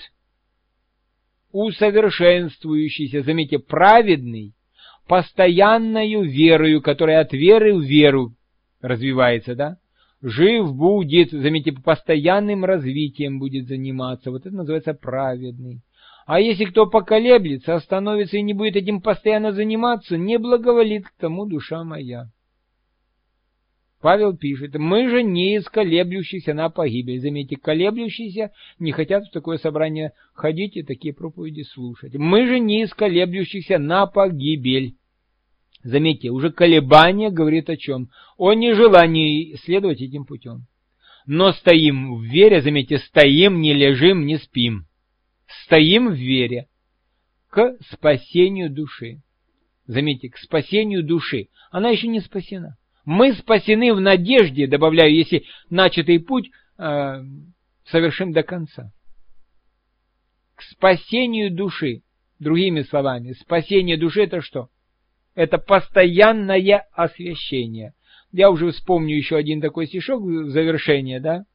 усовершенствующийся. Заметьте, праведный, постоянною верою, которая от веры в веру развивается, да? Жив будет, заметьте, постоянным развитием будет заниматься. Вот это называется праведный. А если кто поколеблется, остановится и не будет этим постоянно заниматься, не благоволит к тому душа моя. Павел пишет, мы же не из колеблющихся на погибель. Заметьте, колеблющиеся не хотят в такое собрание ходить и такие проповеди слушать. Мы же не из колеблющихся на погибель. Заметьте, уже колебание говорит о чем? О нежелании следовать этим путем. Но стоим в вере, заметьте, стоим, не лежим, не спим. Стоим в вере к спасению души. Заметьте, к спасению души. Она еще не спасена. Мы спасены в надежде, добавляю, если начатый путь совершим до конца. К спасению души. Другими словами, спасение души это что? Это постоянное освящение. Я уже вспомню еще один такой стишок в завершение, да?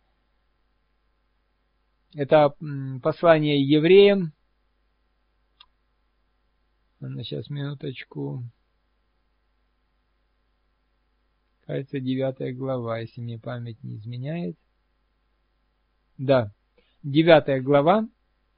Это послание евреям. Сейчас, минуточку. Кажется, 9 глава, если мне память не изменяет. Да, 9 глава,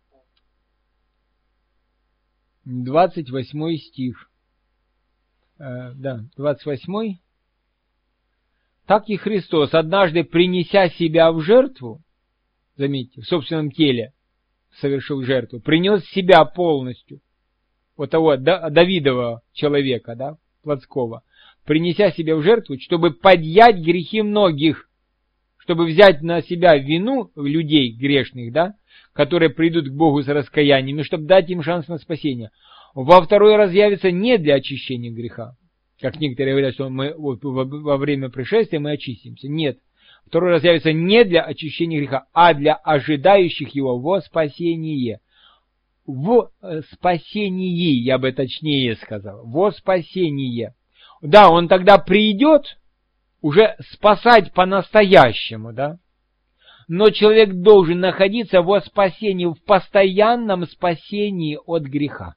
28 стих. Да, 28. Так и Христос, однажды принеся себя в жертву, заметьте, в собственном теле совершил жертву, принес себя полностью, вот того Давидова человека, да, плотского, принеся себя в жертву, чтобы подъять грехи многих, чтобы взять на себя вину людей грешных, да, которые придут к Богу с раскаяниями, чтобы дать им шанс на спасение. Во второй раз явится не для очищения греха, как некоторые говорят, что мы во время пришествия мы очистимся. Нет. Второй раз явится не для очищения греха, а для ожидающих его во спасение. В спасении, я бы точнее сказал, во спасение. Да, он тогда придет уже спасать по-настоящему, да. Но человек должен находиться во спасении, в постоянном спасении от греха.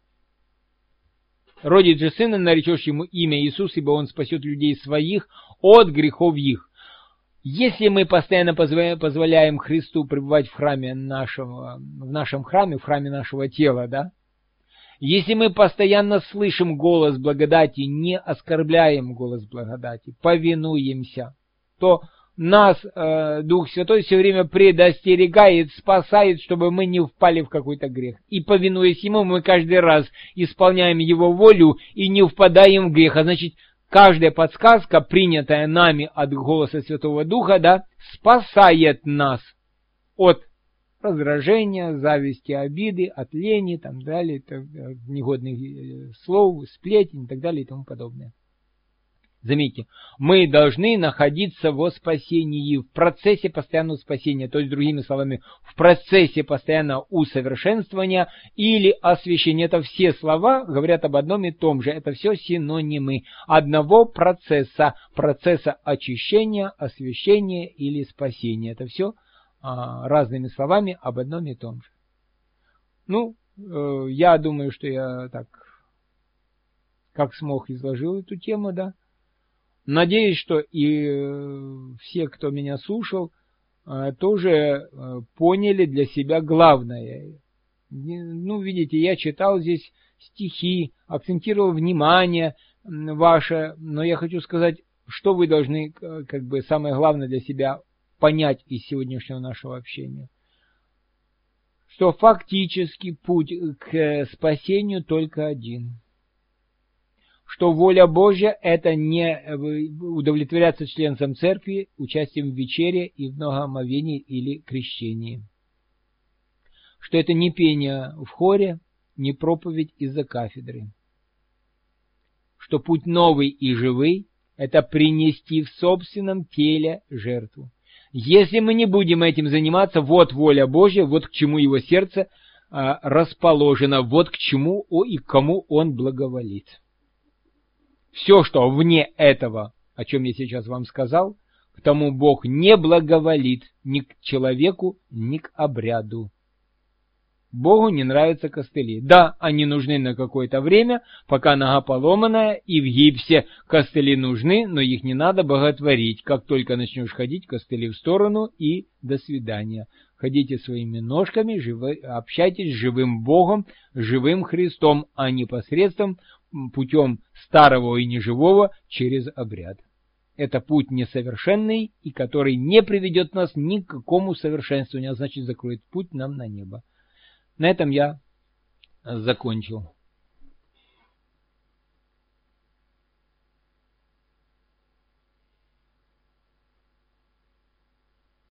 Родит же сына, наречешь ему имя Иисус, ибо он спасет людей своих от грехов их. Если мы постоянно позволяем Христу пребывать в нашем храме, в храме нашего тела, да? Если мы постоянно слышим голос благодати, не оскорбляем голос благодати, повинуемся, то нас Дух Святой все время предостерегает, спасает, чтобы мы не впали в какой-то грех. И повинуясь Ему, мы каждый раз исполняем Его волю и не впадаем в грех. А значит, каждая подсказка, принятая нами от голоса Святого Духа, да, спасает нас от раздражения, зависти, обиды, от лени, там далее, негодных слов, сплетен и так далее и тому подобное. Заметьте, мы должны находиться во спасении, в процессе постоянного спасения, то есть, другими словами, в процессе постоянного усовершенствования или освящения. Это все слова говорят об одном и том же, это все синонимы одного процесса очищения, освящения или спасения. Это все разными словами об одном и том же. Ну, я думаю, что я так, как смог, изложил эту тему, да. Надеюсь, что и все, кто меня слушал, тоже поняли для себя главное. Ну, видите, я читал здесь стихи, акцентировал внимание ваше, но я хочу сказать, что вы должны, как бы, самое главное для себя понять из сегодняшнего нашего общения. Что фактически путь к спасению только один. Что воля Божья – это не удовлетворяться членством церкви, участием в вечере и в многоомовении или крещении. Что это не пение в хоре, не проповедь из-за кафедры. Что путь новый и живый – это принести в собственном теле жертву. Если мы не будем этим заниматься, вот воля Божья, вот к чему его сердце расположено, вот к чему и к кому он благоволит. Все, что вне этого, о чем я сейчас вам сказал, к тому Бог не благоволит ни к человеку, ни к обряду. Богу не нравятся костыли. Да, они нужны на какое-то время, пока нога поломанная и в гипсе. Костыли нужны, но их не надо боготворить. Как только начнешь ходить, костыли в сторону и до свидания. Ходите своими ножками, общайтесь с живым Богом, живым Христом, а не посредством путем старого и неживого через обряд. Это путь несовершенный, и который не приведет нас ни к какому совершенствованию, а значит закроет путь нам на небо. На этом я закончил.